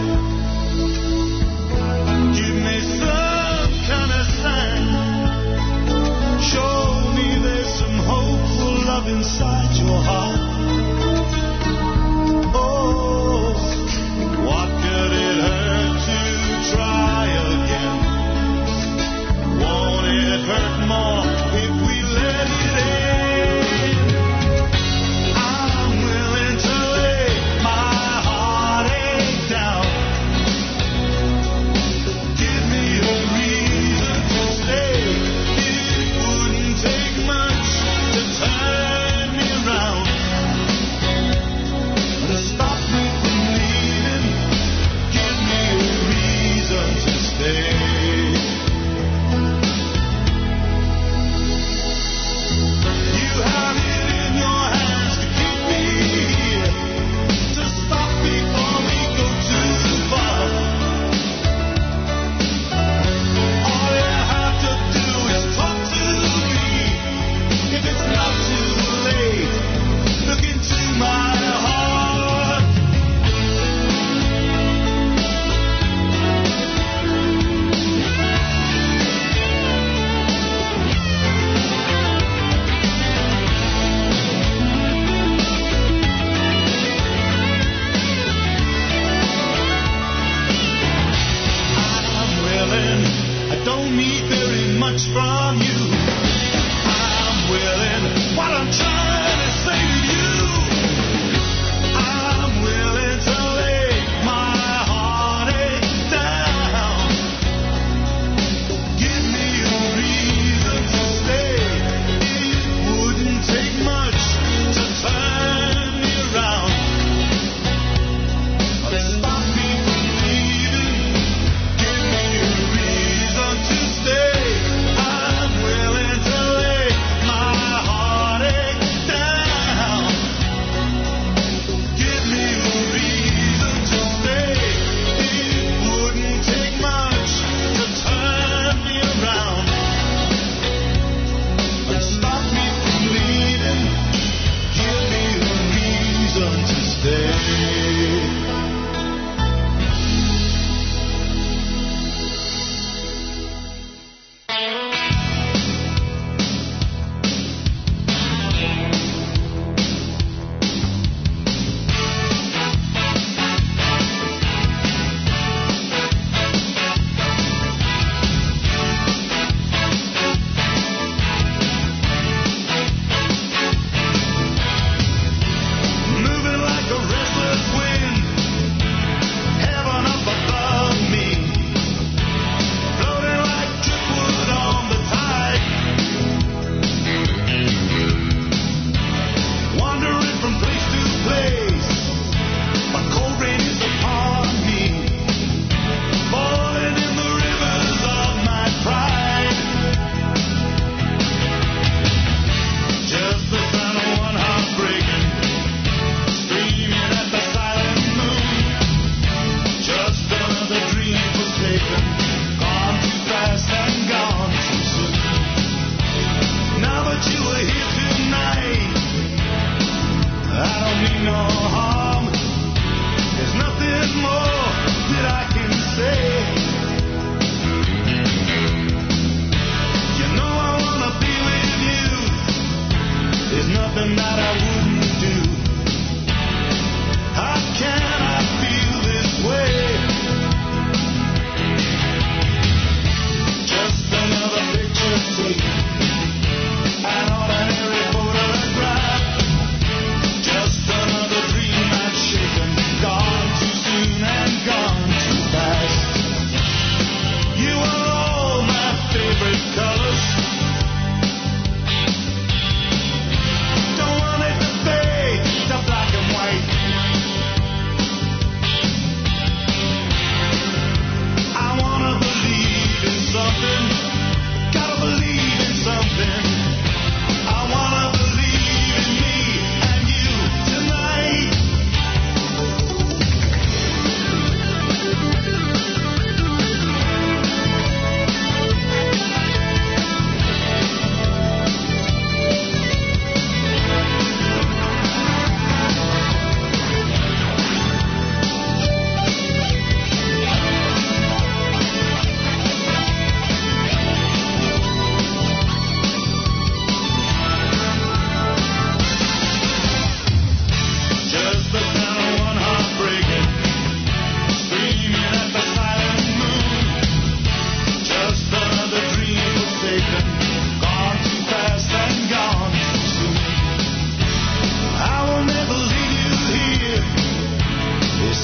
Give me some kind of sign. Show me there's some hopeful love inside your heart. Oh,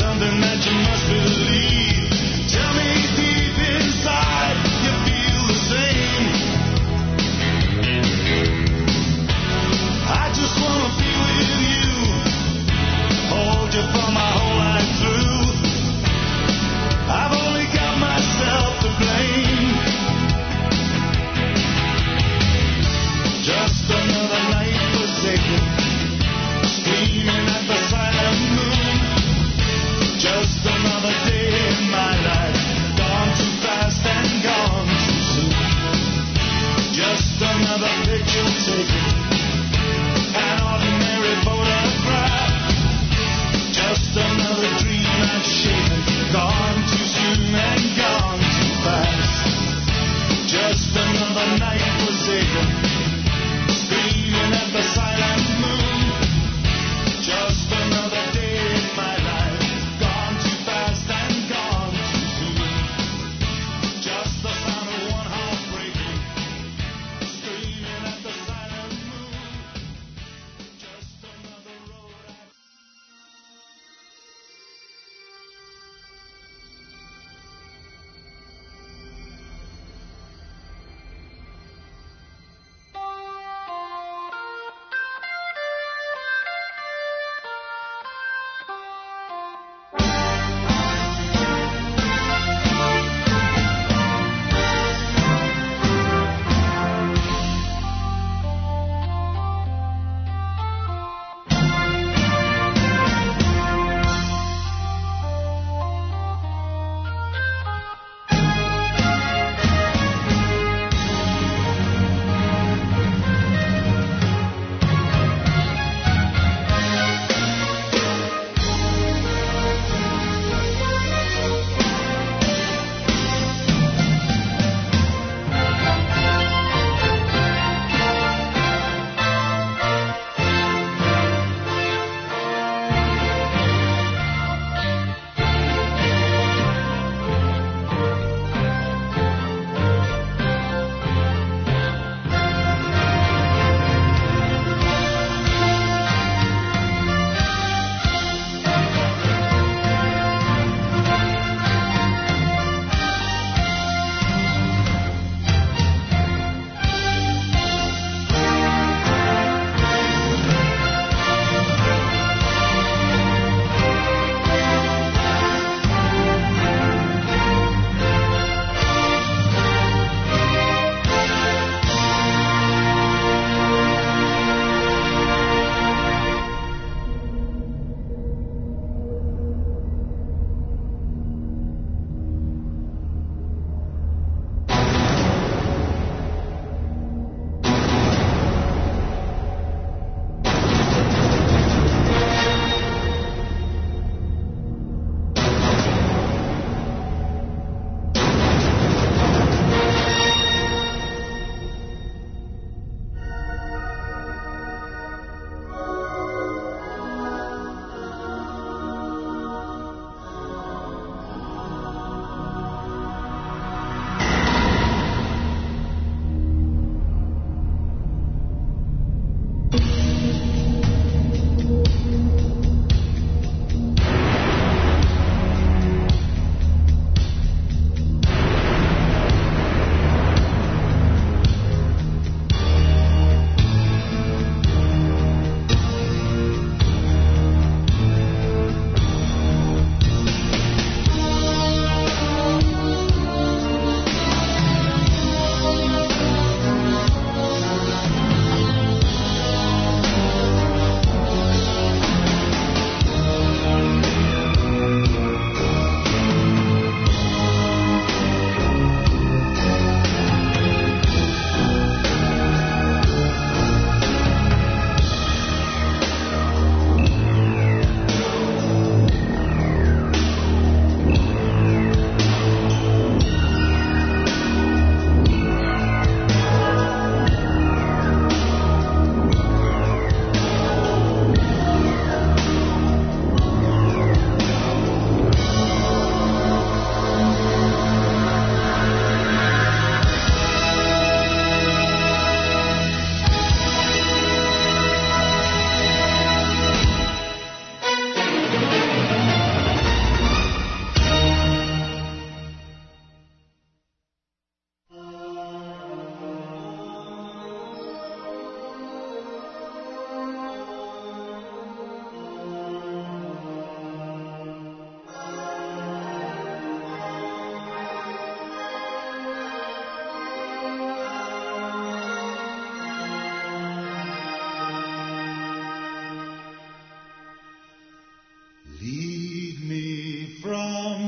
something that you must believe. Tell me deep inside you feel the same. I just wanna be with you, hold you for my whole life through. I've only got myself to blame. Just another night forsaken, screaming at the silent moon. Just another day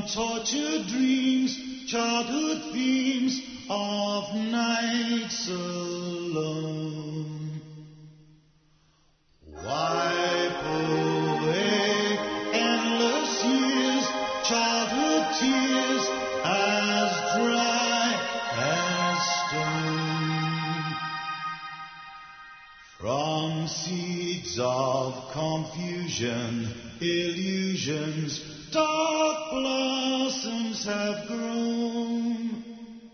tortured dreams, childhood themes of nights alone. Wipe away endless years, childhood tears as dry as stone. From seeds of confusion, illusions, dark blossoms have grown.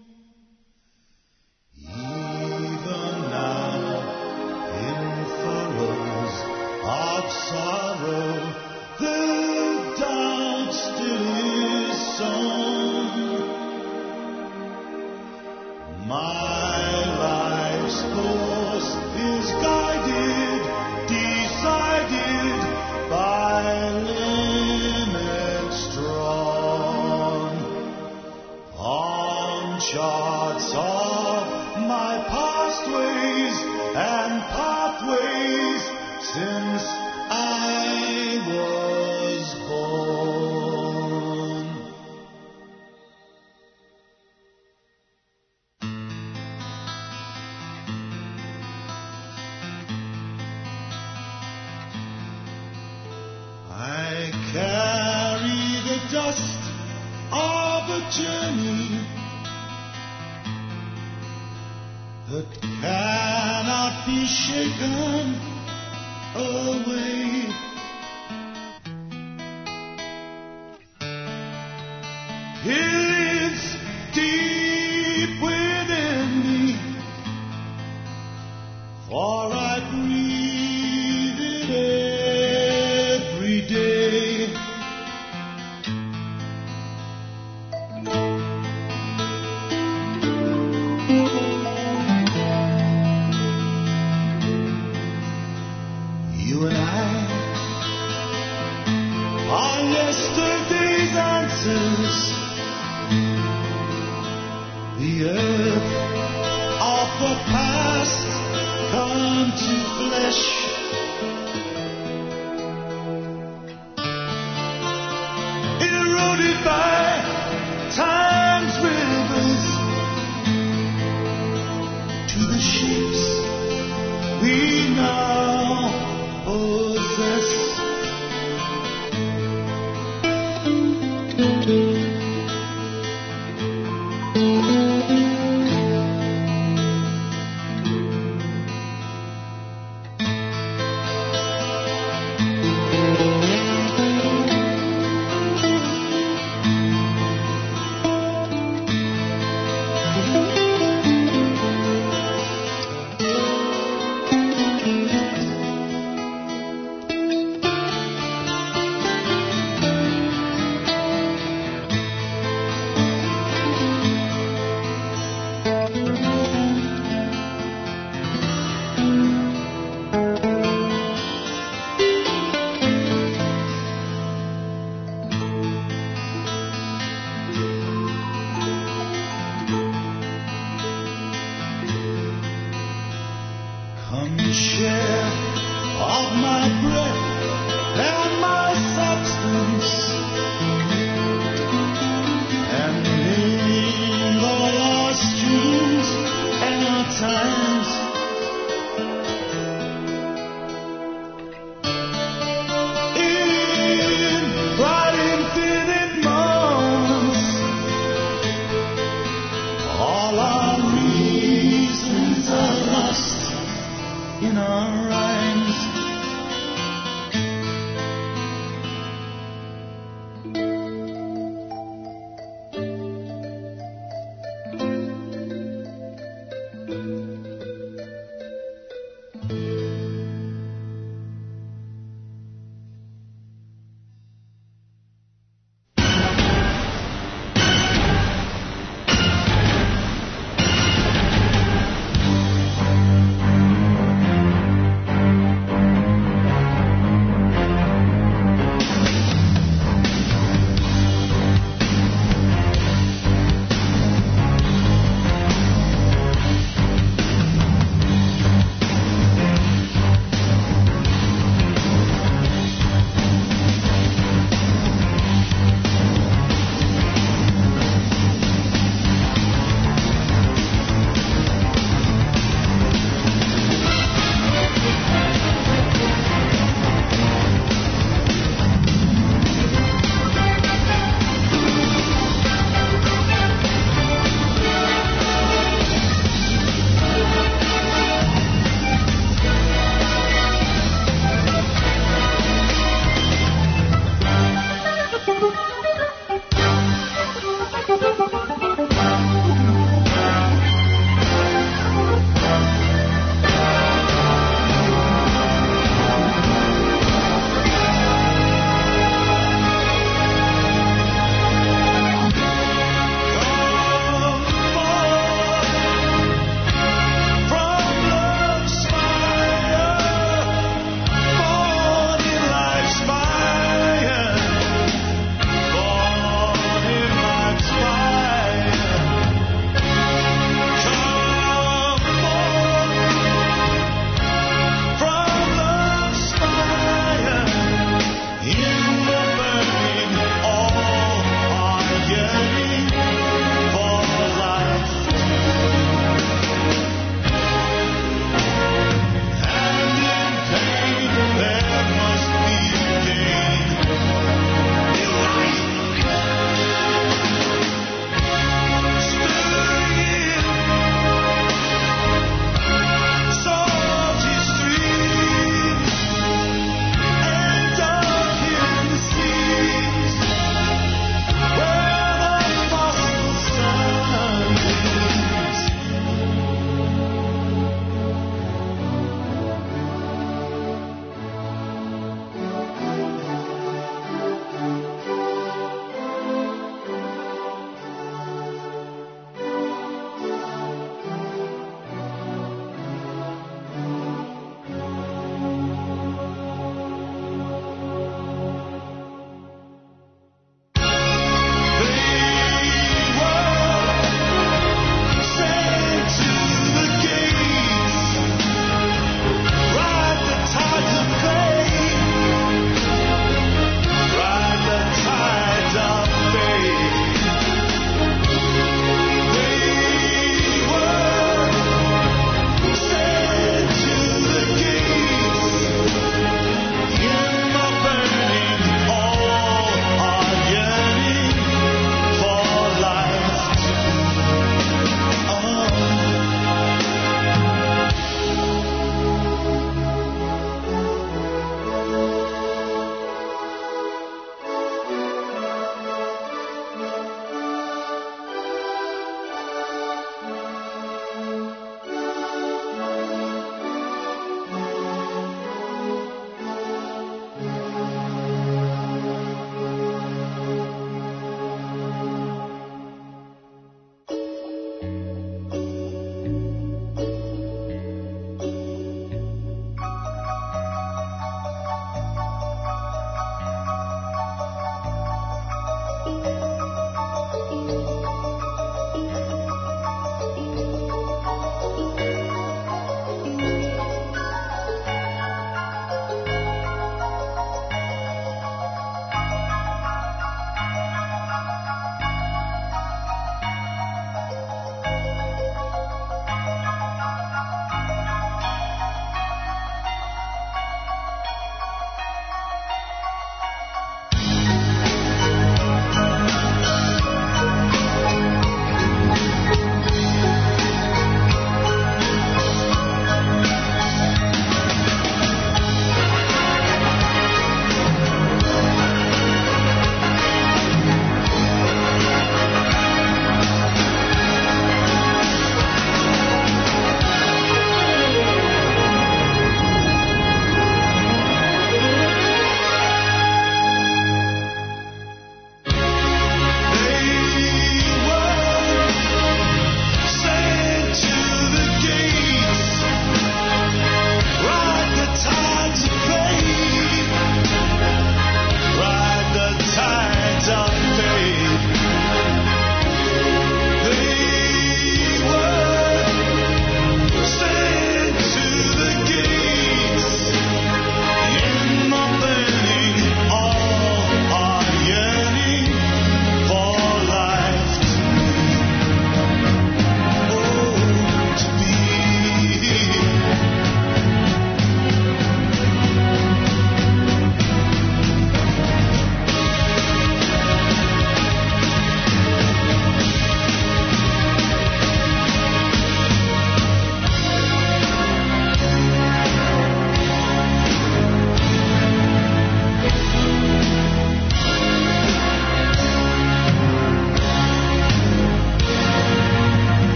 Even now, in furrows of sorrow, the doubt still is sown. My life's course is guided, decided by limits drawn on charts of my past ways and pathways since I was born. I carry the dust of a journey that cannot be shaken away. It lives deep within me, for I breathe it every day. You and I are yesterday's answers. The earth of the past come to flesh. Eroded by time's rivers to the shapes we now possess.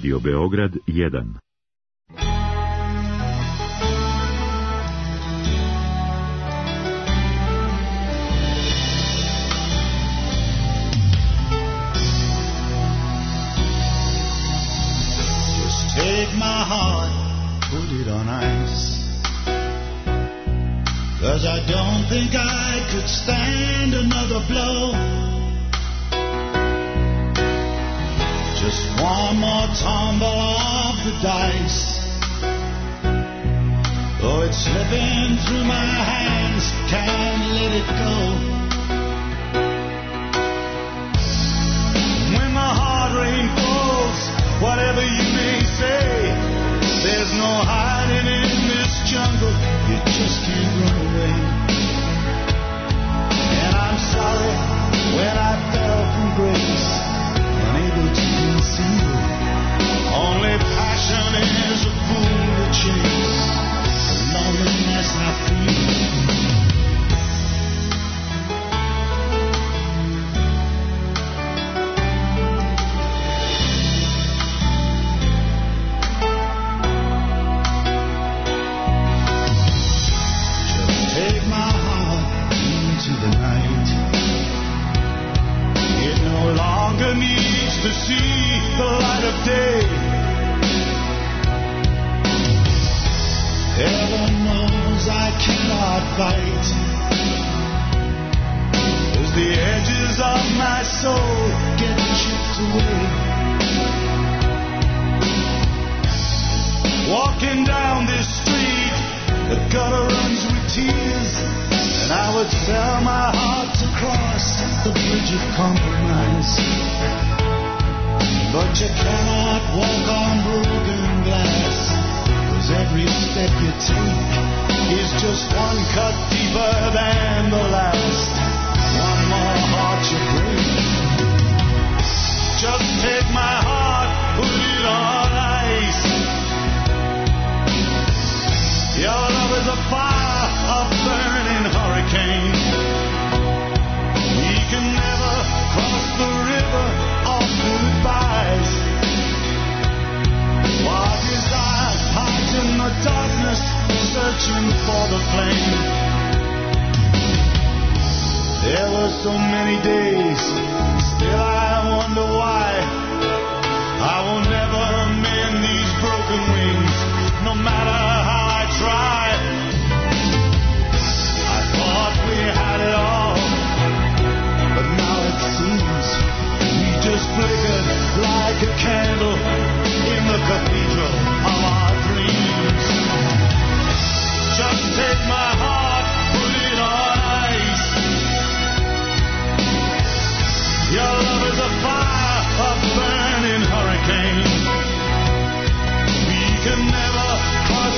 Radio Beograd 1. Take my heart, put it on ice, 'cause I don't think I could stand another blow. Just one more tumble of the dice, though it's slipping through my hands, can't let it go. When my heart rain falls, whatever you may say, there's no hiding in this jungle, you just can't run away. And I'm sorry when I fell from grace, unable to conceive. Only passion is a fool to chase, the loneliness I feel. To see the light of day. Heaven knows I cannot fight, as the edges of my soul get chipped away. Walking down this street, the gutter runs with tears, and I would sell my heart to cross the bridge of compromise. But you cannot walk on broken glass, 'cause every step you take is just one cut deeper than the last. One more heart you break. Just take my heart, put it on ice. Your love is a fire, a burning hurricane. We can never cross the river of goodbyes. While desire hides in the darkness, searching for the flame. There were so many days, still I wonder why. I will never mend these broken wings, no matter how I try. I thought we had it all, but now it seems we just flickered like a candle in the cathedral of our dreams. Just take my heart, put it on ice. Your love is a fire, a burning hurricane. We can never cross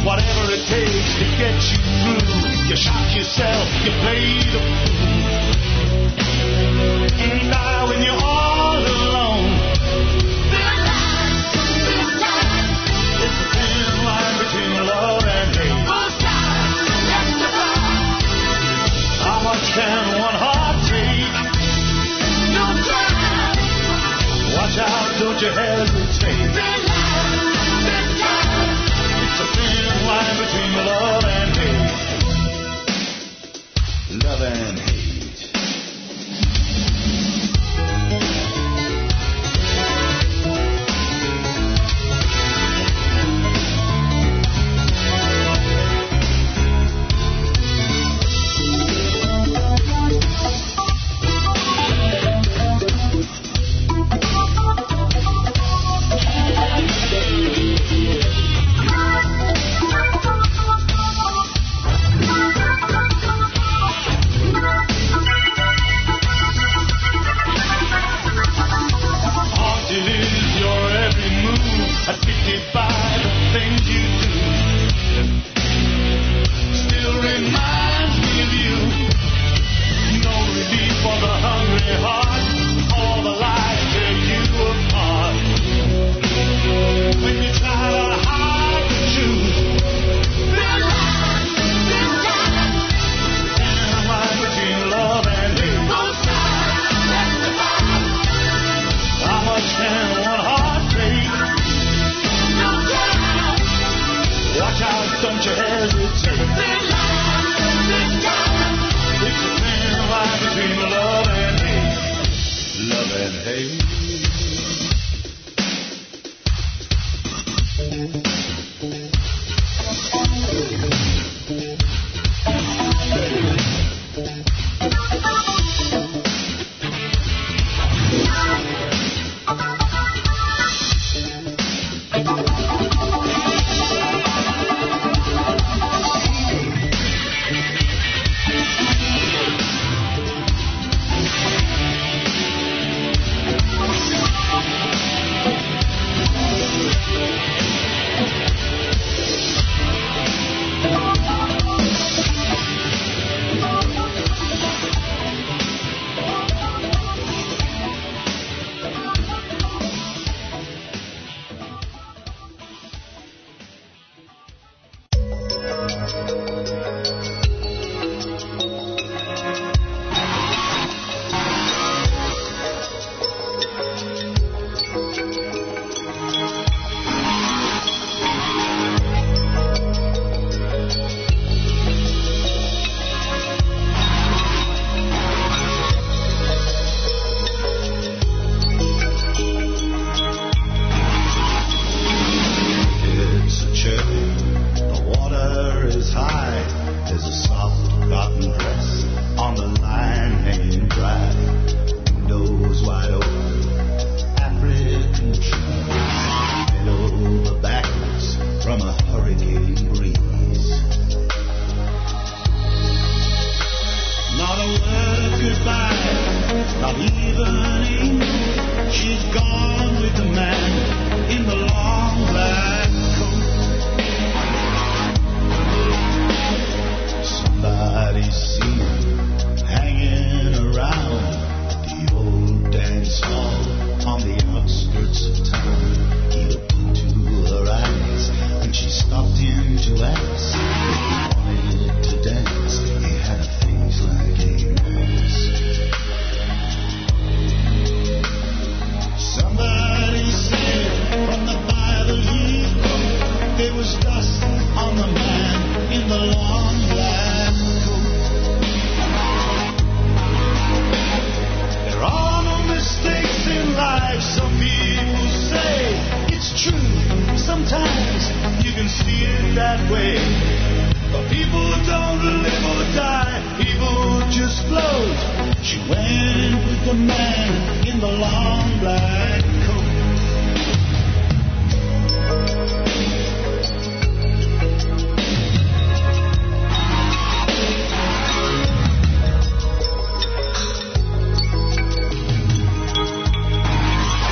whatever it takes to get you through. You shock yourself, you play the fool, and die when you're all alone. It's a thin line between love and hate. How much can one heart take? Watch out, don't you hesitate. It's a thin line between love and hate. Love and hate.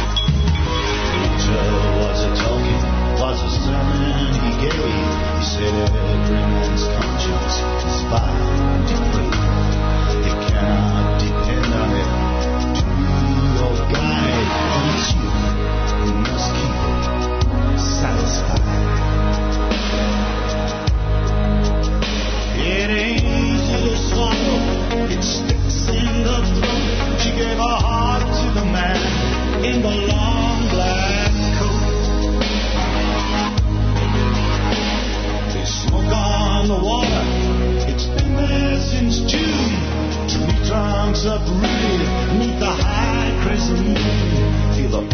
He said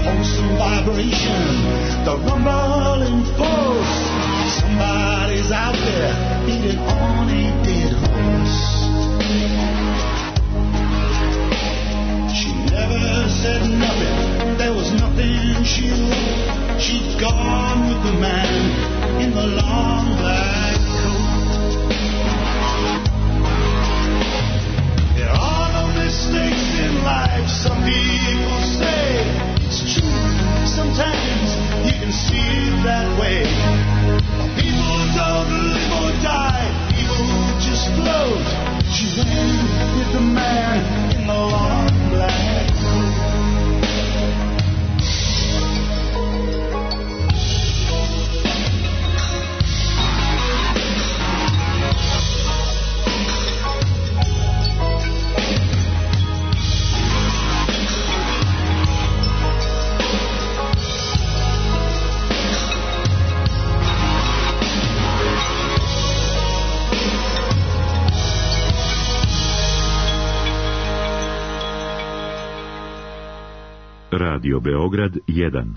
wholesome vibration, the rumbling force. Somebody's out there eating on a dead horse. She never said nothing, there was nothing she wrote. She'd gone with the man in the long black coat. There are no mistakes in life, some people say. It's true, sometimes you can see it that way. People don't live or die, people just float. She went with the man in the long black coat. Radio Beograd 1.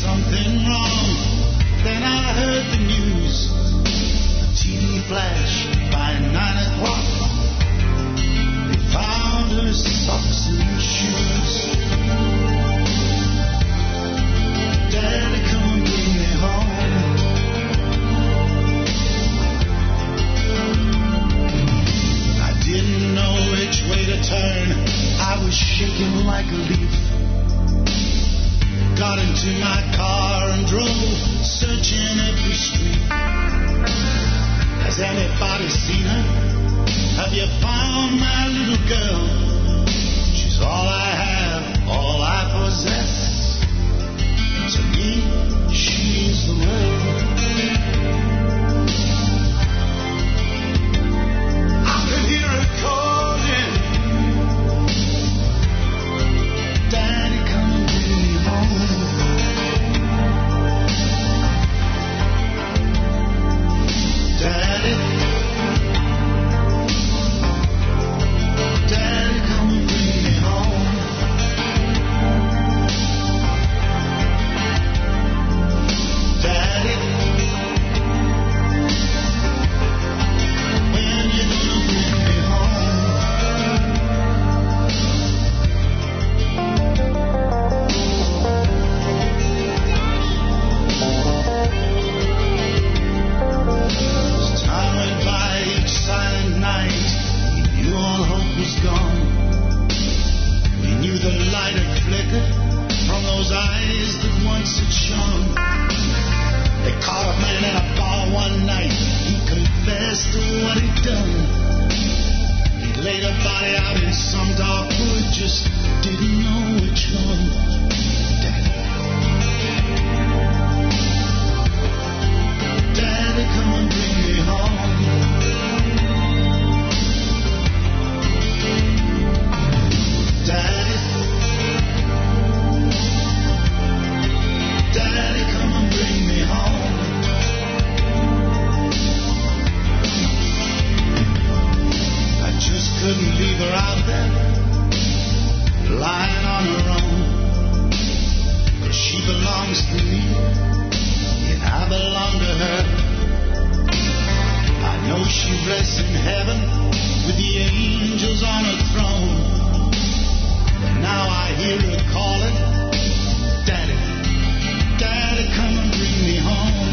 something wrong. Then I heard the news, a TV flash by 9 o'clock. They found her socks and shoes. Daddy, come and bring me home. I didn't know which way to turn. I was shaking like a leaf. Got into my car and drove, searching every street. Has anybody seen her? Have you found my little girl? She's all I have, all I possess. To me, she's the world. I can hear her calling. Daddy, come and bring me home. Daddy, Daddy, come and bring me home. Daddy, when you gonna bring me home? As time went by each silent night, we knew all hope was gone. We knew the light had flickered from those eyes that once had shone. They caught a man in a bar one night. He confessed to what he'd done. He laid a body out in some dark wood, just didn't know which one. Daddy, Daddy, come and bring me home. Daddy, Daddy, come and bring me home. I just couldn't leave her out there, lying on her own. 'Cause she belongs to me, and I belong to her. I know she rests in heaven with the angels on her throne. But now I hear her calling, Daddy, Daddy, come and bring me home.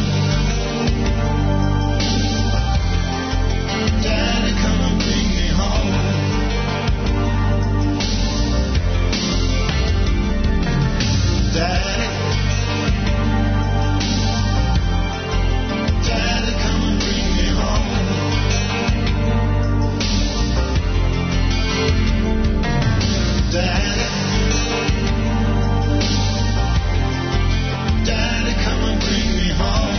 Daddy, come and bring me home. Daddy, Daddy, come and bring me home. Daddy, Daddy, come and bring me home.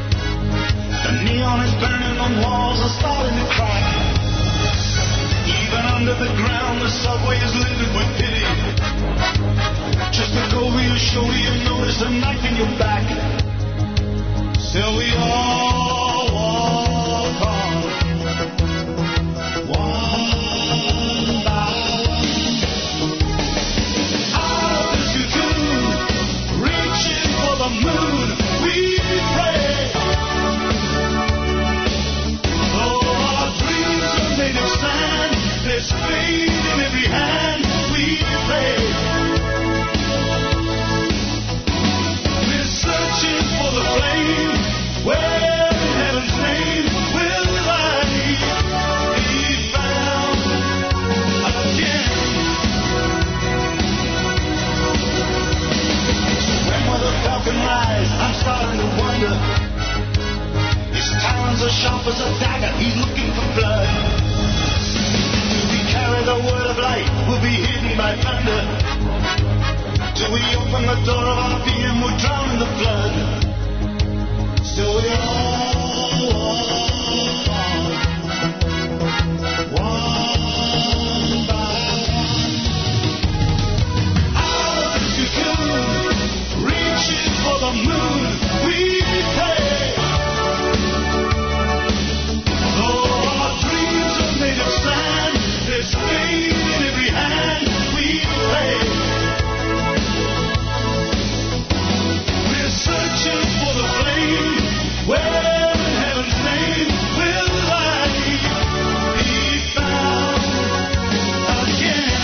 Neon is burning on walls are starting to crack. Even Even under the ground, the subway is littered with pity. Just look over your shoulder, you notice a knife in your back. Still we all walk on, one by one. Out of this cocoon, reaching for the moon, we pray. Though our dreams are made of sand, there's faith in every hand, we pray. We're searching for the flame, where in heaven's name will light be found again? So when will the falcon rise? I'm starting to wonder. His talons are sharp as a dagger, he's looking for blood. Till we carry the word of light, we'll be hidden by thunder. Till we open the door of our being, we'll drown in the flood. Still we all walk on, one by one. Out of this cocoon, reaching for the moon, we pray. Though our dreams are made of sand, there's faith in every hand, we pray. We're searching for the flame, where in heaven's name will light be found again?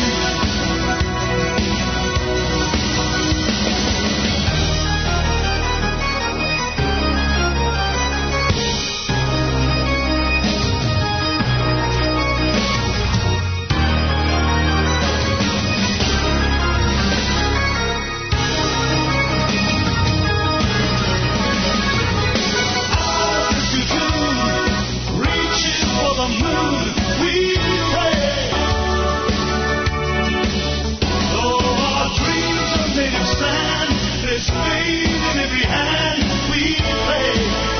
Reaching for the moon, we pray. Though our dreams are made of sand, there's faith in every hand, we pray.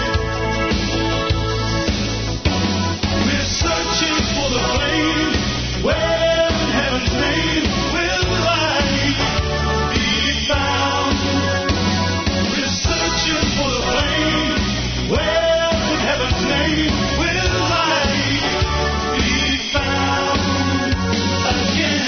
We're searching for the flame, where in heaven's name will light be found. We're searching for the flame, where in heaven's name will light be found again.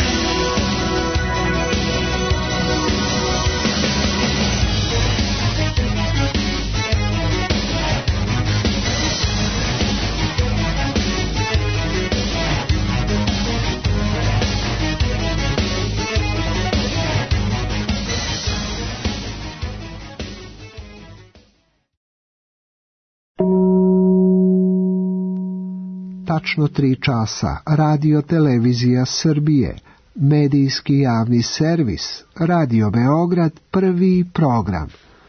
Tačno 3 časa, Radio Televizija Srbije, medijski javni servis, Radio Beograd, prvi program.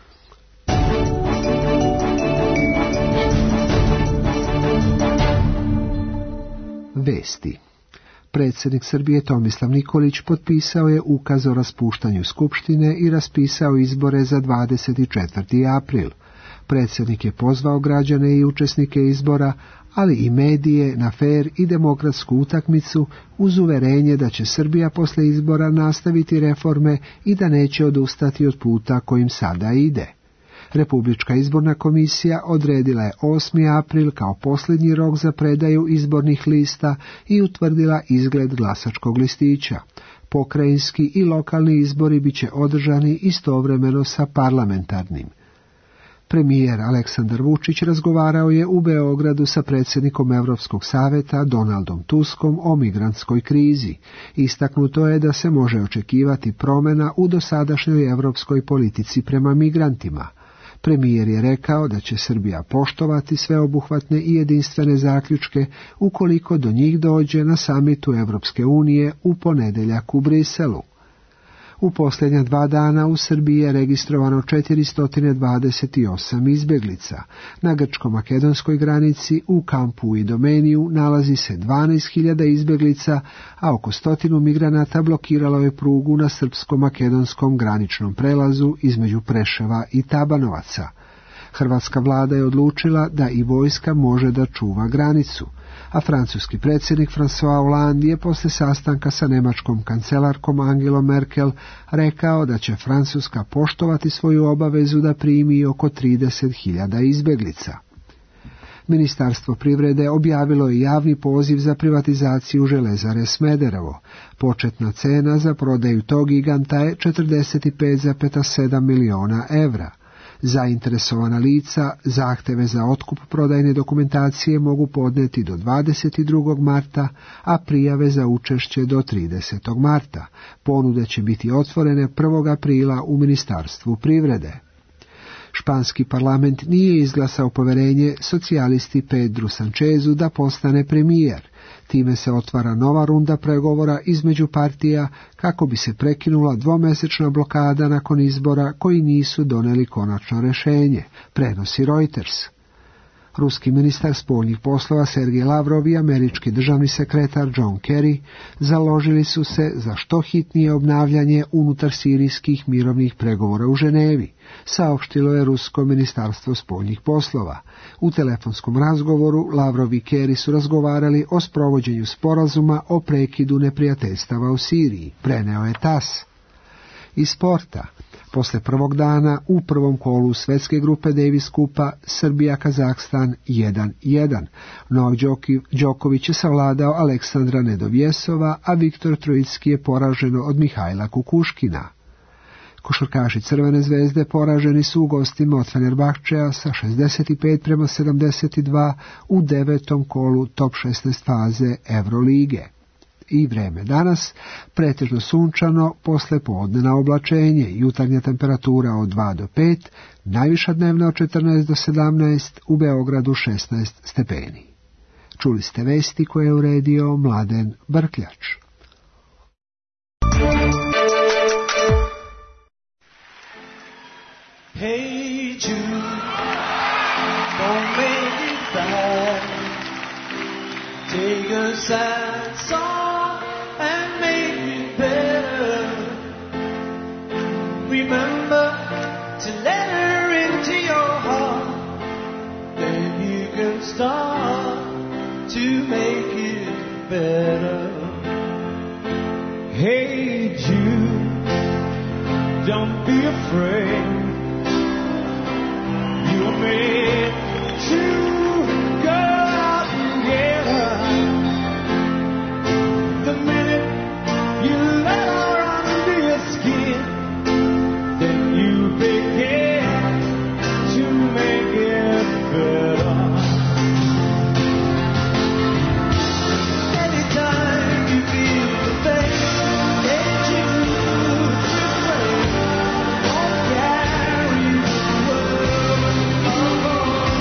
Vesti. Predsjednik Srbije Tomislav Nikolić potpisao je ukaz o raspuštanju Skupštine i raspisao izbore za 24. april. Predsjednik je pozvao građane i učesnike izbora, ali i medije na fer i demokratsku utakmicu uz uverenje da će Srbija posle izbora nastaviti reforme i da neće odustati od puta kojim sada ide. Republička izborna komisija odredila je 8. april kao posljednji rok za predaju izbornih lista i utvrdila izgled glasačkog listića. Pokrajinski i lokalni izbori biće održani istovremeno sa parlamentarnim. Premijer Aleksandar Vučić razgovarao je u Beogradu sa predsjednikom Europskog saveta Donaldom Tuskom o migrantskoj krizi. Istaknuto je da se može očekivati promjena u dosadašnjoj europskoj politici prema migrantima. Premijer je rekao da će Srbija poštovati sveobuhvatne i jedinstvene zaključke ukoliko do njih dođe na samitu Evropske unije u ponedjeljak u Briselu. U posljednja 2 dana u Srbiji je registrovano 428 izbjeglica. Na grčko-makedonskoj granici u kampu u Idomeniju nalazi se 12.000 izbjeglica, a oko 100 migranata blokiralo je prugu na srpsko-makedonskom graničnom prelazu između Preševa i Tabanovaca. Hrvatska vlada je odlučila da i vojska može da čuva granicu, a francuski predsjednik François Hollande je posle sastanka sa nemačkom kancelarkom Angelom Merkel rekao da će Francuska poštovati svoju obavezu da primi oko 30.000 izbjeglica. Ministarstvo privrede objavilo je javni poziv za privatizaciju železare Smederevo. Početna cena za prodaju tog giganta je 45,7 miliona evra. Zainteresovana lica zahteve za otkup prodajne dokumentacije mogu podneti do 22. marta, a prijave za učešće do 30. marta. Ponude će biti otvorene 1. aprila u Ministarstvu privrede. Španski parlament nije izglasao poverenje socijalisti Pedru Sanchezu da postane premijer. Time se otvara nova runda pregovora između partija kako bi se prekinula dvomesečna blokada nakon izbora koji nisu doneli konačno rješenje, prenosi Reuters. Ruski ministar spoljnih poslova Sergej Lavrov i američki državni sekretar John Kerry založili su se za što hitnije obnavljanje unutar sirijskih mirovnih pregovora u Ženevi, saopštilo je Rusko ministarstvo spoljnih poslova. U telefonskom razgovoru Lavrov i Kerry su razgovarali o sprovođenju sporazuma o prekidu neprijateljstava u Siriji, preneo je TASS. Iz sporta. Posle prvog dana u prvom kolu svetske grupe Davis Kupa Srbija-Kazahstan 1-1. Novak Đoković je savladao Aleksandra Nedovjesova, a Viktor Trojicki je poraženo od Mihajla Kukuškina. Košarkaši Crvene zvezde poraženi su u gostima od Fenerbahčeja sa 65-72 u 9. kolu top 16 faze Evrolige. I vreme danas, pretežno sunčano, posle podnevna oblačenje, jutarnja temperatura od 2 do 5, najviša dnevna od 14 do 17, u Beogradu 16 stepeni. Čuli ste vesti koje je uredio Mladen Brkljač. Hey Jude, don't make it bad. Take a sad song and make it better. Remember to let her into your heart. Then you can start to make it better. Hey Jude, don't be afraid. You're made to go out and get her. The minute you let her under your skin, then you begin to make it better. Anytime you feel the pain, ain't you afraid? Don't carry the world alone.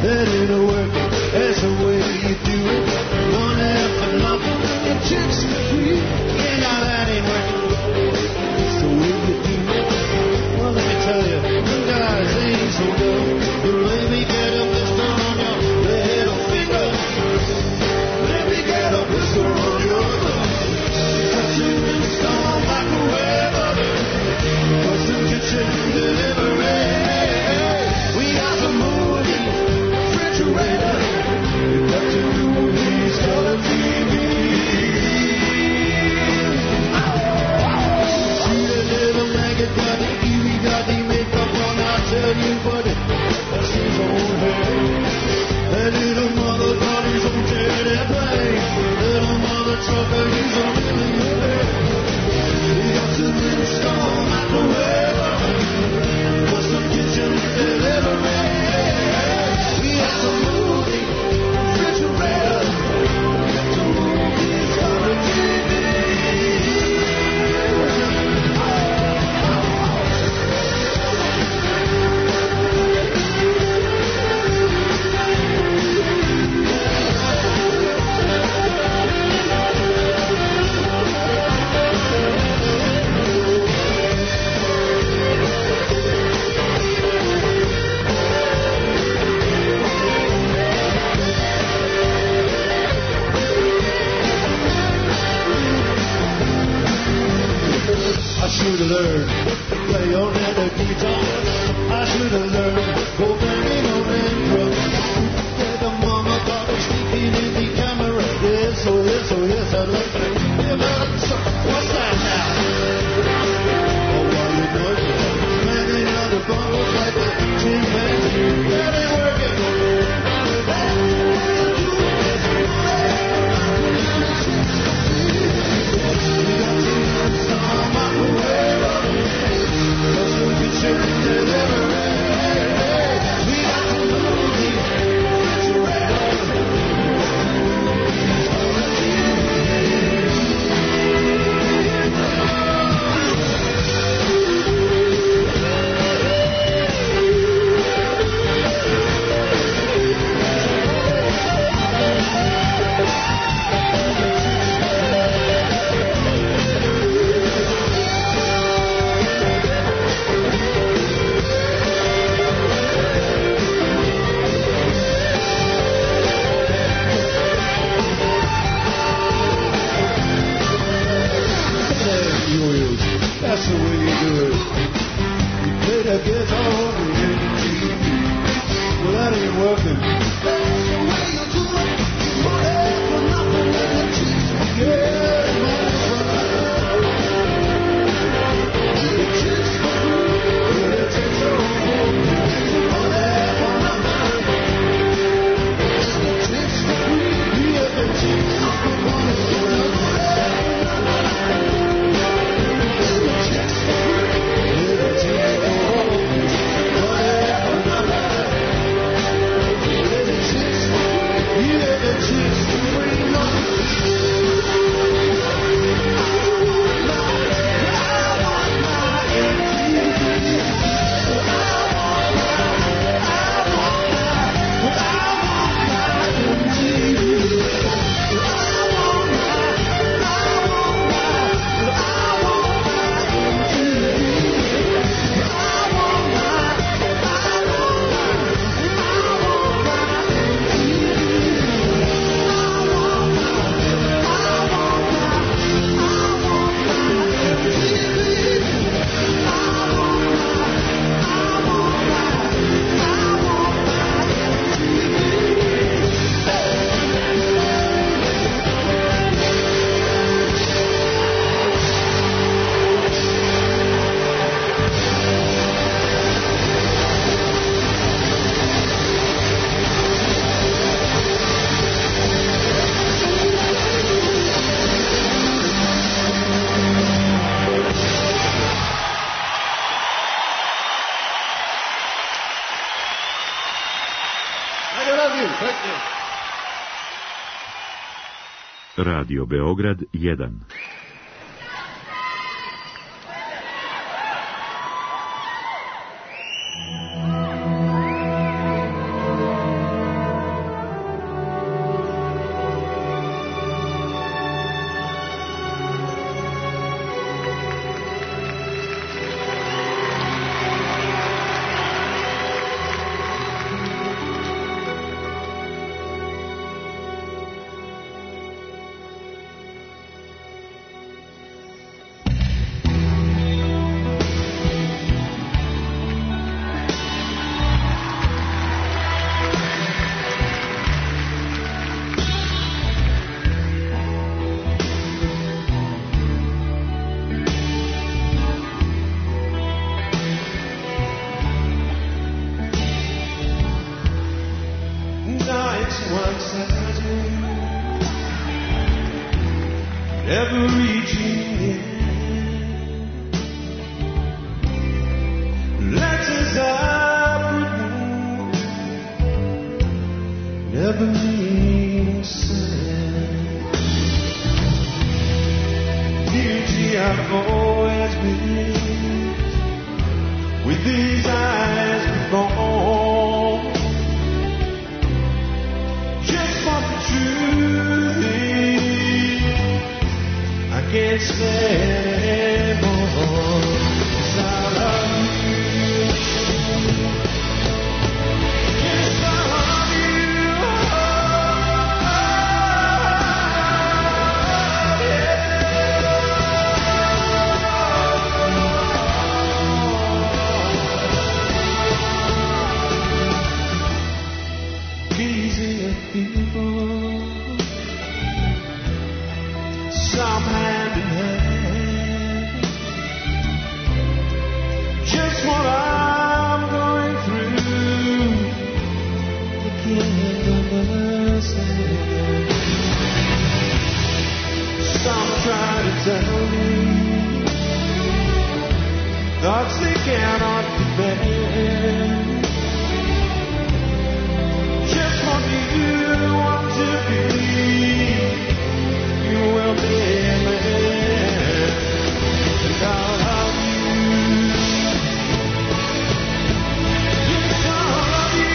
That ain't a working, that's the way you do it. Money for nothing, and chicks for free. Yeah, now that ain't working, it's the way you do it. Well, let me tell you, you guys ain't so good. You let me get a pistol on your little finger. Let me get a pistol on your thumb. Cut you in the stone microwave oven. Custom kitchen delivery. We got the movie refrigerator. We got the movies, color TV. See the little maggot got the Evie got the makeup on. I tell you, buddy, that's his own hair. That little mother got his own jet airplane. Little mother trucker, he's a millionaire. We got the little stone microwave oven. Custom kitchen delivery. We got the movie refrigerator. We got the movies, color TV. I should have learned to play on that guitar. I should have learned go banging on that drum. Yeah, the mama got her speaking in the camera. Yes, oh yes, oh yes, I love it. Yeah, but what's that now? Oh, why you doing it? Manning out the bottles like a chimpanzee. That ain't working. That's the way you do it. You play the guitar on the TV. Well, that ain't working. That's the way you do it. Money for nothing and the chicks for free. Yeah, money for nothing. The chicks for free. The chicks are home. Money for nothing. The chicks for free. Yeah, the chicks for money for nothing. Radio Beograd 1. once I do, never reaching in. Letters I've written, never meaning send. Beauty I've always missed, with these eyes before. Just for the truth is, I can't stand anymore. 'Cause I love you. Yes, I love you. Pleasing people, some hand in hand. Just what I'm going through, I can't understand. Some try to tell me thoughts they cannot defend. Just what you want to believe, you will be a man. And I'll love you. Yes, I'll love you.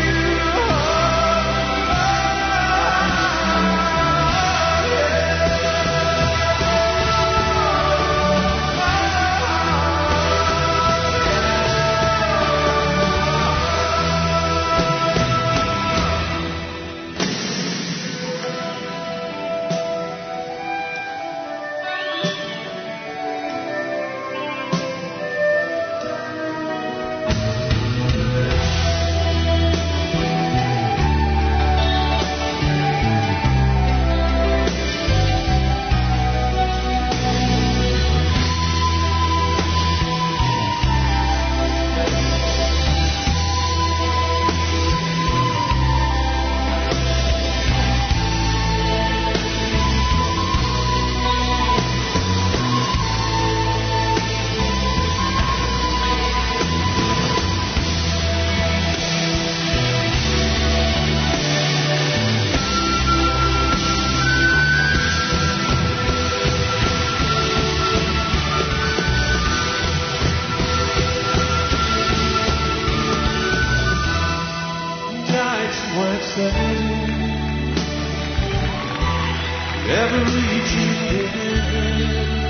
Never reaching in.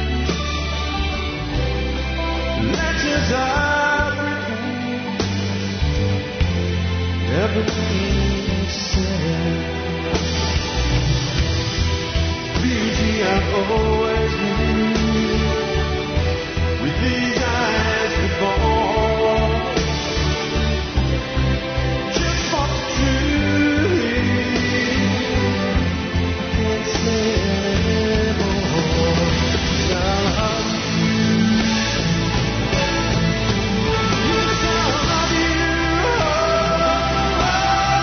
Letters I've written, never been said. Beauty I've always knew, with these eyes before. Just for the truth, can't say anymore. 'Cause I love you. Yes, I love you.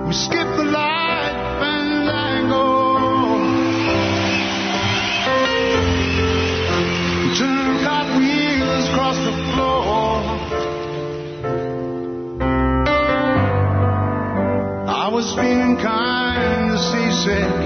We skip the light fandango. Turn cartwheels across the floor. I was feeling kind of seasick.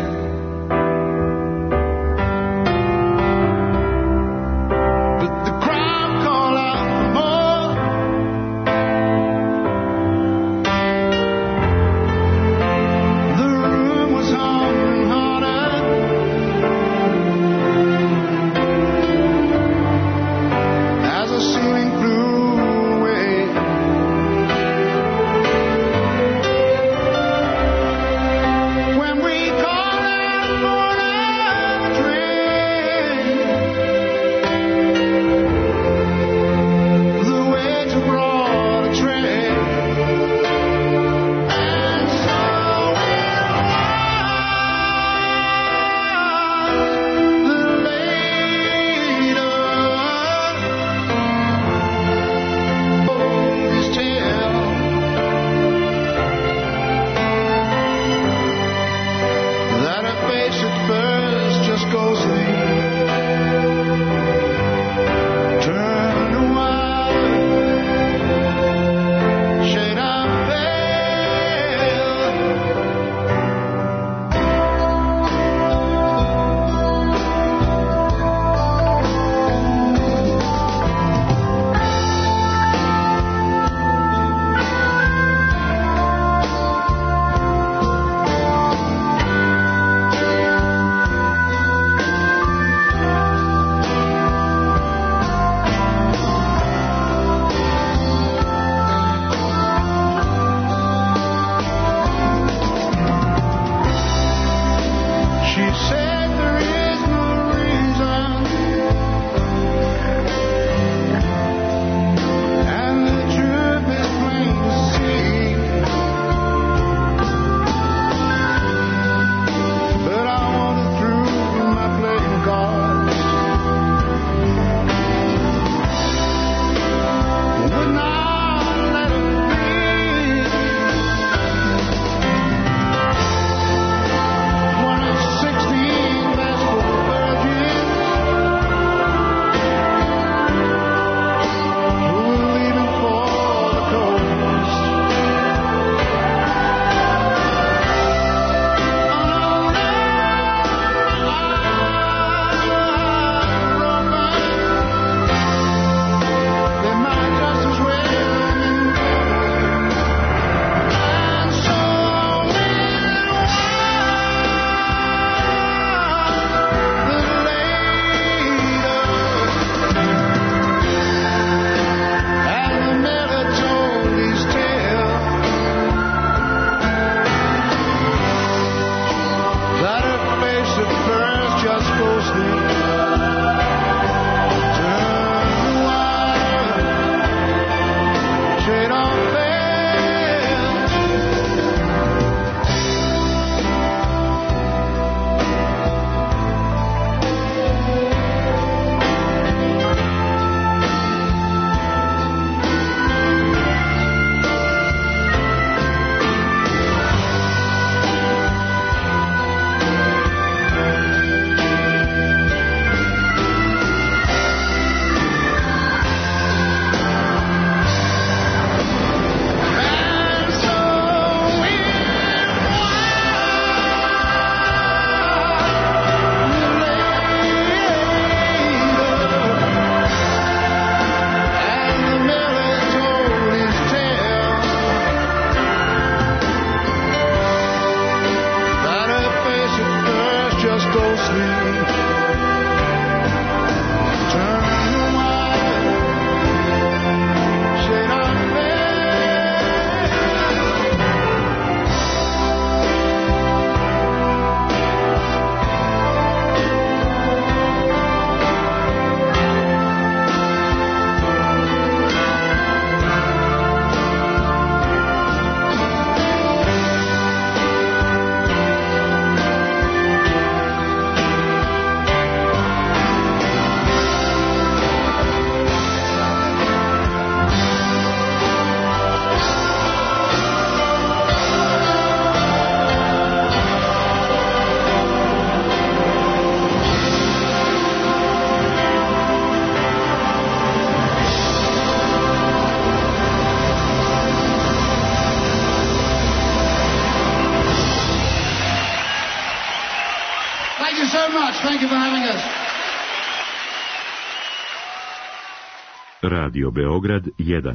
so much. Thank you for having us. Radio Beograd 1.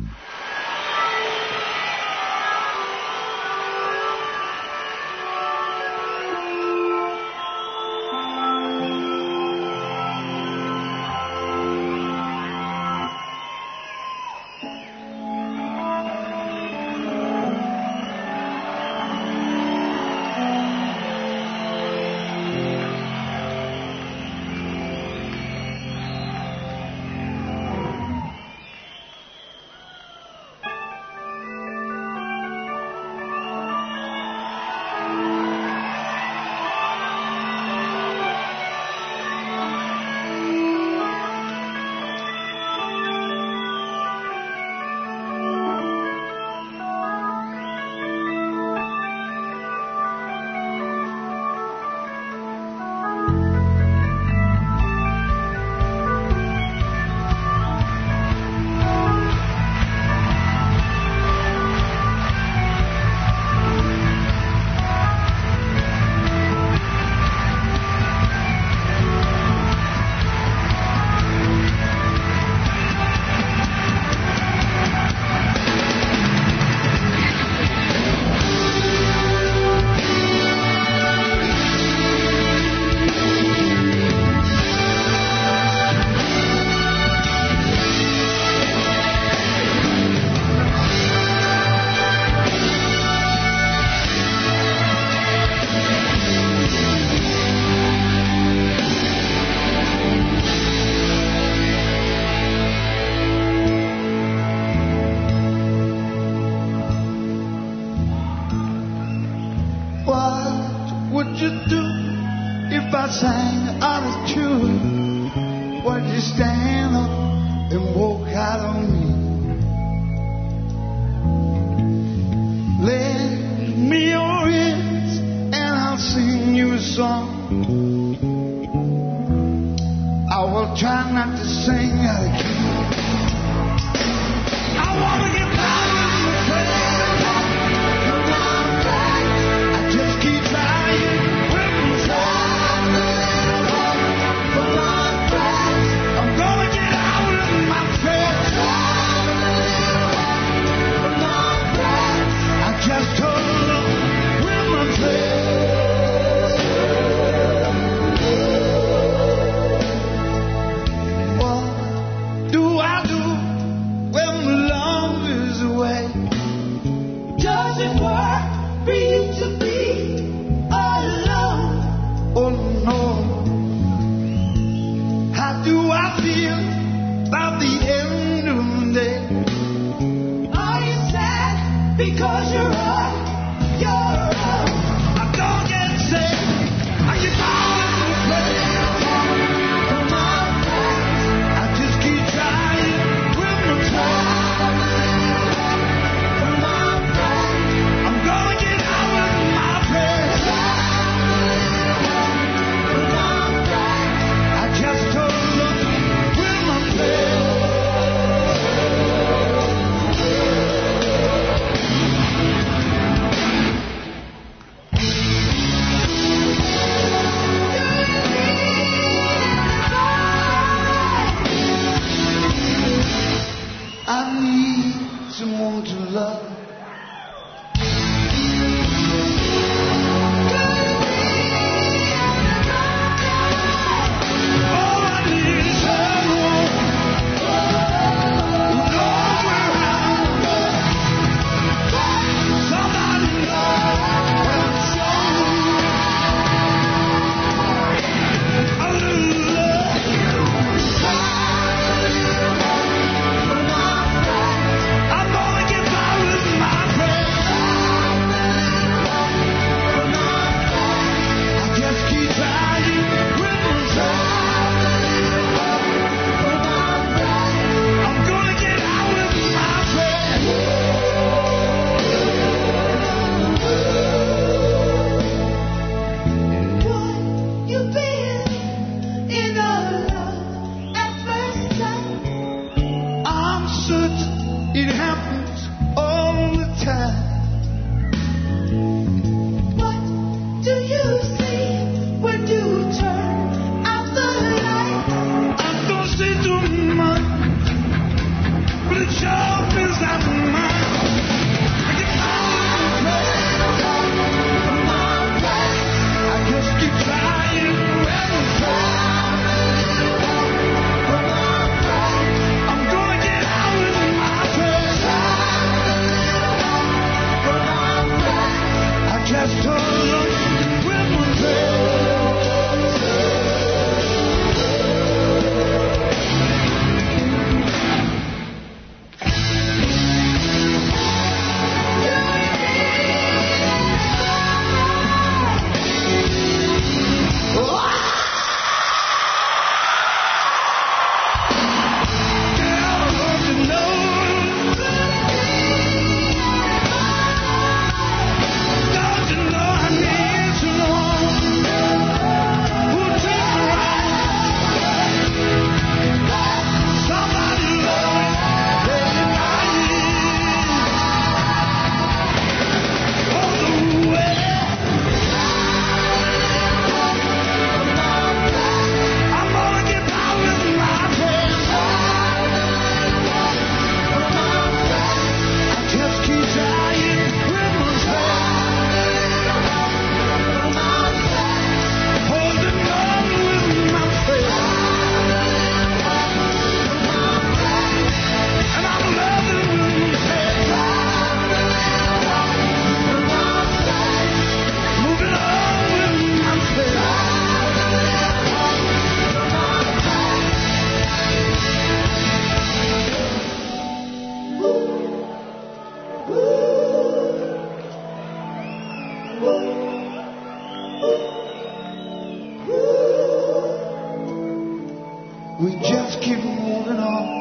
We just keep moving on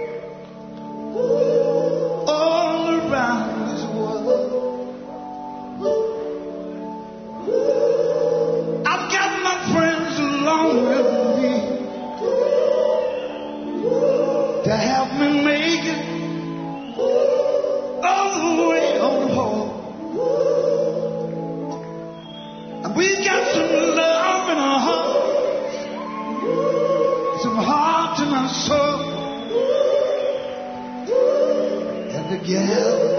all around this world. I've got my friends along with me to help me make it all the way on home. And we've got some love in our heart, some heart in our soul, and together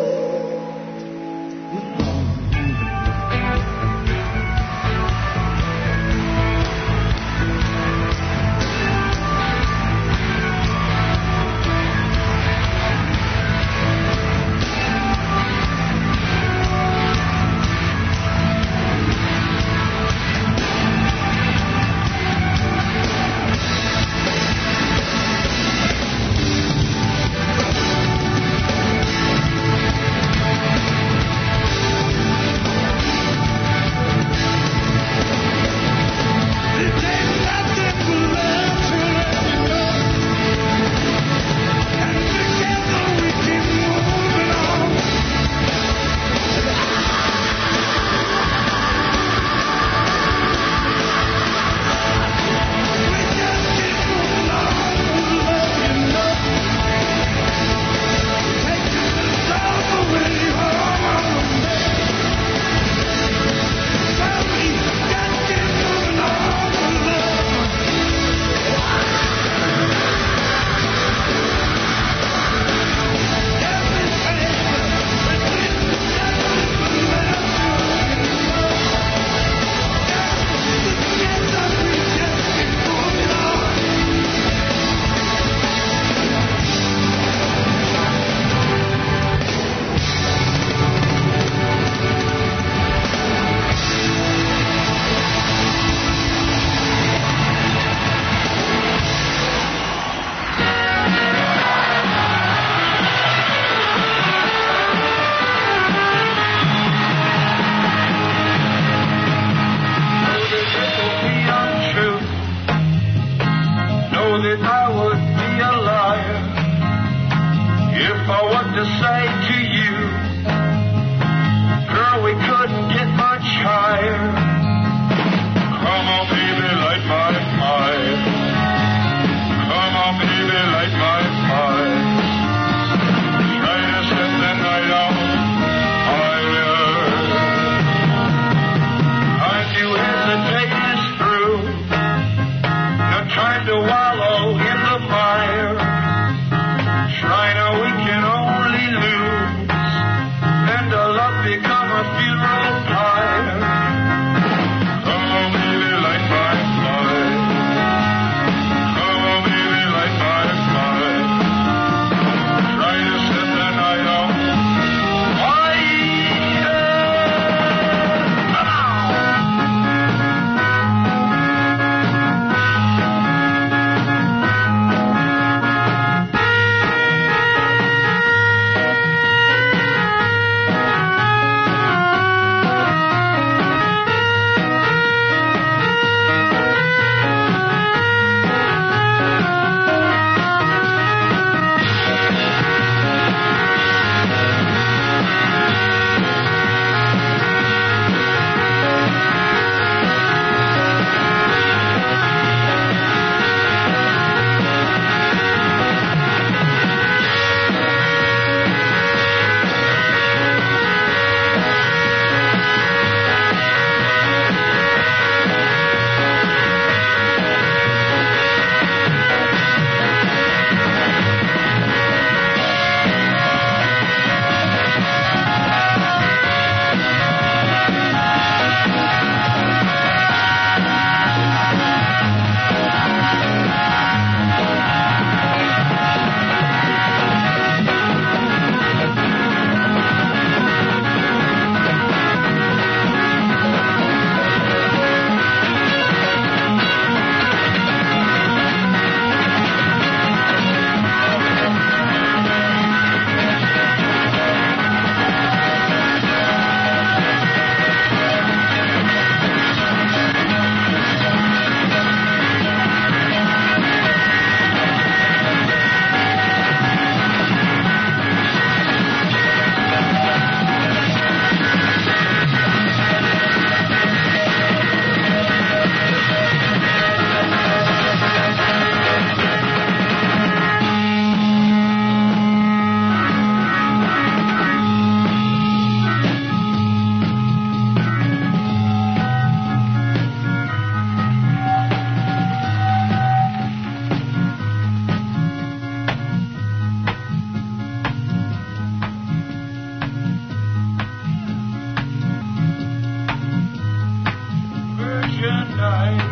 night.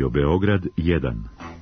Radio Beograd 1.